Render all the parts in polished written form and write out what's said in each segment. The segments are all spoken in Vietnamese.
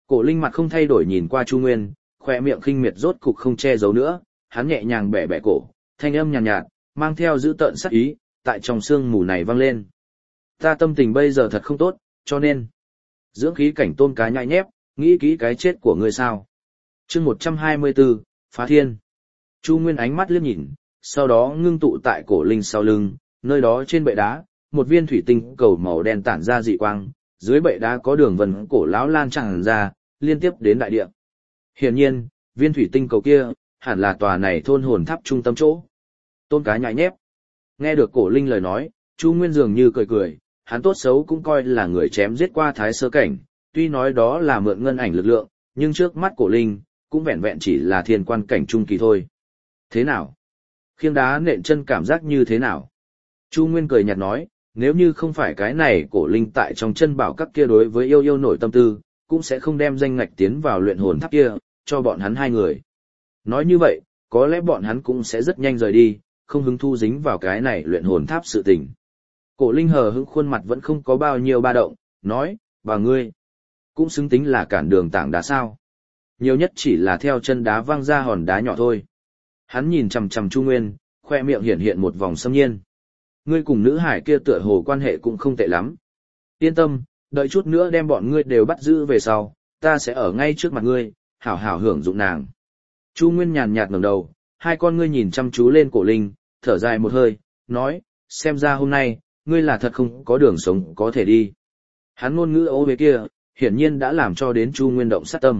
Cổ Linh mặt không thay đổi nhìn qua Chu Nguyên, khoe miệng khinh miệt rốt cục không che giấu nữa, hắn nhẹ nhàng bẻ bẻ cổ, thanh âm nhàn nhạt, mang theo dữ tợn sắc ý, tại trong sương mù này vang lên. Ta tâm tình bây giờ thật không tốt, cho nên dưỡng khí cảnh Tôn Cá nhại nhép, nghĩ kỹ cái chết của ngươi sao? Chương 124, Phá Thiên. Chu Nguyên ánh mắt liếc nhìn, sau đó ngưng tụ tại Cổ Linh sau lưng, nơi đó trên bệ đá, một viên thủy tinh cầu màu đen tản ra dị quang, dưới bệ đá có đường vân cổ lão lan tràn ra, liên tiếp đến đại địa. Hiển nhiên, viên thủy tinh cầu kia hẳn là tòa này thôn hồn tháp trung tâm chỗ. Tôn Cá nhại nhép. Nghe được Cổ Linh lời nói, Chu Nguyên dường như cười cười, hắn tốt xấu cũng coi là người chém giết qua thái sơ cảnh, tuy nói đó là mượn ngân ảnh lực lượng, nhưng trước mắt Cổ Linh cũng vẹn vẹn chỉ là thiên quan cảnh trung kỳ thôi. Thế nào? Khiêng đá nện chân cảm giác như thế nào? Chu Nguyên cười nhạt nói, nếu như không phải cái này Cổ Linh tại trong chân bảo các kia đối với yêu nổi tâm tư, cũng sẽ không đem danh ngạch tiến vào luyện hồn tháp kia, cho bọn hắn hai người. Nói như vậy, có lẽ bọn hắn cũng sẽ rất nhanh rời đi, không hứng thu dính vào cái này luyện hồn tháp sự tình. Cổ Linh hờ hững khuôn mặt vẫn không có bao nhiêu ba động, nói, bà ngươi, cũng xứng tính là cản đường tảng đá sao. Nhiều nhất chỉ là theo chân đá văng ra hòn đá nhỏ thôi. Hắn nhìn chằm chằm Chu Nguyên, khoe miệng hiện hiện một vòng xâm nhiên. Ngươi cùng nữ hải kia tựa hồ quan hệ cũng không tệ lắm. Yên tâm, đợi chút nữa đem bọn ngươi đều bắt giữ về sau, ta sẽ ở ngay trước mặt ngươi, hảo hảo hưởng dụng nàng. Chu Nguyên nhàn nhạt ngẩng đầu, hai con ngươi nhìn chăm chú lên Cổ Linh, thở dài một hơi, nói, xem ra hôm nay, ngươi là thật không có đường sống có thể đi. Hắn ngôn ngữ ô về kia, hiển nhiên đã làm cho đến Chu Nguyên động sát tâm.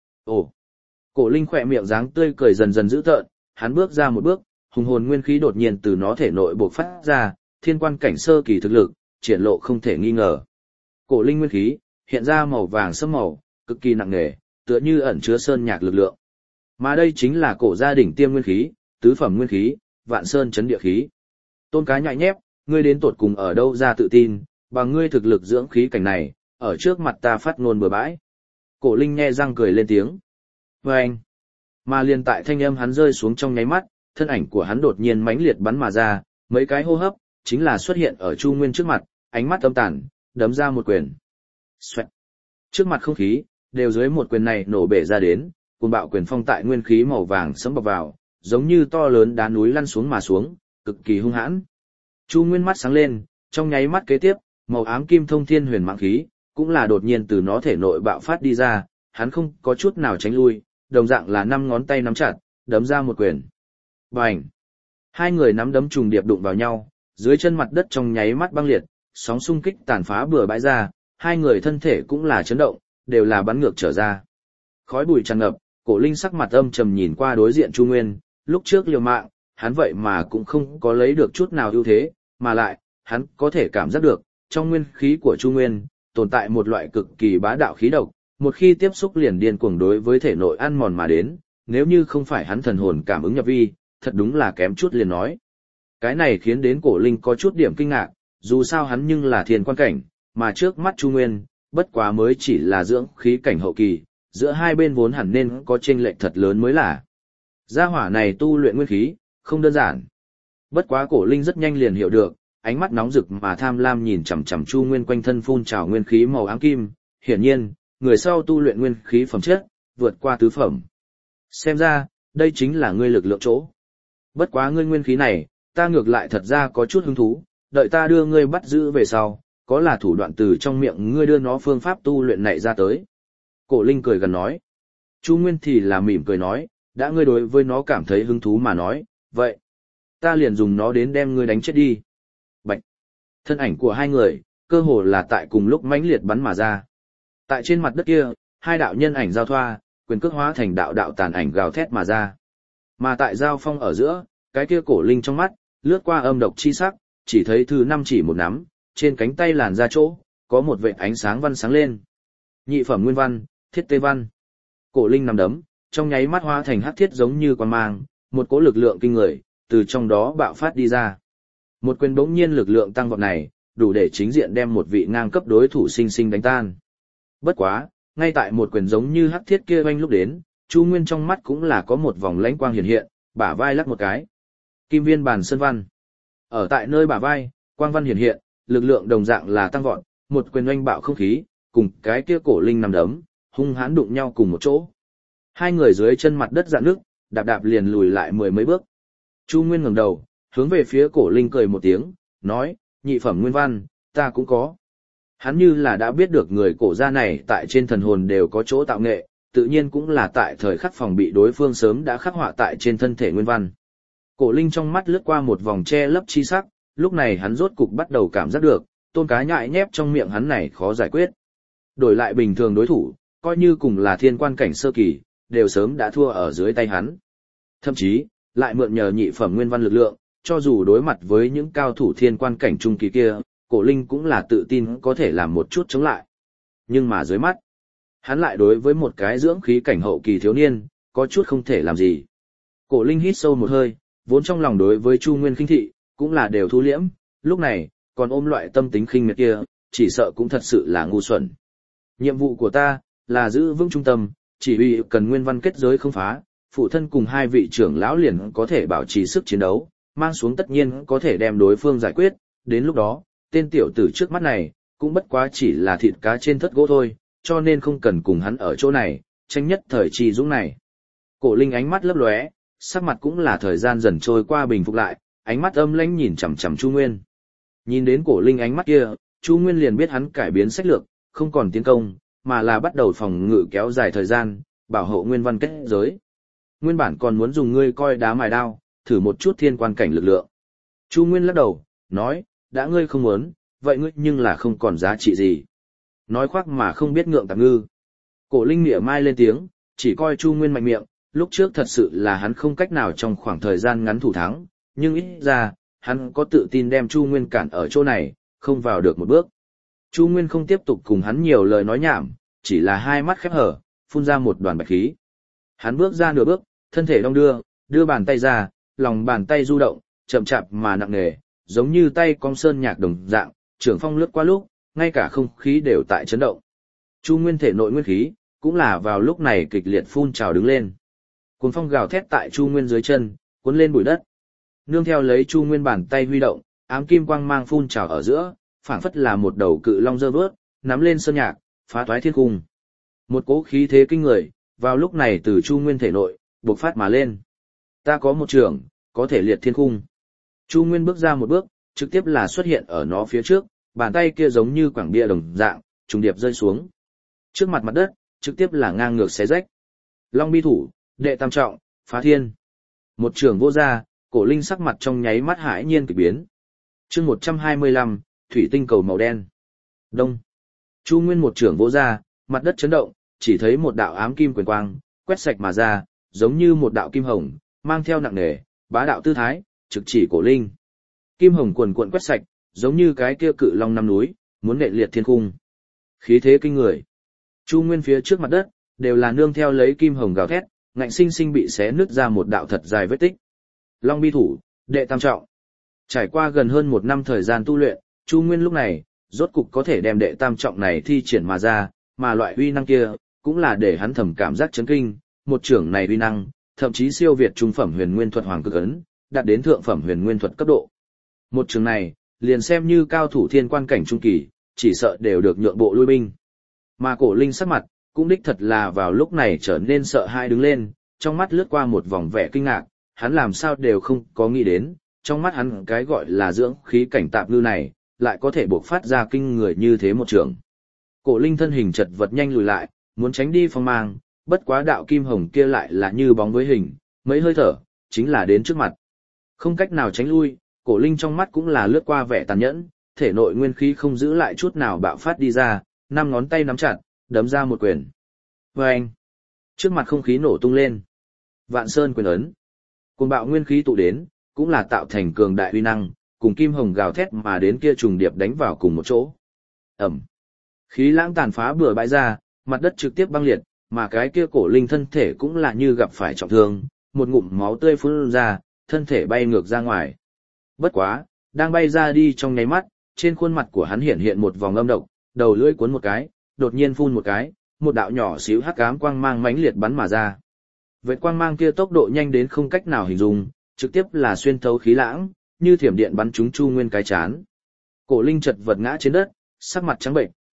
Ồ! Cổ Linh khỏe miệng dáng tươi cười dần dần dữ tợn, hắn bước ra một bước, hùng hồn nguyên khí đột nhiên từ nó thể nội bộc phát ra, thiên quan cảnh sơ kỳ thực lực, triển lộ không thể nghi ngờ. Cổ Linh nguyên khí, hiện ra màu vàng sẫm màu, cực kỳ nặng nề, tựa như ẩn chứa sơn nhạc lực lượng. Mà đây chính là cổ gia đỉnh tiêm nguyên khí, tứ phẩm nguyên khí, vạn sơn chấn địa khí. Tôn Cá nhại nhép, ngươi đến tột cùng ở đâu ra tự tin, bằng ngươi thực lực dưỡng khí cảnh này, ở trước mặt ta phát ngôn bừa bãi. Cổ Linh nhe răng cười lên tiếng. Vâng! Mà liền tại thanh âm hắn rơi xuống trong nháy mắt, thân ảnh của hắn đột nhiên mãnh liệt bắn mà ra, mấy cái hô hấp, chính là xuất hiện ở Chu Nguyên trước mặt, ánh mắt âm tàn, đấm ra một quyền. Xoẹt! Trước mặt không khí, đều dưới một quyền này nổ bể ra đến, cuồng bạo quyền phong tại nguyên khí màu vàng sẫm bọc vào, giống như to lớn đá núi lăn xuống mà xuống, cực kỳ hung hãn. Chu Nguyên mắt sáng lên, trong nháy mắt kế tiếp, màu ám kim thông thiên huyền mạng khí, cũng là đột nhiên từ nó thể nội bạo phát đi ra, hắn không có chút nào tránh lui, đồng dạng là 5 ngón tay nắm chặt, đấm ra một quyền. Bành! Hai người nắm đấm trùng điệp đụng vào nhau, dưới chân mặt đất trong nháy mắt băng liệt, sóng xung kích tàn phá bừa bãi ra, hai người thân thể cũng là chấn động, đều là bắn ngược trở ra. Khói bụi tràn ngập, Cổ Linh sắc mặt âm trầm nhìn qua đối diện Chu Nguyên, lúc trước liều mạng, hắn vậy mà cũng không có lấy được chút nào ưu thế, mà lại, hắn có thể cảm giác được, trong nguyên khí của Chu Nguyên, tồn tại một loại cực kỳ bá đạo khí độc, một khi tiếp xúc liền điên cuồng đối với thể nội ăn mòn mà đến, nếu như không phải hắn thần hồn cảm ứng nhập vi, thật đúng là kém chút liền nói. Cái này khiến đến Cổ Linh có chút điểm kinh ngạc, dù sao hắn nhưng là thiên quan cảnh, mà trước mắt Chu Nguyên, bất quá mới chỉ là dưỡng khí cảnh hậu kỳ, giữa hai bên vốn hẳn nên có chênh lệch thật lớn mới là. Gia hỏa này tu luyện nguyên khí, không đơn giản. Bất quá Cổ Linh rất nhanh liền hiểu được, ánh mắt nóng rực mà tham lam nhìn chằm chằm Chu Nguyên quanh thân phun trào nguyên khí màu ám kim, hiển nhiên, người sau tu luyện nguyên khí phẩm chất, vượt qua tứ phẩm. Xem ra, đây chính là ngươi lực lượng chỗ. Bất quá ngươi nguyên khí này, ta ngược lại thật ra có chút hứng thú, đợi ta đưa ngươi bắt giữ về sau, có là thủ đoạn từ trong miệng ngươi đưa nó phương pháp tu luyện này ra tới. Cổ Linh cười gần nói. Chu Nguyên thì là mỉm cười nói, đã ngươi đối với nó cảm thấy hứng thú mà nói, vậy, ta liền dùng nó đến đem ngươi đánh chết đi. Bạch! Thân ảnh của hai người, cơ hồ là tại cùng lúc mãnh liệt bắn mà ra. Tại trên mặt đất kia, hai đạo nhân ảnh giao thoa, quyền cước hóa thành đạo đạo tàn ảnh gào thét mà ra. Mà tại giao phong ở giữa, cái kia Cổ Linh trong mắt, lướt qua âm độc chi sắc, chỉ thấy thứ 5 chỉ một nắm, trên cánh tay làn ra chỗ, có một vệt ánh sáng văn sáng lên. Nhị phẩm nguyên văn, thiết tê văn. Cổ Linh nằm đấm, trong nháy mắt hóa thành hắc thiết giống như quang mang, một cỗ lực lượng kinh người, từ trong đó bạo phát đi ra. Một quyền bỗng nhiên lực lượng tăng vọt này, đủ để chính diện đem một vị ngang cấp đối thủ sinh sinh đánh tan. Bất quá, ngay tại một quyền giống như hắc thiết kia oanh lúc đến, Chu Nguyên trong mắt cũng là có một vòng lãnh quang hiện hiện, bả vai lắc một cái. Kim viên bàn sơn văn. Ở tại nơi bả vai, quang văn hiện hiện, lực lượng đồng dạng là tăng vọt, một quyền oanh bạo không khí, cùng cái kia Cổ Linh nằm đấm, hung hãn đụng nhau cùng một chỗ. Hai người dưới chân mặt đất rạn nước, đạp đạp liền lùi lại mười mấy bước. Chu Nguyên ngẩng đầu, hướng về phía Cổ Linh cười một tiếng, nói, nhị phẩm nguyên văn, ta cũng có. Hắn như là đã biết được người cổ gia này tại trên thần hồn đều có chỗ tạo nghệ, tự nhiên cũng là tại thời khắc phòng bị đối phương sớm đã khắc họa tại trên thân thể nguyên văn. Cổ Linh trong mắt lướt qua một vòng che lấp chi sắc, lúc này hắn rốt cục bắt đầu cảm giác được, tôn cá nhại nhép trong miệng hắn này khó giải quyết. Đổi lại bình thường đối thủ, coi như cùng là thiên quan cảnh sơ kỳ, đều sớm đã thua ở dưới tay hắn. Thậm chí, lại mượn nhờ nhị phẩm nguyên văn lực lượng, cho dù đối mặt với những cao thủ thiên quan cảnh trung kỳ kia, Cổ Linh cũng là tự tin có thể làm một chút chống lại. Nhưng mà dưới mắt, hắn lại đối với một cái dưỡng khí cảnh hậu kỳ thiếu niên, có chút không thể làm gì. Cổ Linh hít sâu một hơi, vốn trong lòng đối với Chu Nguyên khinh thị, cũng là đều thu liễm, lúc này, còn ôm loại tâm tính khinh miệt kia, chỉ sợ cũng thật sự là ngu xuẩn. Nhiệm vụ của ta, là giữ vững trung tâm, chỉ huy cần nguyên văn kết giới không phá, phụ thân cùng hai vị trưởng lão liền có thể bảo trì sức chiến đấu, mang xuống tất nhiên có thể đem đối phương giải quyết, đến lúc đó, tên tiểu tử trước mắt này, cũng bất quá chỉ là thịt cá trên thất gỗ thôi, cho nên không cần cùng hắn ở chỗ này, tranh nhất thời trì dũng này. Cổ Linh ánh mắt lấp lóe, sắc mặt cũng là thời gian dần trôi qua bình phục lại, ánh mắt âm lãnh nhìn chằm chằm Chu Nguyên. Nhìn đến Cổ Linh ánh mắt kia, Chu Nguyên liền biết hắn cải biến sách lược, không còn tiến công, mà là bắt đầu phòng ngự kéo dài thời gian, bảo hộ nguyên văn kết giới. Nguyên bản còn muốn dùng ngươi coi đá mài đao, thử một chút thiên quan cảnh lực lượng. Chu Nguyên lắc đầu, nói, đã ngươi không muốn, vậy ngươi nhưng là không còn giá trị gì. Nói khoác mà không biết ngượng tạm ngư. Cổ Linh mỉa mai lên tiếng, chỉ coi Chu Nguyên mạnh miệng, lúc trước thật sự là hắn không cách nào trong khoảng thời gian ngắn thủ thắng, nhưng ít ra, hắn có tự tin đem Chu Nguyên cản ở chỗ này, không vào được một bước. Chu Nguyên không tiếp tục cùng hắn nhiều lời nói nhảm, chỉ là hai mắt khép hở, phun ra một đoàn bạch khí. Hắn bước ra nửa bước, thân thể đong đưa bàn tay ra, lòng bàn tay du động, chậm chạp mà nặng nề, giống như tay cong sơn nhạc đồng dạng, trưởng phong lướt qua lúc, ngay cả không khí đều tại chấn động. Chu Nguyên thể nội nguyên khí, cũng là vào lúc này kịch liệt phun trào đứng lên. Cuồng phong gào thét tại Chu Nguyên dưới chân, cuốn lên bụi đất. Nương theo lấy Chu Nguyên bàn tay huy động, ám kim quang mang phun trào ở giữa, phảng phất là một đầu cự long giơ vớt, nắm lên sơn nhạc, phá toái thiên cung. Một cỗ khí thế kinh người, vào lúc này từ Chu Nguyên thể nội, bộc phát mà lên. Ta có một trường, có thể liệt thiên cung. Chu Nguyên bước ra một bước, trực tiếp là xuất hiện ở nó phía trước, bàn tay kia giống như quảng bia đồng dạng, trùng điệp rơi xuống. Trước mặt mặt đất, trực tiếp là ngang ngược xé rách. Long bi thủ, đệ tam trọng, phá thiên. Một trường vô ra, Cổ Linh sắc mặt trong nháy mắt hãi nhiên kỳ biến. Chương 125, thủy tinh cầu màu đen. Đông. Chu Nguyên một trường vô ra, mặt đất chấn động, chỉ thấy một đạo ám kim quyền quang, quét sạch mà ra, giống như một đạo kim hồng, mang theo nặng nề, bá đạo tư thái, trực chỉ Cổ Linh. Kim hồng cuồn cuộn quét sạch, giống như cái kia cự long năm núi, muốn nện liệt thiên cung. Khí thế kinh người. Chu Nguyên phía trước mặt đất, đều là nương theo lấy kim hồng gào thét, ngạnh sinh sinh bị xé nứt ra một đạo thật dài vết tích. Long bi thủ, đệ tam trọng. Trải qua gần hơn một năm thời gian tu luyện, Chu Nguyên lúc này, rốt cục có thể đem đệ tam trọng này thi triển mà ra, mà loại uy năng kia, cũng là để hắn thầm cảm giác chấn kinh, một trưởng này uy năng, thậm chí siêu việt trung phẩm huyền nguyên thuật hoàng cực ấn, đạt đến thượng phẩm huyền nguyên thuật cấp độ. Một trường này, liền xem như cao thủ thiên quan cảnh trung kỳ, chỉ sợ đều được nhượng bộ lui binh. Mà Cổ Linh sắc mặt, cũng đích thật là vào lúc này trở nên sợ hãi đứng lên, trong mắt lướt qua một vòng vẻ kinh ngạc, hắn làm sao đều không có nghĩ đến, trong mắt hắn cái gọi là dưỡng khí cảnh tạp ngư này, lại có thể bộc phát ra kinh người như thế một trường. Cổ Linh thân hình chật vật nhanh lùi lại, muốn tránh đi phong mang, bất quá đạo kim hồng kia lại là như bóng với hình, mấy hơi thở, chính là đến trước mặt. Không cách nào tránh lui, Cổ Linh trong mắt cũng là lướt qua vẻ tàn nhẫn, thể nội nguyên khí không giữ lại chút nào bạo phát đi ra, năm ngón tay nắm chặt, đấm ra một quyền. Vâng! Trước mặt không khí nổ tung lên. Vạn Sơn quyền ấn. Cuồng bạo nguyên khí tụ đến, cũng là tạo thành cường đại uy năng, cùng kim hồng gào thét mà đến kia trùng điệp đánh vào cùng một chỗ. Ẩm. Khí lãng tàn phá bừa bãi ra, mặt đất trực tiếp băng liệt, mà cái kia Cổ Linh thân thể cũng là như gặp phải trọng thương, một ngụm máu tươi phun ra, thân thể bay ngược ra ngoài. Bất quá, đang bay ra đi trong nháy mắt, trên khuôn mặt của hắn hiện hiện một vòng âm độc, đầu lưỡi cuốn một cái, đột nhiên phun một cái, một đạo nhỏ xíu hắc ám quang mang mãnh liệt bắn mà ra. Vệt quang mang kia tốc độ nhanh đến không cách nào hình dung, trực tiếp là xuyên thấu khí lãng, như thiểm điện bắn trúng Chu Nguyên cái chán. Cổ Linh chật vật ngã trên đất, sắc mặt trắng bệnh,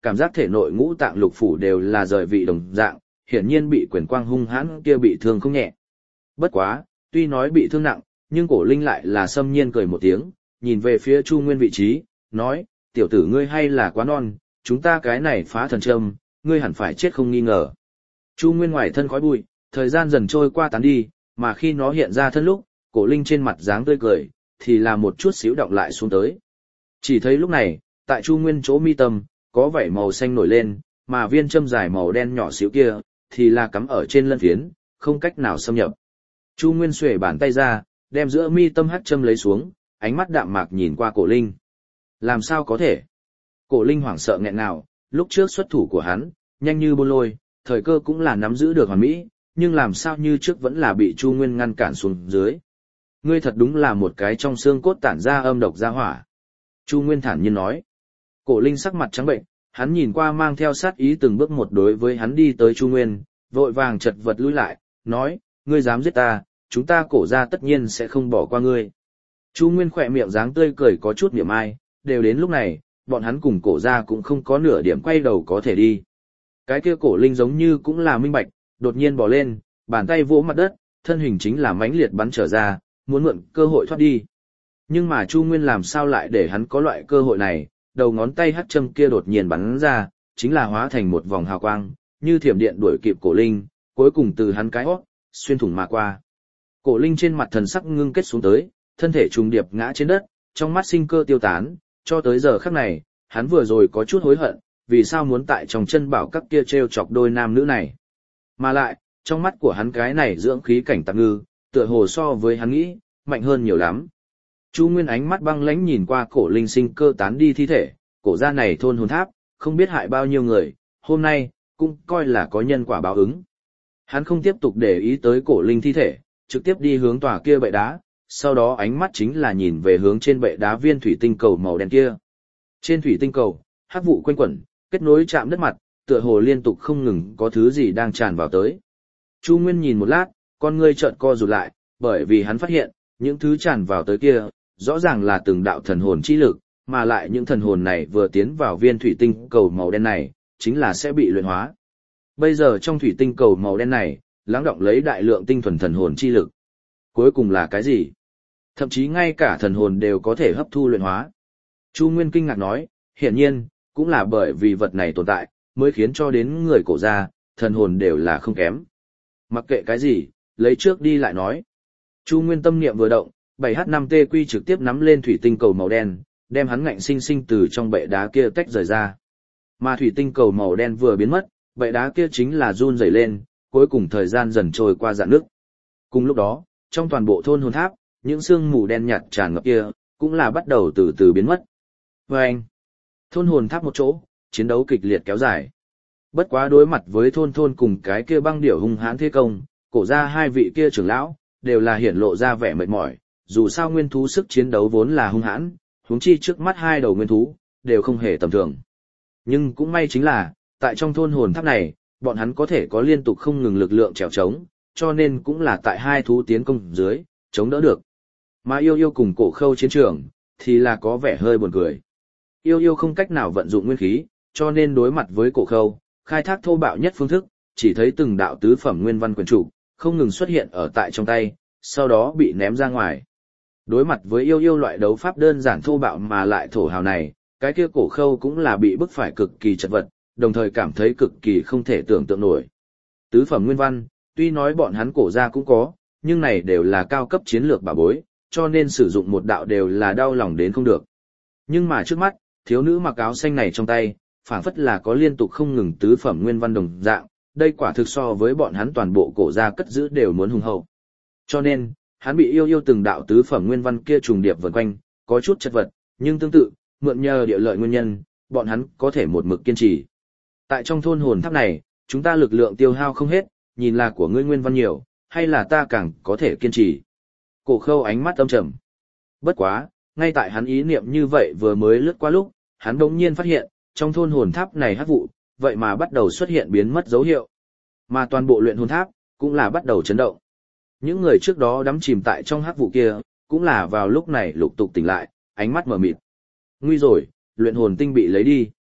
cảm giác thể nội ngũ tạng lục phủ đều là rời vị đồng dạng, hiển nhiên bị quyền quang hung hãn kia bị thương không nhẹ. Bất quá, tuy nói bị thương nặng, nhưng Cổ Linh lại là xâm nhiên cười một tiếng, nhìn về phía Chu Nguyên vị trí, nói, tiểu tử ngươi hay là quá non, chúng ta cái này phá thần châm, ngươi hẳn phải chết không nghi ngờ. Chu Nguyên ngoài thân khói bụi, thời gian dần trôi qua tán đi, mà khi nó hiện ra thân lúc, Cổ Linh trên mặt dáng tươi cười, thì là một chút xíu đọng lại xuống tới. Chỉ thấy lúc này, tại Chu Nguyên chỗ mi tâm, có vảy màu xanh nổi lên, mà viên châm dài màu đen nhỏ xíu kia, thì là cắm ở trên lân phiến, không cách nào xâm nhập. Chu Nguyên xuề bàn tay ra, đem giữa mi tâm hắc châm lấy xuống, ánh mắt đạm mạc nhìn qua Cổ Linh. Làm sao có thể? Cổ Linh hoảng sợ nghẹn ngào, lúc trước xuất thủ của hắn, nhanh như bôn lôi, thời cơ cũng là nắm giữ được hoàn mỹ, nhưng làm sao như trước vẫn là bị Chu Nguyên ngăn cản xuống dưới. Ngươi thật đúng là một cái trong xương cốt tản ra âm độc ra hỏa. Chu Nguyên thản nhiên nói. Cổ Linh sắc mặt trắng bệnh, hắn nhìn qua mang theo sát ý từng bước một đối với hắn đi tới Chu Nguyên, vội vàng chật vật lùi lại, nói, ngươi dám giết ta, chúng ta Cổ gia tất nhiên sẽ không bỏ qua ngươi. Chu Nguyên khỏe miệng dáng tươi cười có chút niệm ai, đều đến lúc này, bọn hắn cùng Cổ gia cũng không có nửa điểm quay đầu có thể đi. Cái kia Cổ Linh giống như cũng là minh bạch, đột nhiên bỏ lên, bàn tay vỗ mặt đất, thân hình chính là mãnh liệt bắn trở ra, muốn mượn cơ hội thoát đi. Nhưng mà Chu Nguyên làm sao lại để hắn có loại cơ hội này, đầu ngón tay hắc châm kia đột nhiên bắn ra, chính là hóa thành một vòng hào quang, như thiểm điện đuổi kịp Cổ Linh, cuối cùng từ hắn cái hót, xuyên thủng mà qua. Cổ Linh trên mặt thần sắc ngưng kết xuống tới, thân thể trùng điệp ngã trên đất, trong mắt sinh cơ tiêu tán, cho tới giờ khắc này, hắn vừa rồi có chút hối hận, vì sao muốn tại trong chân bảo các kia treo chọc đôi nam nữ này. Mà lại, trong mắt của hắn cái này dưỡng khí cảnh tạp ngư, tựa hồ so với hắn nghĩ, mạnh hơn nhiều lắm. Chu Nguyên ánh mắt băng lãnh nhìn qua Cổ Linh sinh cơ tán đi thi thể, Cổ gia này thôn hồn tháp, không biết hại bao nhiêu người, hôm nay, cũng coi là có nhân quả báo ứng. Hắn không tiếp tục để ý tới Cổ Linh thi thể, trực tiếp đi hướng tòa kia bệ đá, sau đó ánh mắt chính là nhìn về hướng trên bệ đá viên thủy tinh cầu màu đen kia. Trên thủy tinh cầu, hắc vụ quanh quẩn, kết nối chạm đất mặt, tựa hồ liên tục không ngừng có thứ gì đang tràn vào tới. Chu Nguyên nhìn một lát, con ngươi chợt co rụt lại, bởi vì hắn phát hiện, những thứ tràn vào tới kia, rõ ràng là từng đạo thần hồn chi lực, mà lại những thần hồn này vừa tiến vào viên thủy tinh cầu màu đen này, chính là sẽ bị luyện hóa. Bây giờ trong thủy tinh cầu màu đen này, lắng đọng lấy đại lượng tinh thuần thần hồn chi lực. Cuối cùng là cái gì? Thậm chí ngay cả thần hồn đều có thể hấp thu luyện hóa. Chu Nguyên kinh ngạc nói, hiển nhiên, cũng là bởi vì vật này tồn tại, mới khiến cho đến người Cổ gia, thần hồn đều là không kém. Mặc kệ cái gì, lấy trước đi lại nói. Chu Nguyên tâm niệm vừa động, 7H5TQ trực tiếp nắm lên thủy tinh cầu màu đen, đem hắn ngạnh sinh sinh từ trong bệ đá kia tách rời ra. Mà thủy tinh cầu màu đen vừa biến mất, bệ đá kia chính là run rẩy lên, cuối cùng thời gian dần trôi qua rạn nước. Cùng lúc đó, trong toàn bộ thôn hồn tháp, những sương mù đen nhạt tràn ngập kia, cũng là bắt đầu từ từ biến mất. Và anh, thôn hồn tháp một chỗ, chiến đấu kịch liệt kéo dài. Bất quá đối mặt với thôn cùng cái kia băng điểu hung hãn thế công, Cổ gia hai vị kia trưởng lão, đều là hiển lộ ra vẻ mệt mỏi, dù sao nguyên thú sức chiến đấu vốn là hung hãn, huống chi trước mắt hai đầu nguyên thú, đều không hề tầm thường. Nhưng cũng may chính là, tại trong thôn hồn tháp này, bọn hắn có thể có liên tục không ngừng lực lượng trèo trống, cho nên cũng là tại hai thú tiến công dưới, chống đỡ được. Mà Yêu cùng Cổ Khâu chiến trường, thì là có vẻ hơi buồn cười. Yêu không cách nào vận dụng nguyên khí, cho nên đối mặt với Cổ Khâu, khai thác thô bạo nhất phương thức, chỉ thấy từng đạo tứ phẩm nguyên văn quyền trụ, không ngừng xuất hiện ở tại trong tay, sau đó bị ném ra ngoài. Đối mặt với Yêu loại đấu pháp đơn giản thô bạo mà lại thổ hào này, cái kia Cổ Khâu cũng là bị bức phải cực kỳ chật vật, đồng thời cảm thấy cực kỳ không thể tưởng tượng nổi. Tứ phẩm nguyên văn, tuy nói bọn hắn Cổ gia cũng có, nhưng này đều là cao cấp chiến lược bảo bối, cho nên sử dụng một đạo đều là đau lòng đến không được. Nhưng mà trước mắt, thiếu nữ mặc áo xanh này trong tay, phảng phất là có liên tục không ngừng tứ phẩm nguyên văn đồng dạng, đây quả thực so với bọn hắn toàn bộ Cổ gia cất giữ đều muốn hùng hậu. Cho nên, hắn bị Yêu từng đạo tứ phẩm nguyên văn kia trùng điệp vần quanh, có chút chật vật, nhưng tương tự, mượn nhờ địa lợi nguyên nhân, bọn hắn có thể một mực kiên trì. Tại trong thôn hồn tháp này, chúng ta lực lượng tiêu hao không hết, nhìn là của ngươi nguyên văn nhiều, hay là ta càng có thể kiên trì. Cổ Khâu ánh mắt âm trầm. Bất quá, ngay tại hắn ý niệm như vậy vừa mới lướt qua lúc, hắn đột nhiên phát hiện, trong thôn hồn tháp này hắc vụ, vậy mà bắt đầu xuất hiện biến mất dấu hiệu. Mà toàn bộ luyện hồn tháp, cũng là bắt đầu chấn động. Những người trước đó đắm chìm tại trong hắc vụ kia, cũng là vào lúc này lục tục tỉnh lại, ánh mắt mở mịt. Nguy rồi, luyện hồn tinh bị lấy đi.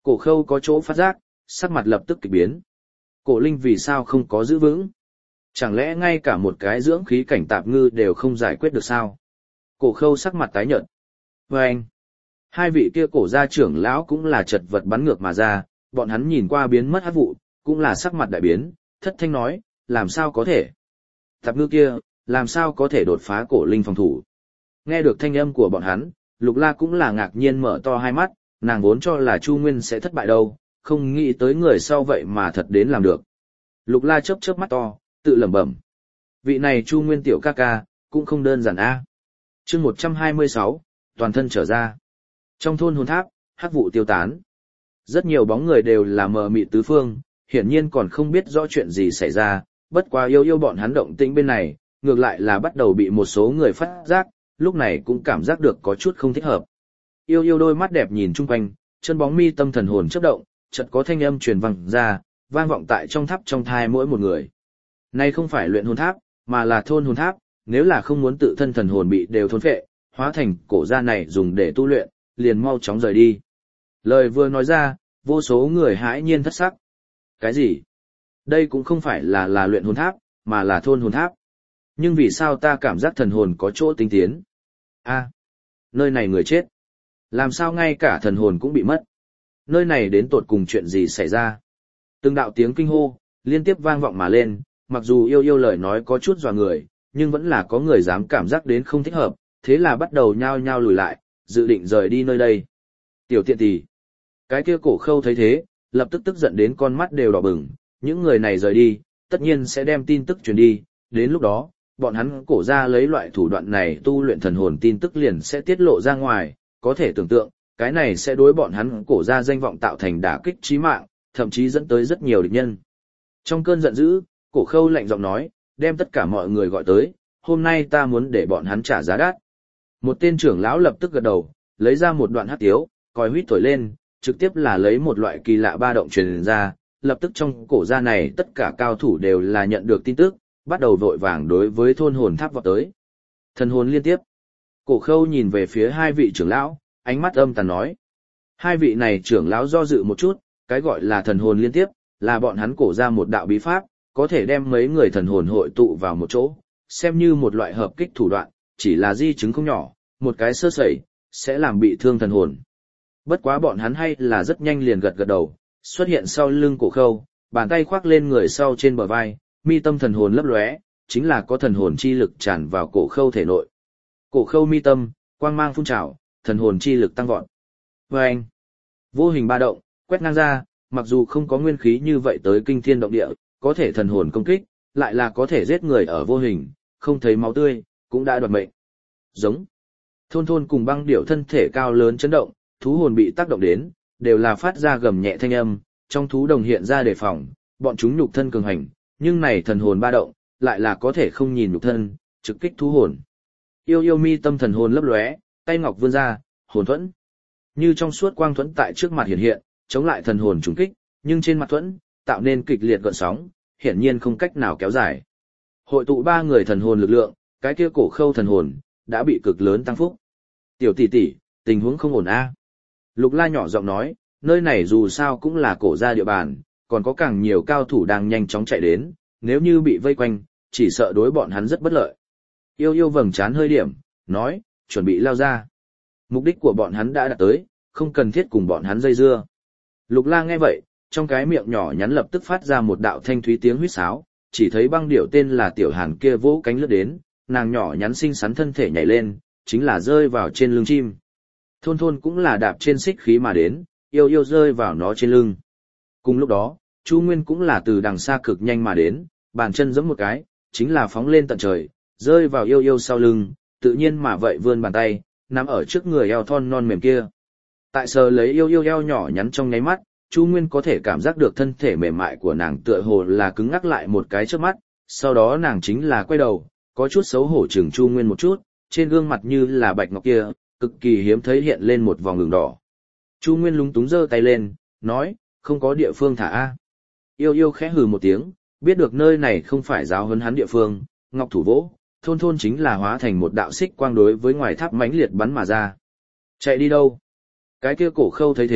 Cổ Khâu có chỗ phát giác, sắc mặt lập tức kỳ biến. Cổ Linh vì sao không có giữ vững? Chẳng lẽ ngay cả một cái dưỡng khí cảnh tạp ngư đều không giải quyết được sao? Cổ Khâu sắc mặt tái nhợt. Và anh, hai vị kia cổ gia trưởng lão cũng là chật vật bắn ngược mà ra, bọn hắn nhìn qua biến mất hắc vụ, cũng là sắc mặt đại biến, thất thanh nói, làm sao có thể? Tạp ngư kia, làm sao có thể đột phá Cổ Linh phòng thủ? Nghe được thanh âm của bọn hắn, Lục La cũng là ngạc nhiên mở to hai mắt, nàng vốn cho là Chu Nguyên sẽ thất bại đâu, không nghĩ tới người sau vậy mà thật đến làm được. Lục La chớp chớp mắt to, tự lẩm bẩm. Vị này Chu Nguyên tiểu ca ca, cũng không đơn giản a. Chương 126, toàn thân trở ra. Trong thôn hồn tháp, hắc vụ tiêu tán. Rất nhiều bóng người đều là mờ mịt tứ phương, hiển nhiên còn không biết rõ chuyện gì xảy ra, bất quá yêu bọn hắn động tĩnh bên này, ngược lại là bắt đầu bị một số người phát giác, lúc này cũng cảm giác được có chút không thích hợp. Yêu đôi mắt đẹp nhìn chung quanh, chân bóng mi tâm thần hồn chớp động, chợt có thanh âm truyền vang ra, vang vọng tại trong tháp trong thai mỗi một người. Này không phải luyện hồn tháp, mà là thôn hồn tháp, nếu là không muốn tự thân thần hồn bị đều thôn phệ, hóa thành cổ gia này dùng để tu luyện, liền mau chóng rời đi. Lời vừa nói ra, vô số người hãi nhiên thất sắc. Cái gì? Đây cũng không phải là luyện hồn tháp, mà là thôn hồn tháp. Nhưng vì sao ta cảm giác thần hồn có chỗ tinh tiến? A, nơi này người chết. Làm sao ngay cả thần hồn cũng bị mất? Nơi này đến tột cùng chuyện gì xảy ra? Từng đạo tiếng kinh hô, liên tiếp vang vọng mà lên, mặc dù yêu lời nói có chút dọa người, nhưng vẫn là có người dám cảm giác đến không thích hợp, thế là bắt đầu nhao nhao lùi lại, dự định rời đi nơi đây. Tiểu tiện tỷ. Cái kia Cổ Khâu thấy thế, lập tức tức giận đến con mắt đều đỏ bừng, những người này rời đi, tất nhiên sẽ đem tin tức truyền đi, đến lúc đó, bọn hắn Cổ gia lấy loại thủ đoạn này tu luyện thần hồn tin tức liền sẽ tiết lộ ra ngoài, có thể tưởng tượng, cái này sẽ đối bọn hắn Cổ gia danh vọng tạo thành đả kích chí mạng, thậm chí dẫn tới rất nhiều địch nhân. Trong cơn giận dữ, Cổ Khâu lạnh giọng nói, đem tất cả mọi người gọi tới, hôm nay ta muốn để bọn hắn trả giá đắt. Một tên trưởng lão lập tức gật đầu, lấy ra một đoạn hắc tiếu, còi huýt thổi lên, trực tiếp là lấy một loại kỳ lạ ba động truyền ra, lập tức trong cổ gia này tất cả cao thủ đều là nhận được tin tức, bắt đầu vội vàng đối với thôn hồn tháp vọt tới. Thần hồn liên tiếp. Cổ Khâu nhìn về phía hai vị trưởng lão, ánh mắt âm tàn nói. Hai vị này trưởng lão do dự một chút, cái gọi là thần hồn liên tiếp, là bọn hắn cổ ra một đạo bí pháp, có thể đem mấy người thần hồn hội tụ vào một chỗ, xem như một loại hợp kích thủ đoạn, chỉ là di chứng không nhỏ, một cái sơ sẩy, sẽ làm bị thương thần hồn. Bất quá bọn hắn hay là rất nhanh liền gật đầu, xuất hiện sau lưng Cổ Khâu, bàn tay khoác lên người sau trên bờ vai, mi tâm thần hồn lấp lóe, chính là có thần hồn chi lực tràn vào Cổ Khâu thể nội. Cổ Khâu mi tâm, quang mang phun trào, thần hồn chi lực tăng vọt. Vâng! Vô hình ba động, quét ngang ra, mặc dù không có nguyên khí như vậy tới kinh thiên động địa, có thể thần hồn công kích, lại là có thể giết người ở vô hình, không thấy máu tươi, cũng đã đoạt mệnh. Giống. Thôn cùng Băng Điểu thân thể cao lớn chấn động, thú hồn bị tác động đến, đều là phát ra gầm nhẹ thanh âm, trong thú đồng hiện ra đề phòng, bọn chúng nhục thân cường hành, nhưng này thần hồn ba động, lại là có thể không nhìn nhục thân, trực kích thú hồn. Yêu mi tâm thần hồn lấp lóe, tay ngọc vươn ra, hồn thuẫn. Như trong suốt quang thuẫn tại trước mặt hiện hiện, chống lại thần hồn trùng kích, nhưng trên mặt thuẫn, tạo nên kịch liệt gợn sóng, hiển nhiên không cách nào kéo dài. Hội tụ ba người thần hồn lực lượng, cái kia Cổ Khâu thần hồn, đã bị cực lớn tăng phúc. Tiểu tỷ tỷ, tình huống không ổn a. Lục La nhỏ giọng nói, nơi này dù sao cũng là cổ gia địa bàn, còn có càng nhiều cao thủ đang nhanh chóng chạy đến, nếu như bị vây quanh, chỉ sợ đối bọn hắn rất bất lợi. Yêu vầng trán hơi điểm, nói, chuẩn bị lao ra. Mục đích của bọn hắn đã đạt tới, không cần thiết cùng bọn hắn dây dưa. Lục La nghe vậy, trong cái miệng nhỏ nhắn lập tức phát ra một đạo thanh thúy tiếng huýt sáo, chỉ thấy Băng Điểu tên là Tiểu Hàn kia vỗ cánh lướt đến, nàng nhỏ nhắn xinh xắn thân thể nhảy lên, chính là rơi vào trên lưng chim. Thôn cũng là đạp trên xích khí mà đến, yêu rơi vào nó trên lưng. Cùng lúc đó, Chu Nguyên cũng là từ đằng xa cực nhanh mà đến, bàn chân giẫm một cái, chính là phóng lên tận trời, rơi vào yêu sau lưng, tự nhiên mà vậy vươn bàn tay, nắm ở trước người eo thon non mềm kia. Tại sờ lấy yêu eo nhỏ nhắn trong nháy mắt, Chu Nguyên có thể cảm giác được thân thể mềm mại của nàng tựa hồ là cứng ngắc lại một cái trước mắt, sau đó nàng chính là quay đầu, có chút xấu hổ chừng Chu Nguyên một chút, trên gương mặt như là bạch ngọc kia, cực kỳ hiếm thấy hiện lên một vòng ửng đỏ. Chu Nguyên lúng túng giơ tay lên, nói, không có địa phương thả a. Yêu khẽ hừ một tiếng, biết được nơi này không phải giáo huấn hắn địa phương, ngọc thủ vỗ, thôn chính là hóa thành một đạo xích quang đối với ngoài tháp mãnh liệt bắn mà ra. Chạy đi đâu? Cái kia Cổ Khâu thấy thế,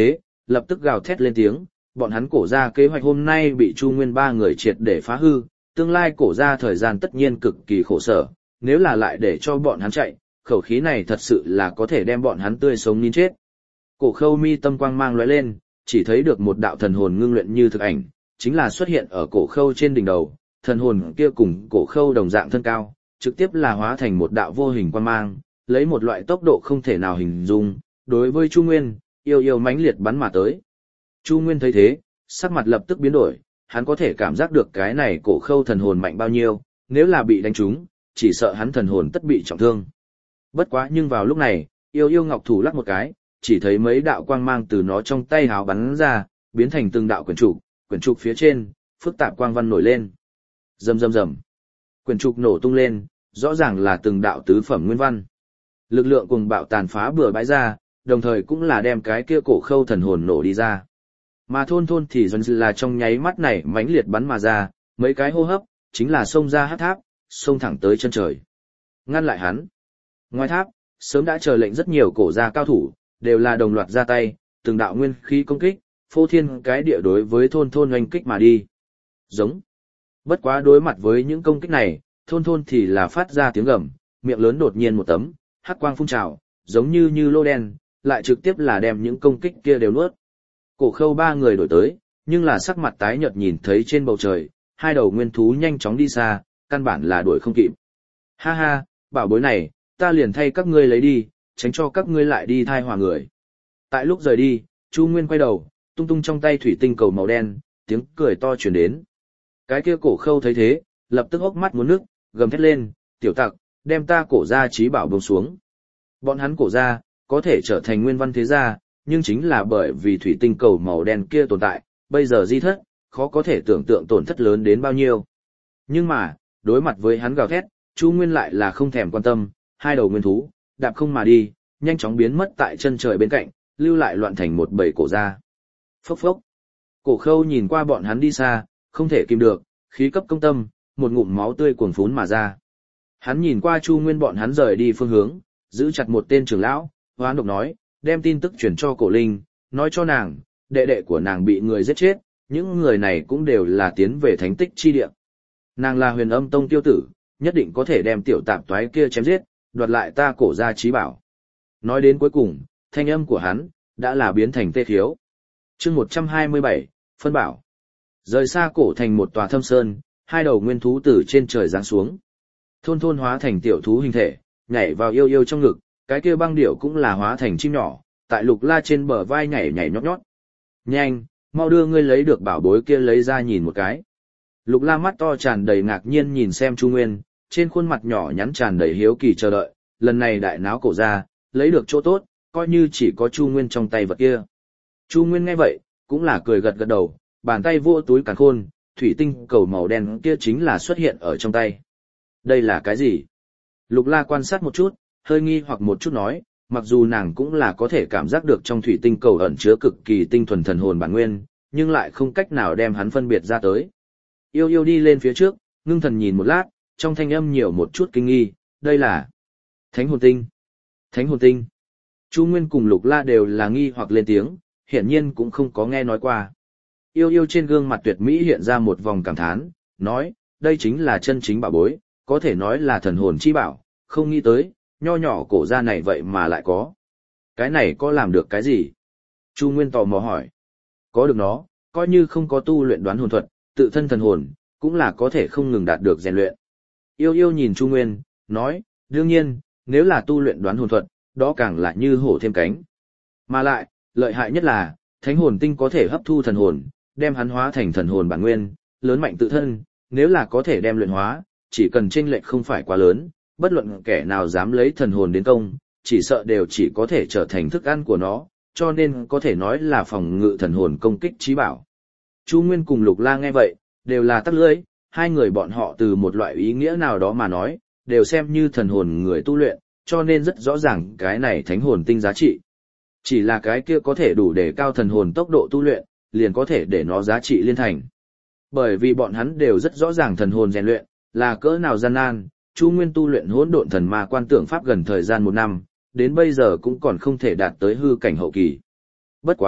lập tức gào thét lên tiếng, bọn hắn cổ ra kế hoạch hôm nay bị Chu Nguyên ba người triệt để phá hư, tương lai cổ ra thời gian tất nhiên cực kỳ khổ sở, nếu là lại để cho bọn hắn chạy, khẩu khí này thật sự là có thể đem bọn hắn tươi sống nín chết. Cổ Khâu mi tâm quang mang lóe lên, chỉ thấy được một đạo thần hồn ngưng luyện như thực ảnh, chính là xuất hiện ở Cổ Khâu trên đỉnh đầu, thần hồn kia cùng Cổ Khâu đồng dạng thân cao, trực tiếp là hóa thành một đạo vô hình quang mang, lấy một loại tốc độ không thể nào hình dung, đối với Chu Nguyên, yêu yêu mãnh liệt bắn mà tới. Chu Nguyên thấy thế, sắc mặt lập tức biến đổi, hắn có thể cảm giác được cái này Cổ Khâu thần hồn mạnh bao nhiêu, nếu là bị đánh trúng, chỉ sợ hắn thần hồn tất bị trọng thương. Bất quá nhưng vào lúc này, yêu yêu ngọc thủ lắc một cái, chỉ thấy mấy đạo quang mang từ nó trong tay háo bắn ra, biến thành từng đạo quyển trục phía trên, phức tạp quang văn nổi lên. Rầm rầm rầm. Quyển trục nổ tung lên, rõ ràng là từng đạo tứ phẩm nguyên văn. Lực lượng cùng bạo tàn phá bừa bãi ra, đồng thời cũng là đem cái kia Cổ Khâu thần hồn nổ đi ra. Mà thôn thì dần là trong nháy mắt này mãnh liệt bắn mà ra, mấy cái hô hấp, chính là xông ra hắc tháp, xông thẳng tới chân trời. Ngăn lại hắn. Ngoài tháp, sớm đã chờ lệnh rất nhiều cổ gia cao thủ, đều là đồng loạt ra tay, từng đạo nguyên khí công kích, phô thiên cái địa đối với thôn oanh kích mà đi. Giống. Bất quá đối mặt với những công kích này, thôn thì là phát ra tiếng gầm, miệng lớn đột nhiên một tấm, hắc quang phun trào, giống như lô đen, lại trực tiếp là đem những công kích kia đều nuốt. Cổ Khâu ba người đổi tới, nhưng là sắc mặt tái nhợt nhìn thấy trên bầu trời, hai đầu nguyên thú nhanh chóng đi xa, căn bản là đuổi không kịp. Ha ha, bảo bối này, ta liền thay các ngươi lấy đi, tránh cho các ngươi lại đi thai hòa người. Tại lúc rời đi, Chu Nguyên quay đầu, tung tung trong tay thủy tinh cầu màu đen, tiếng cười to truyền đến. Cái kia Cổ Khâu thấy thế, lập tức hốc mắt muốn nước, gầm thét lên, tiểu tặc, đem ta cổ gia trí bảo buông xuống. Bọn hắn cổ gia, có thể trở thành nguyên văn thế gia, nhưng chính là bởi vì thủy tinh cầu màu đen kia tồn tại, bây giờ di thất, khó có thể tưởng tượng tổn thất lớn đến bao nhiêu. Nhưng mà, đối mặt với hắn gào thét, Chu Nguyên lại là không thèm quan tâm, hai đầu nguyên thú, đạp không mà đi, nhanh chóng biến mất tại chân trời bên cạnh, lưu lại loạn thành một bầy cổ gia. Phốc phốc. Cổ Khâu nhìn qua bọn hắn đi xa, không thể kìm được, khí cấp công tâm, một ngụm máu tươi cuồn phún mà ra. Hắn nhìn qua Chu Nguyên bọn hắn rời đi phương hướng, giữ chặt một tên trưởng lão, hoán độc nói, đem tin tức chuyển cho Cổ Linh, nói cho nàng, đệ đệ của nàng bị người giết chết, những người này cũng đều là tiến về thánh tích chi địa. Nàng là Huyền Âm Tông tiêu tử, nhất định có thể đem tiểu tạp toái kia chém giết, đoạt lại ta cổ gia trí bảo. Nói đến cuối cùng, thanh âm của hắn đã là biến thành tê khiếu. Chương 127, phân bảo. Rời xa cổ thành một tòa thâm sơn, hai đầu nguyên thú từ trên trời giáng xuống. Thôn hóa thành tiểu thú hình thể, nhảy vào yêu yêu trong ngực, cái kia băng điểu cũng là hóa thành chim nhỏ, tại Lục La trên bờ vai nhảy nhảy nhót nhót. Nhanh, mau đưa ngươi lấy được bảo bối kia lấy ra nhìn một cái. Lục La mắt to tràn đầy ngạc nhiên nhìn xem Chu Nguyên, trên khuôn mặt nhỏ nhắn tràn đầy hiếu kỳ chờ đợi, lần này đại náo cổ ra, lấy được chỗ tốt, coi như chỉ có Chu Nguyên trong tay vật kia. Chu Nguyên nghe vậy, cũng là cười gật gật đầu, bàn tay vô túi càn khôn, thủy tinh cầu màu đen kia chính là xuất hiện ở trong tay. Đây là cái gì? Lục La quan sát một chút, hơi nghi hoặc một chút nói, mặc dù nàng cũng là có thể cảm giác được trong thủy tinh cầu ẩn chứa cực kỳ tinh thuần thần hồn bản nguyên, nhưng lại không cách nào đem hắn phân biệt ra tới. Yêu yêu đi lên phía trước, ngưng thần nhìn một lát, trong thanh âm nhiều một chút kinh nghi, đây là Thánh hồn tinh. Thánh hồn tinh. Chu Nguyên cùng Lục La đều là nghi hoặc lên tiếng, hiển nhiên cũng không có nghe nói qua. Yêu yêu trên gương mặt tuyệt mỹ hiện ra một vòng cảm thán, nói, đây chính là chân chính bảo bối, có thể nói là thần hồn chi bảo, không nghĩ tới, nho nhỏ cổ gia này vậy mà lại có. Cái này có làm được cái gì? Chu Nguyên tò mò hỏi. Có được nó, coi như không có tu luyện đoán hồn thuật, tự thân thần hồn, cũng là có thể không ngừng đạt được rèn luyện. Yêu yêu nhìn Chu Nguyên, nói, đương nhiên, nếu là tu luyện đoán hồn thuật, đó càng là như hổ thêm cánh. Mà lại, lợi hại nhất là, thánh hồn tinh có thể hấp thu thần hồn, đem hắn hóa thành thần hồn bản nguyên, lớn mạnh tự thân, nếu là có thể đem luyện hóa, chỉ cần chênh lệch không phải quá lớn, bất luận kẻ nào dám lấy thần hồn đến công, chỉ sợ đều chỉ có thể trở thành thức ăn của nó, cho nên có thể nói là phòng ngự thần hồn công kích trí bảo. Chu Nguyên cùng Lục La nghe vậy, đều là tắt lưỡi, hai người bọn họ từ một loại ý nghĩa nào đó mà nói, đều xem như thần hồn người tu luyện, cho nên rất rõ ràng cái này thánh hồn tinh giá trị. Chỉ là cái kia có thể đủ để cao thần hồn tốc độ tu luyện, liền có thể để nó giá trị liên thành. Bởi vì bọn hắn đều rất rõ ràng thần hồn rèn luyện, là cỡ nào gian nan, Chu Nguyên tu luyện hỗn độn thần ma quan tưởng pháp gần thời gian 1 năm, đến bây giờ cũng còn không thể đạt tới hư cảnh hậu kỳ. Bất quá,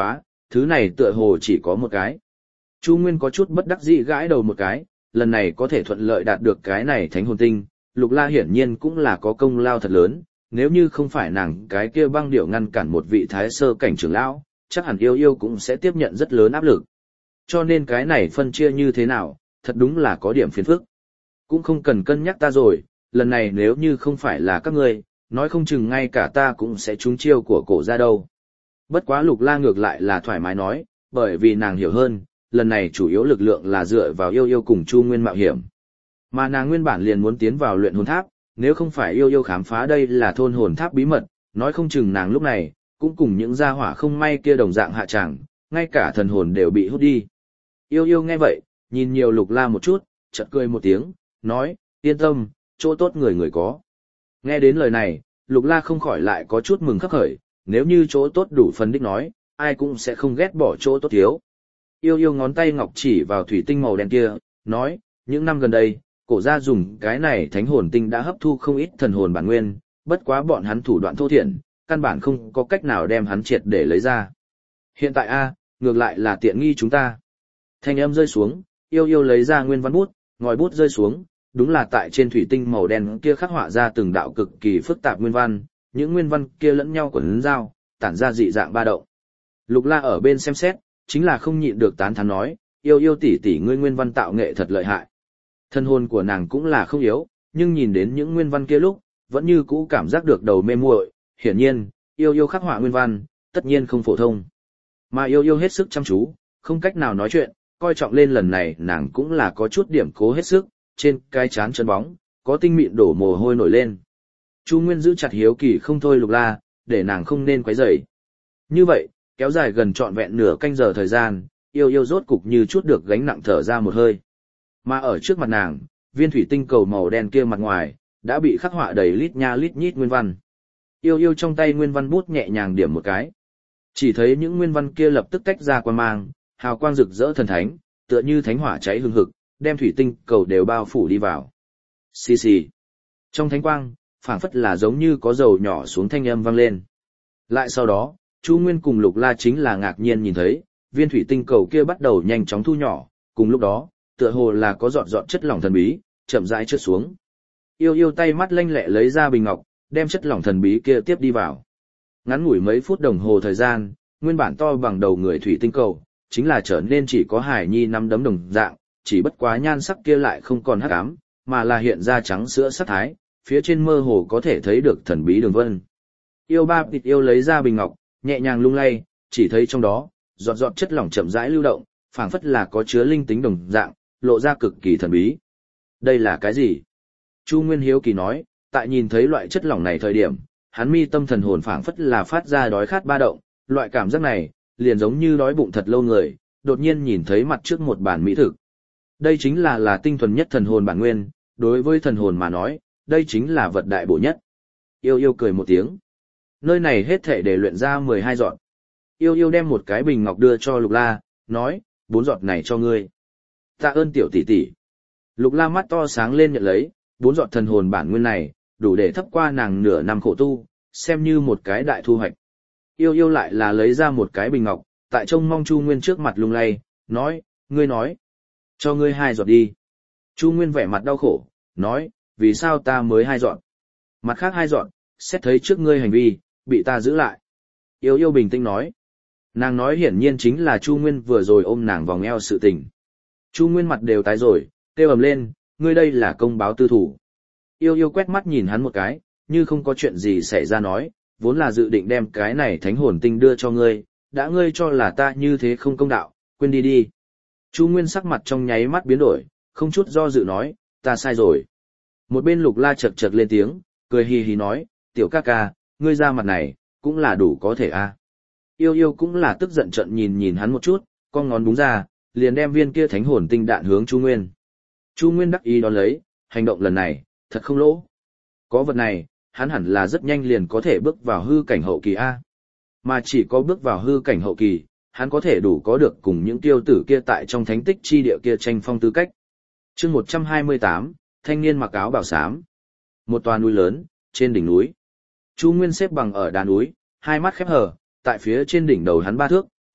Thứ này tựa hồ chỉ có một cái. Chu Nguyên có chút bất đắc dĩ gãi đầu một cái, lần này có thể thuận lợi đạt được cái này thánh hồn tinh, Lục La hiển nhiên cũng là có công lao thật lớn, nếu như không phải nàng cái kia băng điệu ngăn cản một vị thái sơ cảnh trưởng lão, chắc hẳn yêu yêu cũng sẽ tiếp nhận rất lớn áp lực. Cho nên cái này phân chia như thế nào, thật đúng là có điểm phiền phức. Cũng không cần cân nhắc ta rồi, lần này nếu như không phải là các ngươi, nói không chừng ngay cả ta cũng sẽ trúng chiêu của cổ ra đâu. Bất quá Lục La ngược lại là thoải mái nói, bởi vì nàng hiểu hơn, lần này chủ yếu lực lượng là dựa vào yêu yêu cùng Chu Nguyên mạo hiểm. Mà nàng nguyên bản liền muốn tiến vào luyện hồn tháp, nếu không phải yêu yêu khám phá đây là thôn hồn tháp bí mật, nói không chừng nàng lúc này, cũng cùng những gia hỏa không may kia đồng dạng hạ tràng, ngay cả thần hồn đều bị hút đi. Yêu yêu nghe vậy, nhìn nhiều Lục La một chút, chợt cười một tiếng, nói, yên tâm, chỗ tốt người người có. Nghe đến lời này, Lục La không khỏi lại có chút mừng khắc khởi, nếu như chỗ tốt đủ phân đích nói, ai cũng sẽ không ghét bỏ chỗ tốt thiếu. Yêu yêu ngón tay ngọc chỉ vào thủy tinh màu đen kia, nói, những năm gần đây, cổ gia dùng cái này thánh hồn tinh đã hấp thu không ít thần hồn bản nguyên, bất quá bọn hắn thủ đoạn thô thiển, căn bản không có cách nào đem hắn triệt để lấy ra. Hiện tại ngược lại là tiện nghi chúng ta. Thanh âm rơi xuống, yêu yêu lấy ra nguyên văn bút, ngòi bút rơi xuống, đúng là tại trên thủy tinh màu đen kia khắc họa ra từng đạo cực kỳ phức tạp nguyên văn, những nguyên văn kia lẫn nhau quấn giao, tản ra dị dạng ba động. Lục La ở bên xem xét, chính là không nhịn được tán thán nói, yêu yêu tỷ tỷ ngươi nguyên văn tạo nghệ thật lợi hại. Thân hồn của nàng cũng là không yếu, nhưng nhìn đến những nguyên văn kia lúc, vẫn như cũ cảm giác được đầu mê muội, hiển nhiên, yêu yêu khắc họa nguyên văn, tất nhiên không phổ thông. Mà yêu yêu hết sức chăm chú, không cách nào nói chuyện, coi trọng lên lần này nàng cũng là có chút điểm cố hết sức, trên cái trán chân bóng, có tinh mịn đổ mồ hôi nổi lên. Chu Nguyên giữ chặt hiếu kỳ không thôi Lục La, để nàng không nên quấy rầy. Như vậy, kéo dài gần trọn vẹn nửa canh giờ thời gian, yêu yêu rốt cục như chút được gánh nặng thở ra một hơi. Mà ở trước mặt nàng, viên thủy tinh cầu màu đen kia mặt ngoài, đã bị khắc họa đầy lít nha lít nhít nguyên văn. Yêu yêu trong tay nguyên văn bút nhẹ nhàng điểm một cái. Chỉ thấy những nguyên văn kia lập tức tách ra quang mang, hào quang rực rỡ thần thánh, tựa như thánh hỏa cháy hừng hực, đem thủy tinh cầu đều bao phủ đi vào. Xì xì. Trong thánh quang, phảng phất là giống như có dầu nhỏ xuống thanh âm vang lên. Lại sau đó, Chu Nguyên cùng Lục La chính là ngạc nhiên nhìn thấy, viên thủy tinh cầu kia bắt đầu nhanh chóng thu nhỏ, cùng lúc đó, tựa hồ là có giọt giọt chất lỏng thần bí, chậm rãi trượt xuống. Yêu yêu tay mắt lanh lẹ lấy ra bình ngọc, đem chất lỏng thần bí kia tiếp đi vào. Ngắn ngủi mấy phút đồng hồ thời gian, nguyên bản to bằng đầu người thủy tinh cầu, chính là trở nên chỉ có hải nhi năm đấm đồng dạng, chỉ bất quá nhan sắc kia lại không còn hắc ám, mà là hiện ra trắng sữa sắc thái, phía trên mơ hồ có thể thấy được thần bí đường vân. Yêu ba tịt yêu lấy ra bình ngọc, nhẹ nhàng lung lay, chỉ thấy trong đó, giọt giọt chất lỏng chậm rãi lưu động, phảng phất là có chứa linh tính đồng dạng, lộ ra cực kỳ thần bí. Đây là cái gì? Chu Nguyên hiếu kỳ nói, tại nhìn thấy loại chất lỏng này thời điểm, hắn mi tâm thần hồn phảng phất là phát ra đói khát ba động, loại cảm giác này, liền giống như đói bụng thật lâu người, đột nhiên nhìn thấy mặt trước một bản mỹ thực. Đây chính là tinh thuần nhất thần hồn bản nguyên, đối với thần hồn mà nói, đây chính là vật đại bổ nhất. Yêu yêu cười một tiếng. Nơi này hết thể để luyện ra 12 giọt. Yêu yêu đem một cái bình ngọc đưa cho Lục La, nói, 4 giọt này cho ngươi. Tạ ơn tiểu tỷ tỷ. Lục La mắt to sáng lên nhận lấy, 4 giọt thần hồn bản nguyên này, đủ để thấp qua nàng nửa năm khổ tu, xem như một cái đại thu hoạch. Yêu yêu lại là lấy ra một cái bình ngọc, tại trông mong Chu Nguyên trước mặt lung lay, nói, ngươi nói, cho ngươi 2 giọt đi. Chu Nguyên vẻ mặt đau khổ, nói, vì sao ta mới 2 giọt? Mặt khác 2 giọt, xét thấy trước ngươi hành vi, bị ta giữ lại. Yêu yêu bình tĩnh nói. Nàng nói hiển nhiên chính là Chu Nguyên vừa rồi ôm nàng vòng eo sự tình. Chu Nguyên mặt đều tái rồi, kêu ầm lên, ngươi đây là công báo tư thủ. Yêu yêu quét mắt nhìn hắn một cái, như không có chuyện gì xảy ra nói, vốn là dự định đem cái này thánh hồn tinh đưa cho ngươi, đã ngươi cho là ta như thế không công đạo, quên đi đi. Chu Nguyên sắc mặt trong nháy mắt biến đổi, không chút do dự nói, ta sai rồi. Một bên Lục La chật chật lên tiếng, cười hì hì nói, tiểu ca ca, ngươi ra mặt này, cũng là đủ có thể a. Yêu yêu cũng là tức giận trận nhìn nhìn hắn một chút, con ngón búng ra, liền đem viên kia thánh hồn tinh đạn hướng Chu Nguyên. Chu Nguyên đắc ý đón lấy, hành động lần này, thật không lỗ. Có vật này, hắn hẳn là rất nhanh liền có thể bước vào hư cảnh hậu kỳ a. Mà chỉ có bước vào hư cảnh hậu kỳ, hắn có thể đủ có được cùng những tiêu tử kia tại trong thánh tích chi địa kia tranh phong tư cách. Chương 128, thanh niên mặc áo bảo xám. Một tòa núi lớn, trên đỉnh núi. Chu Nguyên xếp bằng ở đá núi, hai mắt khép hờ, tại phía trên đỉnh đầu hắn 3 thước,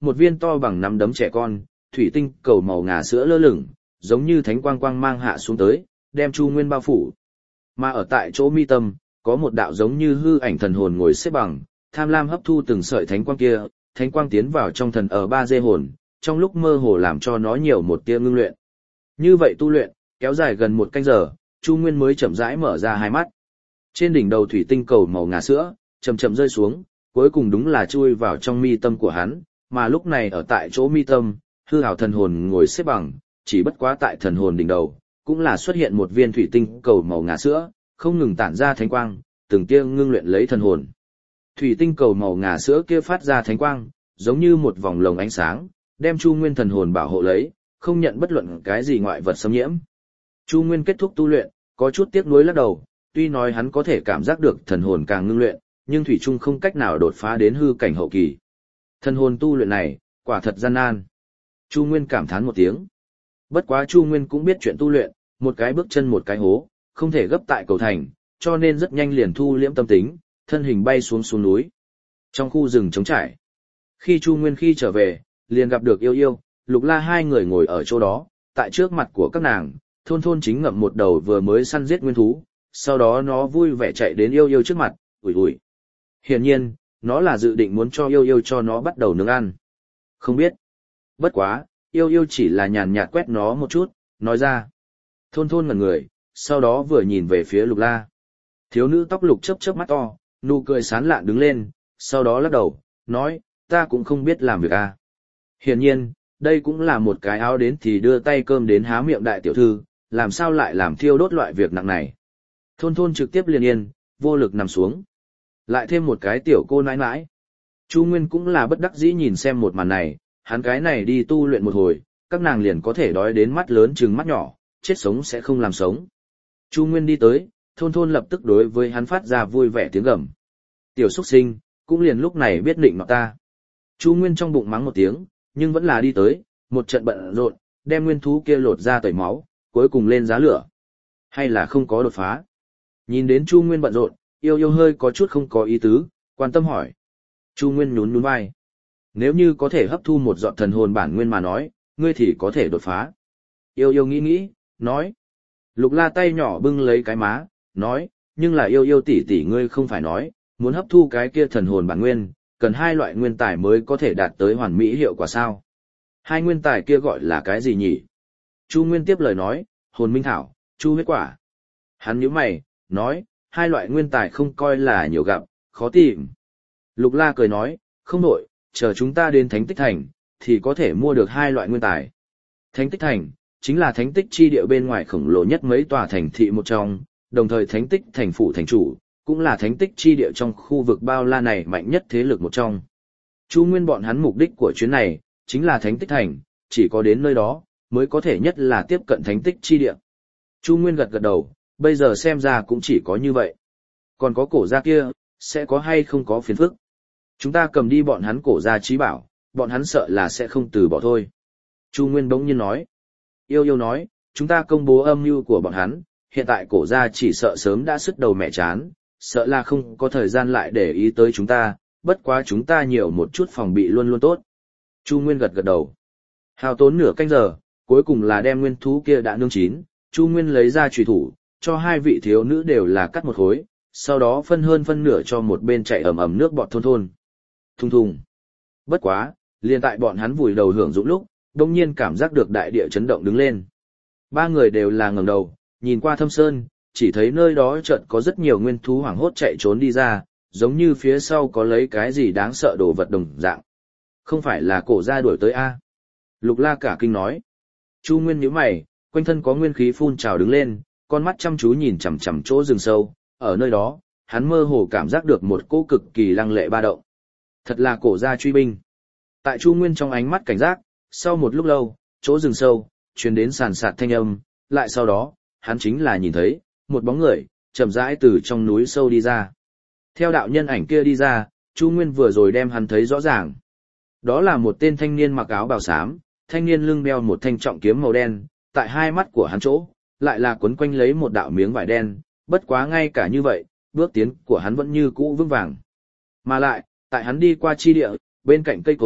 một viên to bằng nắm đấm trẻ con, thủy tinh cầu màu ngà sữa lơ lửng, giống như thánh quang quang mang hạ xuống tới, đem Chu Nguyên bao phủ. Mà ở tại chỗ mi tâm, có một đạo giống như hư ảnh thần hồn ngồi xếp bằng, tham lam hấp thu từng sợi thánh quang kia, thánh quang tiến vào trong thần ở ba dê hồn, trong lúc mơ hồ làm cho nó nhiều một tia ngưng luyện. Như vậy tu luyện, kéo dài gần 1 canh giờ, Chu Nguyên mới chậm rãi mở ra hai mắt. Trên đỉnh đầu thủy tinh cầu màu ngà sữa, chậm chậm rơi xuống, cuối cùng đúng là chui vào trong mi tâm của hắn, mà lúc này ở tại chỗ mi tâm, hư ảo thần hồn ngồi xếp bằng, chỉ bất quá tại thần hồn đỉnh đầu, cũng là xuất hiện một viên thủy tinh cầu màu ngà sữa, không ngừng tản ra thánh quang, từng tia ngưng luyện lấy thần hồn. Thủy tinh cầu màu ngà sữa kia phát ra thánh quang, giống như một vòng lồng ánh sáng, đem Chu Nguyên thần hồn bảo hộ lấy, không nhận bất luận cái gì ngoại vật xâm nhiễm. Chu Nguyên kết thúc tu luyện, có chút tiếc nuối lắc đầu, tuy nói hắn có thể cảm giác được thần hồn càng ngưng luyện, nhưng thủy chung không cách nào đột phá đến hư cảnh hậu kỳ. Thần hồn tu luyện này, quả thật gian nan. Chu Nguyên cảm thán một tiếng. Bất quá Chu Nguyên cũng biết chuyện tu luyện, một cái bước chân một cái hố, không thể gấp tại cầu thành, cho nên rất nhanh liền thu liễm tâm tính, thân hình bay xuống núi. Trong khu rừng trống trải, khi Chu Nguyên khi trở về, liền gặp được Yêu Yêu, Lục La hai người ngồi ở chỗ đó, tại trước mặt của các nàng, Thôn Thôn chính ngậm một đầu vừa mới săn giết nguyên thú, sau đó nó vui vẻ chạy đến Yêu Yêu trước mặt, ủi ủi. Hiển nhiên, nó là dự định muốn cho Yêu Yêu cho nó bắt đầu nướng ăn. Không biết. Bất quá, Yêu Yêu chỉ là nhàn nhạt quét nó một chút, nói ra. Thôn Thôn ngẩn người, sau đó vừa nhìn về phía Lục La. Thiếu nữ tóc lục chớp chớp mắt to, nụ cười sán lạn đứng lên, sau đó lắc đầu, nói, ta cũng không biết làm việc à. Hiển nhiên, đây cũng là một cái áo đến thì đưa tay cơm đến há miệng đại tiểu thư, làm sao lại làm thiêu đốt loại việc nặng này. Thôn Thôn trực tiếp liền yên, vô lực nằm xuống. Lại thêm một cái tiểu cô nãi nãi. Chu Nguyên cũng là bất đắc dĩ nhìn xem một màn này, hắn cái này đi tu luyện một hồi, các nàng liền có thể đói đến mắt lớn chừng mắt nhỏ, chết sống sẽ không làm sống. Chu Nguyên đi tới, Thôn Thôn lập tức đối với hắn phát ra vui vẻ tiếng gầm. Tiểu xuất sinh, cũng liền lúc này biết định nọ ta. Chu Nguyên trong bụng mắng một tiếng, nhưng vẫn là đi tới, một trận bận rộn, đem nguyên thú kia lột ra tẩy máu, cuối cùng lên giá lửa. Hay là không có đột phá? Nhìn đến Chu Nguyên bận rộn, Yêu Yêu hơi có chút không có ý tứ, quan tâm hỏi. Chu Nguyên nhún nhún vai. Nếu như có thể hấp thu một giọt thần hồn bản nguyên mà nói, ngươi thì có thể đột phá. Yêu Yêu nghĩ nghĩ, nói. Lục La tay nhỏ bưng lấy cái má, nói, nhưng là Yêu Yêu tỷ tỷ ngươi không phải nói, muốn hấp thu cái kia thần hồn bản nguyên, cần 2 loại nguyên tài mới có thể đạt tới hoàn mỹ hiệu quả sao? 2 nguyên tài kia gọi là cái gì nhỉ? Chu Nguyên tiếp lời nói, hồn minh thảo, chu huyết quả. Hắn nhíu mày, nói, 2 loại nguyên tài không coi là nhiều gặp, khó tìm. Lục La cười nói, không nổi, chờ chúng ta đến Thánh Tích Thành, thì có thể mua được 2 loại nguyên tài. Thánh Tích Thành, chính là thánh tích chi địa bên ngoài khổng lồ nhất mấy tòa thành thị một trong, đồng thời Thánh Tích thành phủ thành chủ, cũng là thánh tích chi địa trong khu vực bao la này mạnh nhất thế lực một trong. Chu Nguyên bọn hắn mục đích của chuyến này, chính là Thánh Tích Thành, chỉ có đến nơi đó, mới có thể nhất là tiếp cận thánh tích chi địa. Chu Nguyên gật gật đầu, bây giờ xem ra cũng chỉ có như vậy. Còn có cổ gia kia, sẽ có hay không có phiền phức. Chúng ta cầm đi bọn hắn cổ gia trí bảo, bọn hắn sợ là sẽ không từ bỏ thôi. Chu Nguyên bỗng nhiên nói. Yêu Yêu nói, chúng ta công bố âm mưu của bọn hắn, hiện tại cổ gia chỉ sợ sớm đã sứt đầu mẹ chán, sợ là không có thời gian lại để ý tới chúng ta, bất quá chúng ta nhiều một chút phòng bị luôn luôn tốt. Chu Nguyên gật gật đầu. Hao tốn nửa canh giờ, cuối cùng là đem nguyên thú kia đã nướng chín, Chu Nguyên lấy ra chùy thủ, cho 2 vị thiếu nữ đều là cắt một khối, sau đó phân hơn phân nửa cho một bên chạy ầm ầm nước bọt thôn thôn. Thùng thùng. Bất quá, liền tại bọn hắn vùi đầu hưởng dụng lúc, đông nhiên cảm giác được đại địa chấn động đứng lên. 3 người đều là ngẩng đầu, nhìn qua thâm sơn, chỉ thấy nơi đó chợt có rất nhiều nguyên thú hoảng hốt chạy trốn đi ra, giống như phía sau có lấy cái gì đáng sợ đồ vật đồng dạng. Không phải là cổ gia đuổi tới a? Lục La cả kinh nói. Chu Nguyên nhíu mày, quanh thân có nguyên khí phun trào đứng lên, con mắt chăm chú nhìn chằm chằm chỗ rừng sâu, ở nơi đó, hắn mơ hồ cảm giác được một cỗ cực kỳ lăng lệ ba động. Thật là cổ gia truy binh. Tại Chu Nguyên trong ánh mắt cảnh giác, sau một lúc lâu, chỗ rừng sâu truyền đến sàn sạt thanh âm, lại sau đó, hắn chính là nhìn thấy một bóng người chậm rãi từ trong núi sâu đi ra. Theo đạo nhân ảnh kia đi ra, Chu Nguyên vừa rồi đem hắn thấy rõ ràng. Đó là một tên thanh niên mặc áo bào xám, thanh niên lưng đeo một thanh trọng kiếm màu đen, tại 2 mắt của hắn chỗ, lại là quấn quanh lấy một đạo miếng vải đen, bất quá ngay cả như vậy, bước tiến của hắn vẫn như cũ vững vàng. Mà lại, tại hắn đi qua chi địa, bên cạnh cây cối,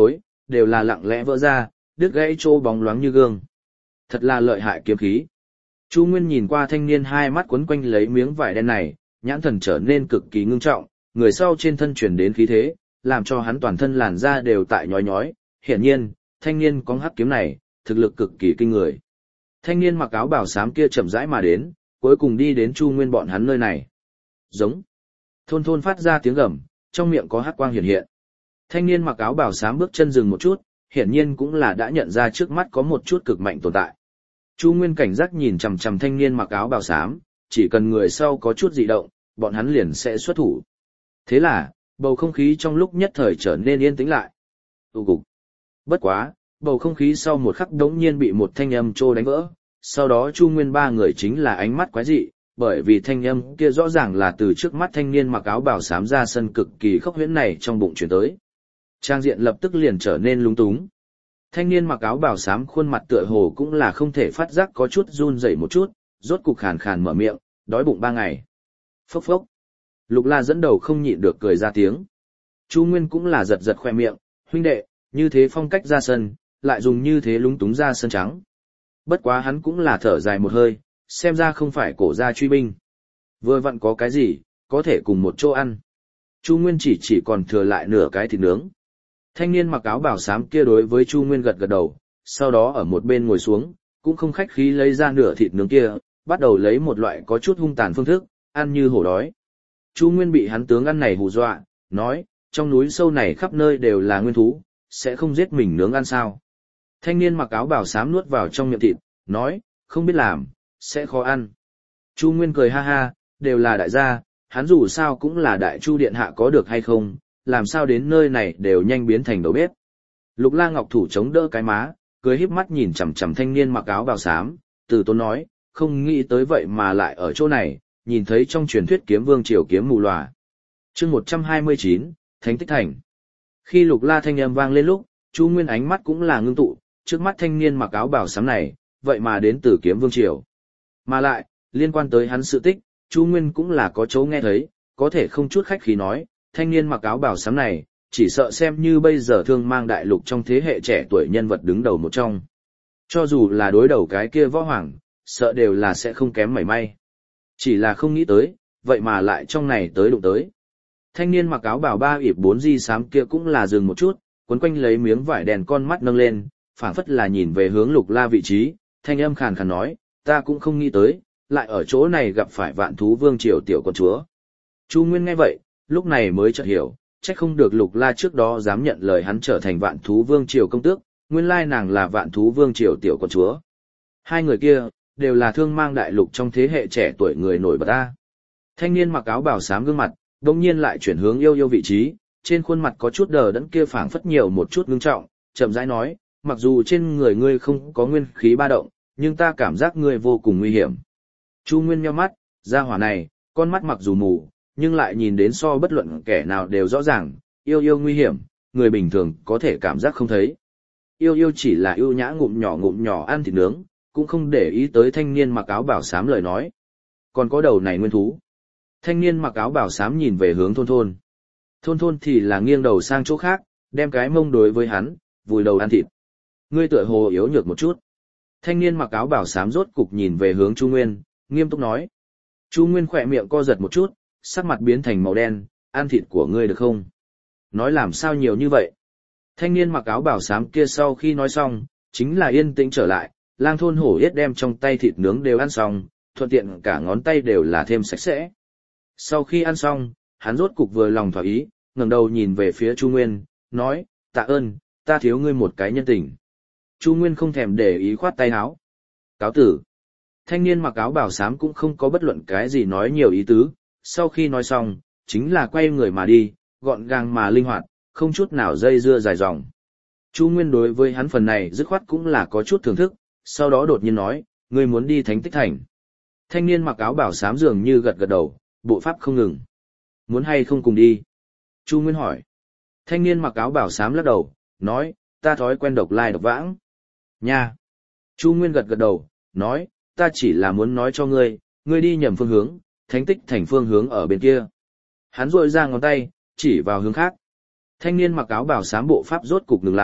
đều là lặng lẽ vỡ ra, đứt gãy chỗ bóng loáng như gương. Thật là lợi hại kiếm khí. Chu Nguyên nhìn qua thanh niên hai mắt quấn quanh lấy miếng vải đen này, nhãn thần trở nên cực kỳ ngưng trọng, người sau trên thân chuyển đến khí thế, làm cho hắn toàn thân làn da đều tại nhói nhói. Hiển nhiên, thanh niên có hắc kiếm này, thực lực cực kỳ kinh người. Thanh niên mặc áo bào xám kia chậm rãi mà đến, cuối cùng đi đến Chu Nguyên bọn hắn nơi này. Giống. Thôn thôn phát ra tiếng gầm, trong miệng có hắc quang hiện hiện. Thanh niên mặc áo bào xám bước chân dừng một chút, hiển nhiên cũng là đã nhận ra trước mắt có một chút cực mạnh tồn tại. Chu Nguyên cảnh giác nhìn chằm chằm thanh niên mặc áo bào xám, chỉ cần người sau có chút dị động, bọn hắn liền sẽ xuất thủ. Thế là, bầu không khí trong lúc nhất thời trở nên yên tĩnh lại. Tụ cục. Bất quá, bầu không khí sau một khắc đống nhiên bị một thanh âm trô đánh vỡ. Sau đó Chu Nguyên ba người chính là ánh mắt quái dị, bởi vì thanh âm kia rõ ràng là từ trước mắt thanh niên mặc áo bào xám ra sân cực kỳ khốc huyễn này trong bụng chuyển tới. Trang diện lập tức liền trở nên lúng túng. Thanh niên mặc áo bào xám khuôn mặt tựa hồ cũng là không thể phát giác có chút run rẩy một chút, rốt cục khàn khàn mở miệng, đói bụng 3 ngày. Phốc phốc. Lục La dẫn đầu không nhịn được cười ra tiếng. Chu Nguyên cũng là giật giật khoe miệng, huynh đệ, như thế phong cách ra sân, lại dùng như thế lúng túng ra sân trắng. Bất quá hắn cũng là thở dài một hơi, xem ra không phải cổ gia truy binh. Vừa vặn có cái gì, có thể cùng một chỗ ăn. Chu Nguyên chỉ còn thừa lại nửa cái thịt nướng. Thanh niên mặc áo bào xám kia đối với Chu Nguyên gật gật đầu, sau đó ở một bên ngồi xuống, cũng không khách khí lấy ra nửa thịt nướng kia, bắt đầu lấy một loại có chút hung tàn phương thức, ăn như hổ đói. Chu Nguyên bị hắn tướng ăn này hù dọa, nói, trong núi sâu này khắp nơi đều là nguyên thú, sẽ không giết mình nướng ăn sao. Thanh niên mặc áo bào xám nuốt vào trong miệng thịt, nói, không biết làm, sẽ khó ăn. Chu Nguyên cười ha ha, đều là đại gia, hắn dù sao cũng là đại chu điện hạ có được hay không, làm sao đến nơi này đều nhanh biến thành đầu bếp. Lục La Ngọc thủ chống đỡ cái má, cười híp mắt nhìn chằm chằm thanh niên mặc áo bào xám, từ tốn nói, không nghĩ tới vậy mà lại ở chỗ này, nhìn thấy trong truyền thuyết kiếm vương triều kiếm mù lòa. Chương 129, Thánh Tích Thành. Khi Lục La thanh âm vang lên lúc, Chu Nguyên ánh mắt cũng là ngưng tụ, trước mắt thanh niên mặc áo bào xám này, vậy mà đến từ kiếm vương triều. Mà lại, liên quan tới hắn sự tích, Chu Nguyên cũng là có chỗ nghe thấy, có thể không chút khách khí nói, thanh niên mặc áo bào xám này, chỉ sợ xem như bây giờ thương mang đại lục trong thế hệ trẻ tuổi nhân vật đứng đầu một trong. Cho dù là đối đầu cái kia võ hoàng, sợ đều là sẽ không kém mảy may. Chỉ là không nghĩ tới, vậy mà lại trong này tới đụng tới. Thanh niên mặc áo bào ba ịp 4 di xám kia cũng là dừng một chút, quấn quanh lấy miếng vải đèn con mắt nâng lên, phảng phất là nhìn về hướng Lục La vị trí, thanh âm khàn khàn nói, ta cũng không nghĩ tới, lại ở chỗ này gặp phải Vạn Thú Vương triều tiểu con chúa. Chu Nguyên nghe vậy, lúc này mới chợt hiểu, trách không được Lục La trước đó dám nhận lời hắn trở thành Vạn Thú Vương triều công tước, nguyên lai nàng là Vạn Thú Vương triều tiểu con chúa. Hai người kia đều là thương mang đại lục trong thế hệ trẻ tuổi người nổi bật ta. Thanh niên mặc áo bào xám gương mặt, đột nhiên lại chuyển hướng Yêu Yêu vị trí, trên khuôn mặt có chút đờ đẫn kia phảng phất nhiều một chút ngưng trọng, chậm rãi nói, mặc dù trên người ngươi không có nguyên khí ba động, nhưng ta cảm giác ngươi vô cùng nguy hiểm. Chu Nguyên nhíu mắt, gia hỏa này, con mắt mặc dù mù, nhưng lại nhìn đến so bất luận kẻ nào đều rõ ràng, Yêu Yêu nguy hiểm, người bình thường có thể cảm giác không thấy. Yêu Yêu chỉ là ưu nhã ngụm nhỏ ăn thịt nướng, cũng không để ý tới thanh niên mặc áo bảo xám lời nói. Còn có đầu này nguyên thú. Thanh niên mặc áo bảo xám nhìn về hướng Thôn Thôn. Thôn Thôn thì là nghiêng đầu sang chỗ khác, đem cái mông đối với hắn, vùi đầu ăn thịt. Ngươi tựa hồ yếu nhược một chút. Thanh niên mặc áo bảo xám rốt cục nhìn về hướng Chu Nguyên, nghiêm túc nói. Chu Nguyên khỏe miệng co giật một chút, sắc mặt biến thành màu đen, ăn thịt của ngươi được không? Nói làm sao nhiều như vậy? Thanh niên mặc áo bảo xám kia sau khi nói xong, chính là yên tĩnh trở lại, Lang Thôn Hổ Yết đem trong tay thịt nướng đều ăn xong, thuận tiện cả ngón tay đều là thêm sạch sẽ. Sau khi ăn xong, hắn rốt cục vừa lòng thỏa ý, ngẩng đầu nhìn về phía Chu Nguyên, nói, tạ ơn, ta thiếu ngươi một cái nhân tình. Chu Nguyên không thèm để ý khoát tay áo. Cáo tử. Thanh niên mặc áo bảo xám cũng không có bất luận cái gì nói nhiều ý tứ, sau khi nói xong, chính là quay người mà đi, gọn gàng mà linh hoạt, không chút nào dây dưa dài dòng. Chu Nguyên đối với hắn phần này dứt khoát cũng là có chút thưởng thức, sau đó đột nhiên nói, ngươi muốn đi Thánh Tích Thành. Thanh niên mặc áo bảo xám dường như gật gật đầu, bộ pháp không ngừng. Muốn hay không cùng đi? Chu Nguyên hỏi. Thanh niên mặc áo bảo xám lắc đầu, nói, ta thói quen độc lai độc vãng. Nha! Chu Nguyên gật gật đầu, nói, ta chỉ là muốn nói cho ngươi, ngươi đi nhầm phương hướng, Thánh Tích Thành phương hướng ở bên kia. Hắn rội ra ngón tay, chỉ vào hướng khác. Thanh niên mặc áo bảo xám bộ pháp rốt cục ngừng lại,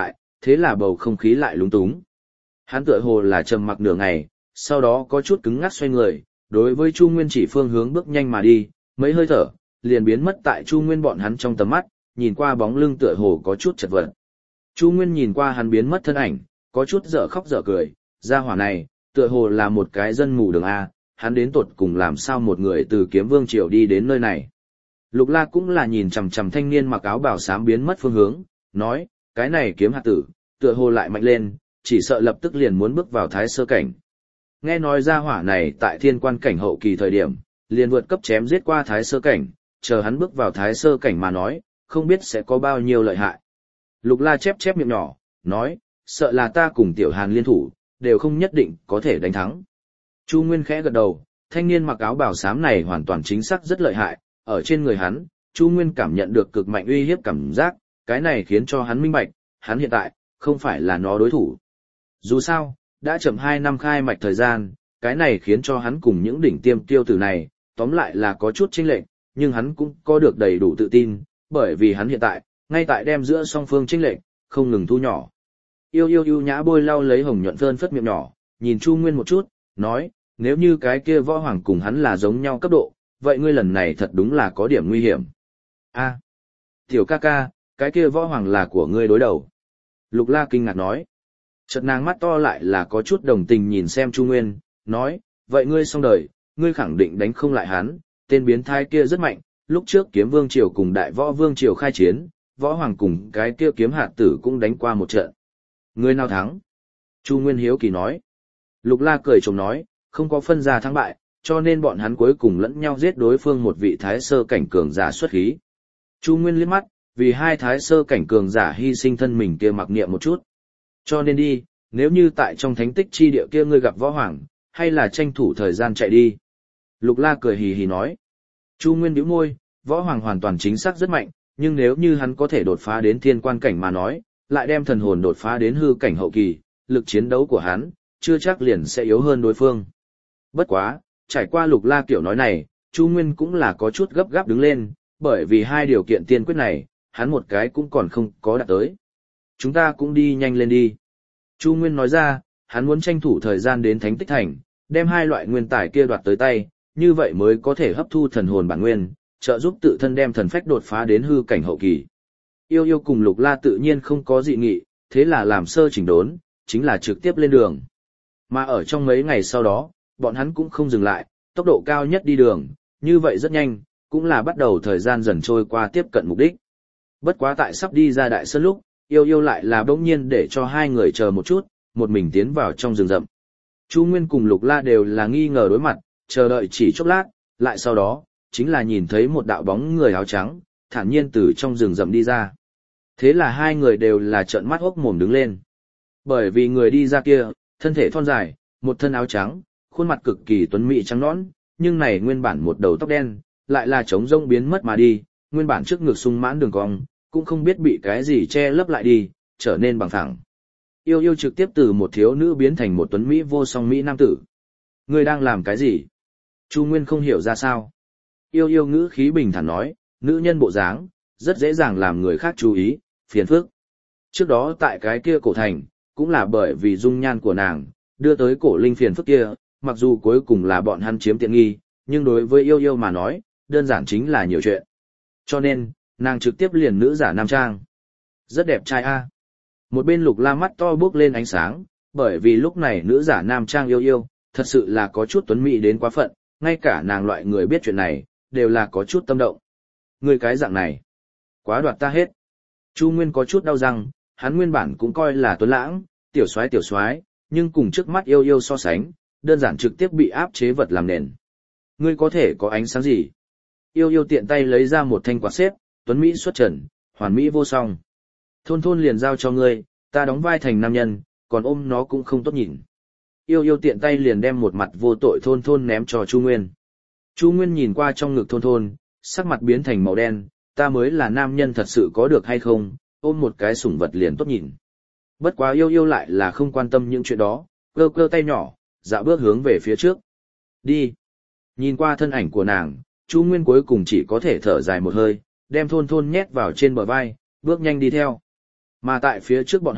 thế là bầu không khí lại lúng túng. Hắn tựa hồ là trầm mặc nửa ngày, sau đó có chút cứng ngắc xoay người, đối với Chu Nguyên chỉ phương hướng bước nhanh mà đi, mấy hơi thở, liền biến mất tại Chu Nguyên bọn hắn trong tầm mắt, nhìn qua bóng lưng tựa hồ có chút chật vật. Chu Nguyên nhìn qua hắn biến mất thân ảnh, có chút dở khóc dở cười, gia hỏa này, tựa hồ là một cái dân mù đường A, hắn đến tột cùng làm sao một người từ Kiếm Vương Triều đi đến nơi này. Lục La cũng là nhìn chằm chằm thanh niên mặc áo bào xám biến mất phương hướng, nói, cái này kiếm hạt tử, tựa hồ lại mạnh lên, chỉ sợ lập tức liền muốn bước vào thái sơ cảnh. Nghe nói gia hỏa này tại thiên quan cảnh hậu kỳ thời điểm, liền vượt cấp chém giết qua thái sơ cảnh, chờ hắn bước vào thái sơ cảnh mà nói, không biết sẽ có bao nhiêu lợi hại. Lục La chép chép miệng nhỏ, nói, sợ là ta cùng Tiểu Hàn liên thủ, đều không nhất định có thể đánh thắng. Chu Nguyên khẽ gật đầu, thanh niên mặc áo bào xám này hoàn toàn chính xác rất lợi hại, ở trên người hắn, Chu Nguyên cảm nhận được cực mạnh uy hiếp cảm giác, cái này khiến cho hắn minh bạch, hắn hiện tại, không phải là nó đối thủ. Dù sao, đã chậm 2 năm khai mạch thời gian, cái này khiến cho hắn cùng những đỉnh tiêm tiêu tử này, tóm lại là có chút chênh lệch, nhưng hắn cũng có được đầy đủ tự tin, bởi vì hắn hiện tại, ngay tại đem giữa song phương chênh lệch, không ngừng thu nhỏ. Yêu nhã bôi lau lấy hồng nhuận phơn phất miệng nhỏ, nhìn Chu Nguyên một chút, nói, nếu như cái kia võ hoàng cùng hắn là giống nhau cấp độ, vậy ngươi lần này thật đúng là có điểm nguy hiểm. A, tiểu ca ca, cái kia võ hoàng là của ngươi đối đầu. Lục La kinh ngạc nói. Chợt nàng mắt to lại là có chút đồng tình nhìn xem Chu Nguyên, nói, vậy ngươi xong đời, ngươi khẳng định đánh không lại hắn, tên biến thái kia rất mạnh, lúc trước Kiếm Vương Triều cùng Đại Võ Vương Triều khai chiến, võ hoàng cùng cái kia kiếm hạt tử cũng đánh qua một trận. Ngươi nào thắng? Chu Nguyên hiếu kỳ nói. Lục La cười chồng nói, không có phân ra thắng bại, cho nên bọn hắn cuối cùng lẫn nhau giết đối phương một vị thái sơ cảnh cường giả xuất khí. Chu Nguyên liếc mắt, vì hai thái sơ cảnh cường giả hy sinh thân mình kia mặc niệm một chút. Cho nên đi, nếu như tại trong thánh tích chi địa kia ngươi gặp võ hoàng, hay là tranh thủ thời gian chạy đi. Lục La cười hì hì nói. Chu Nguyên bĩu môi, võ hoàng hoàn toàn chính xác rất mạnh, nhưng nếu như hắn có thể đột phá đến thiên quan cảnh mà nói, lại đem thần hồn đột phá đến hư cảnh hậu kỳ, lực chiến đấu của hắn, chưa chắc liền sẽ yếu hơn đối phương. Bất quá, trải qua Lục La kiểu nói này, Chu Nguyên cũng là có chút gấp gáp đứng lên, bởi vì hai điều kiện tiên quyết này, hắn một cái cũng còn không có đạt tới. Chúng ta cũng đi nhanh lên đi. Chu Nguyên nói ra, hắn muốn tranh thủ thời gian đến Thánh Tích Thành, đem hai loại nguyên tài kia đoạt tới tay, như vậy mới có thể hấp thu thần hồn bản nguyên, trợ giúp tự thân đem thần phách đột phá đến hư cảnh hậu kỳ. Yêu cùng Lục La tự nhiên không có dị nghị, thế là làm sơ chỉnh đốn, chính là trực tiếp lên đường. Mà ở trong mấy ngày sau đó, bọn hắn cũng không dừng lại, tốc độ cao nhất đi đường, như vậy rất nhanh, cũng là bắt đầu thời gian dần trôi qua tiếp cận mục đích. Bất quá tại sắp đi ra đại sơn lúc, yêu lại là bỗng nhiên để cho hai người chờ một chút, một mình tiến vào trong rừng rậm. Chu Nguyên cùng Lục La đều là nghi ngờ đối mặt, chờ đợi chỉ chốc lát, lại sau đó, chính là nhìn thấy một đạo bóng người áo trắng, thản nhiên từ trong rừng rậm đi ra. Thế là hai người đều là trợn mắt hốc mồm đứng lên. Bởi vì người đi ra kia, thân thể thon dài, một thân áo trắng, khuôn mặt cực kỳ tuấn mỹ trắng nõn, nhưng này nguyên bản một đầu tóc đen, lại là trống rỗng biến mất mà đi, nguyên bản trước ngực sung mãn đường cong, cũng không biết bị cái gì che lấp lại đi, trở nên bằng thẳng. Yêu trực tiếp từ một thiếu nữ biến thành một tuấn mỹ vô song mỹ nam tử. Ngươi đang làm cái gì? Chu Nguyên không hiểu ra sao. Yêu ngữ khí bình thản nói, nữ nhân bộ dáng, rất dễ dàng làm người khác chú ý, phiền phức. Trước đó tại cái kia cổ thành, cũng là bởi vì dung nhan của nàng, đưa tới cổ linh phiền phức kia, mặc dù cuối cùng là bọn hắn chiếm tiện nghi, nhưng đối với yêu mà nói, đơn giản chính là nhiều chuyện. Cho nên, nàng trực tiếp liền nữ giả nam trang. Rất đẹp trai a. Một bên Lục La mắt to bước lên ánh sáng, bởi vì lúc này nữ giả nam trang yêu, thật sự là có chút tuấn mỹ đến quá phận, ngay cả nàng loại người biết chuyện này, đều là có chút tâm động. Người cái dạng này, quá đoạt ta hết. Chu Nguyên có chút đau răng, hắn nguyên bản cũng coi là tuấn lãng, tiểu soái, nhưng cùng trước mắt yêu so sánh, đơn giản trực tiếp bị áp chế vật làm nền. Ngươi có thể có ánh sáng gì? Yêu tiện tay lấy ra một thanh quạt xếp, tuấn mỹ xuất trần, hoàn mỹ vô song. Thôn liền giao cho ngươi, ta đóng vai thành nam nhân, còn ôm nó cũng không tốt nhìn. Yêu tiện tay liền đem một mặt vô tội thôn ném cho Chu Nguyên. Chu Nguyên nhìn qua trong ngực thôn, sắc mặt biến thành màu đen, ta mới là nam nhân thật sự có được hay không, ôm một cái sủng vật liền tốt nhìn. Bất quá yêu lại là không quan tâm những chuyện đó, cơ tay nhỏ, dạo bước hướng về phía trước. Đi. Nhìn qua thân ảnh của nàng, Chu Nguyên cuối cùng chỉ có thể thở dài một hơi, đem thôn nhét vào trên bờ vai, bước nhanh đi theo. Mà tại phía trước bọn họ,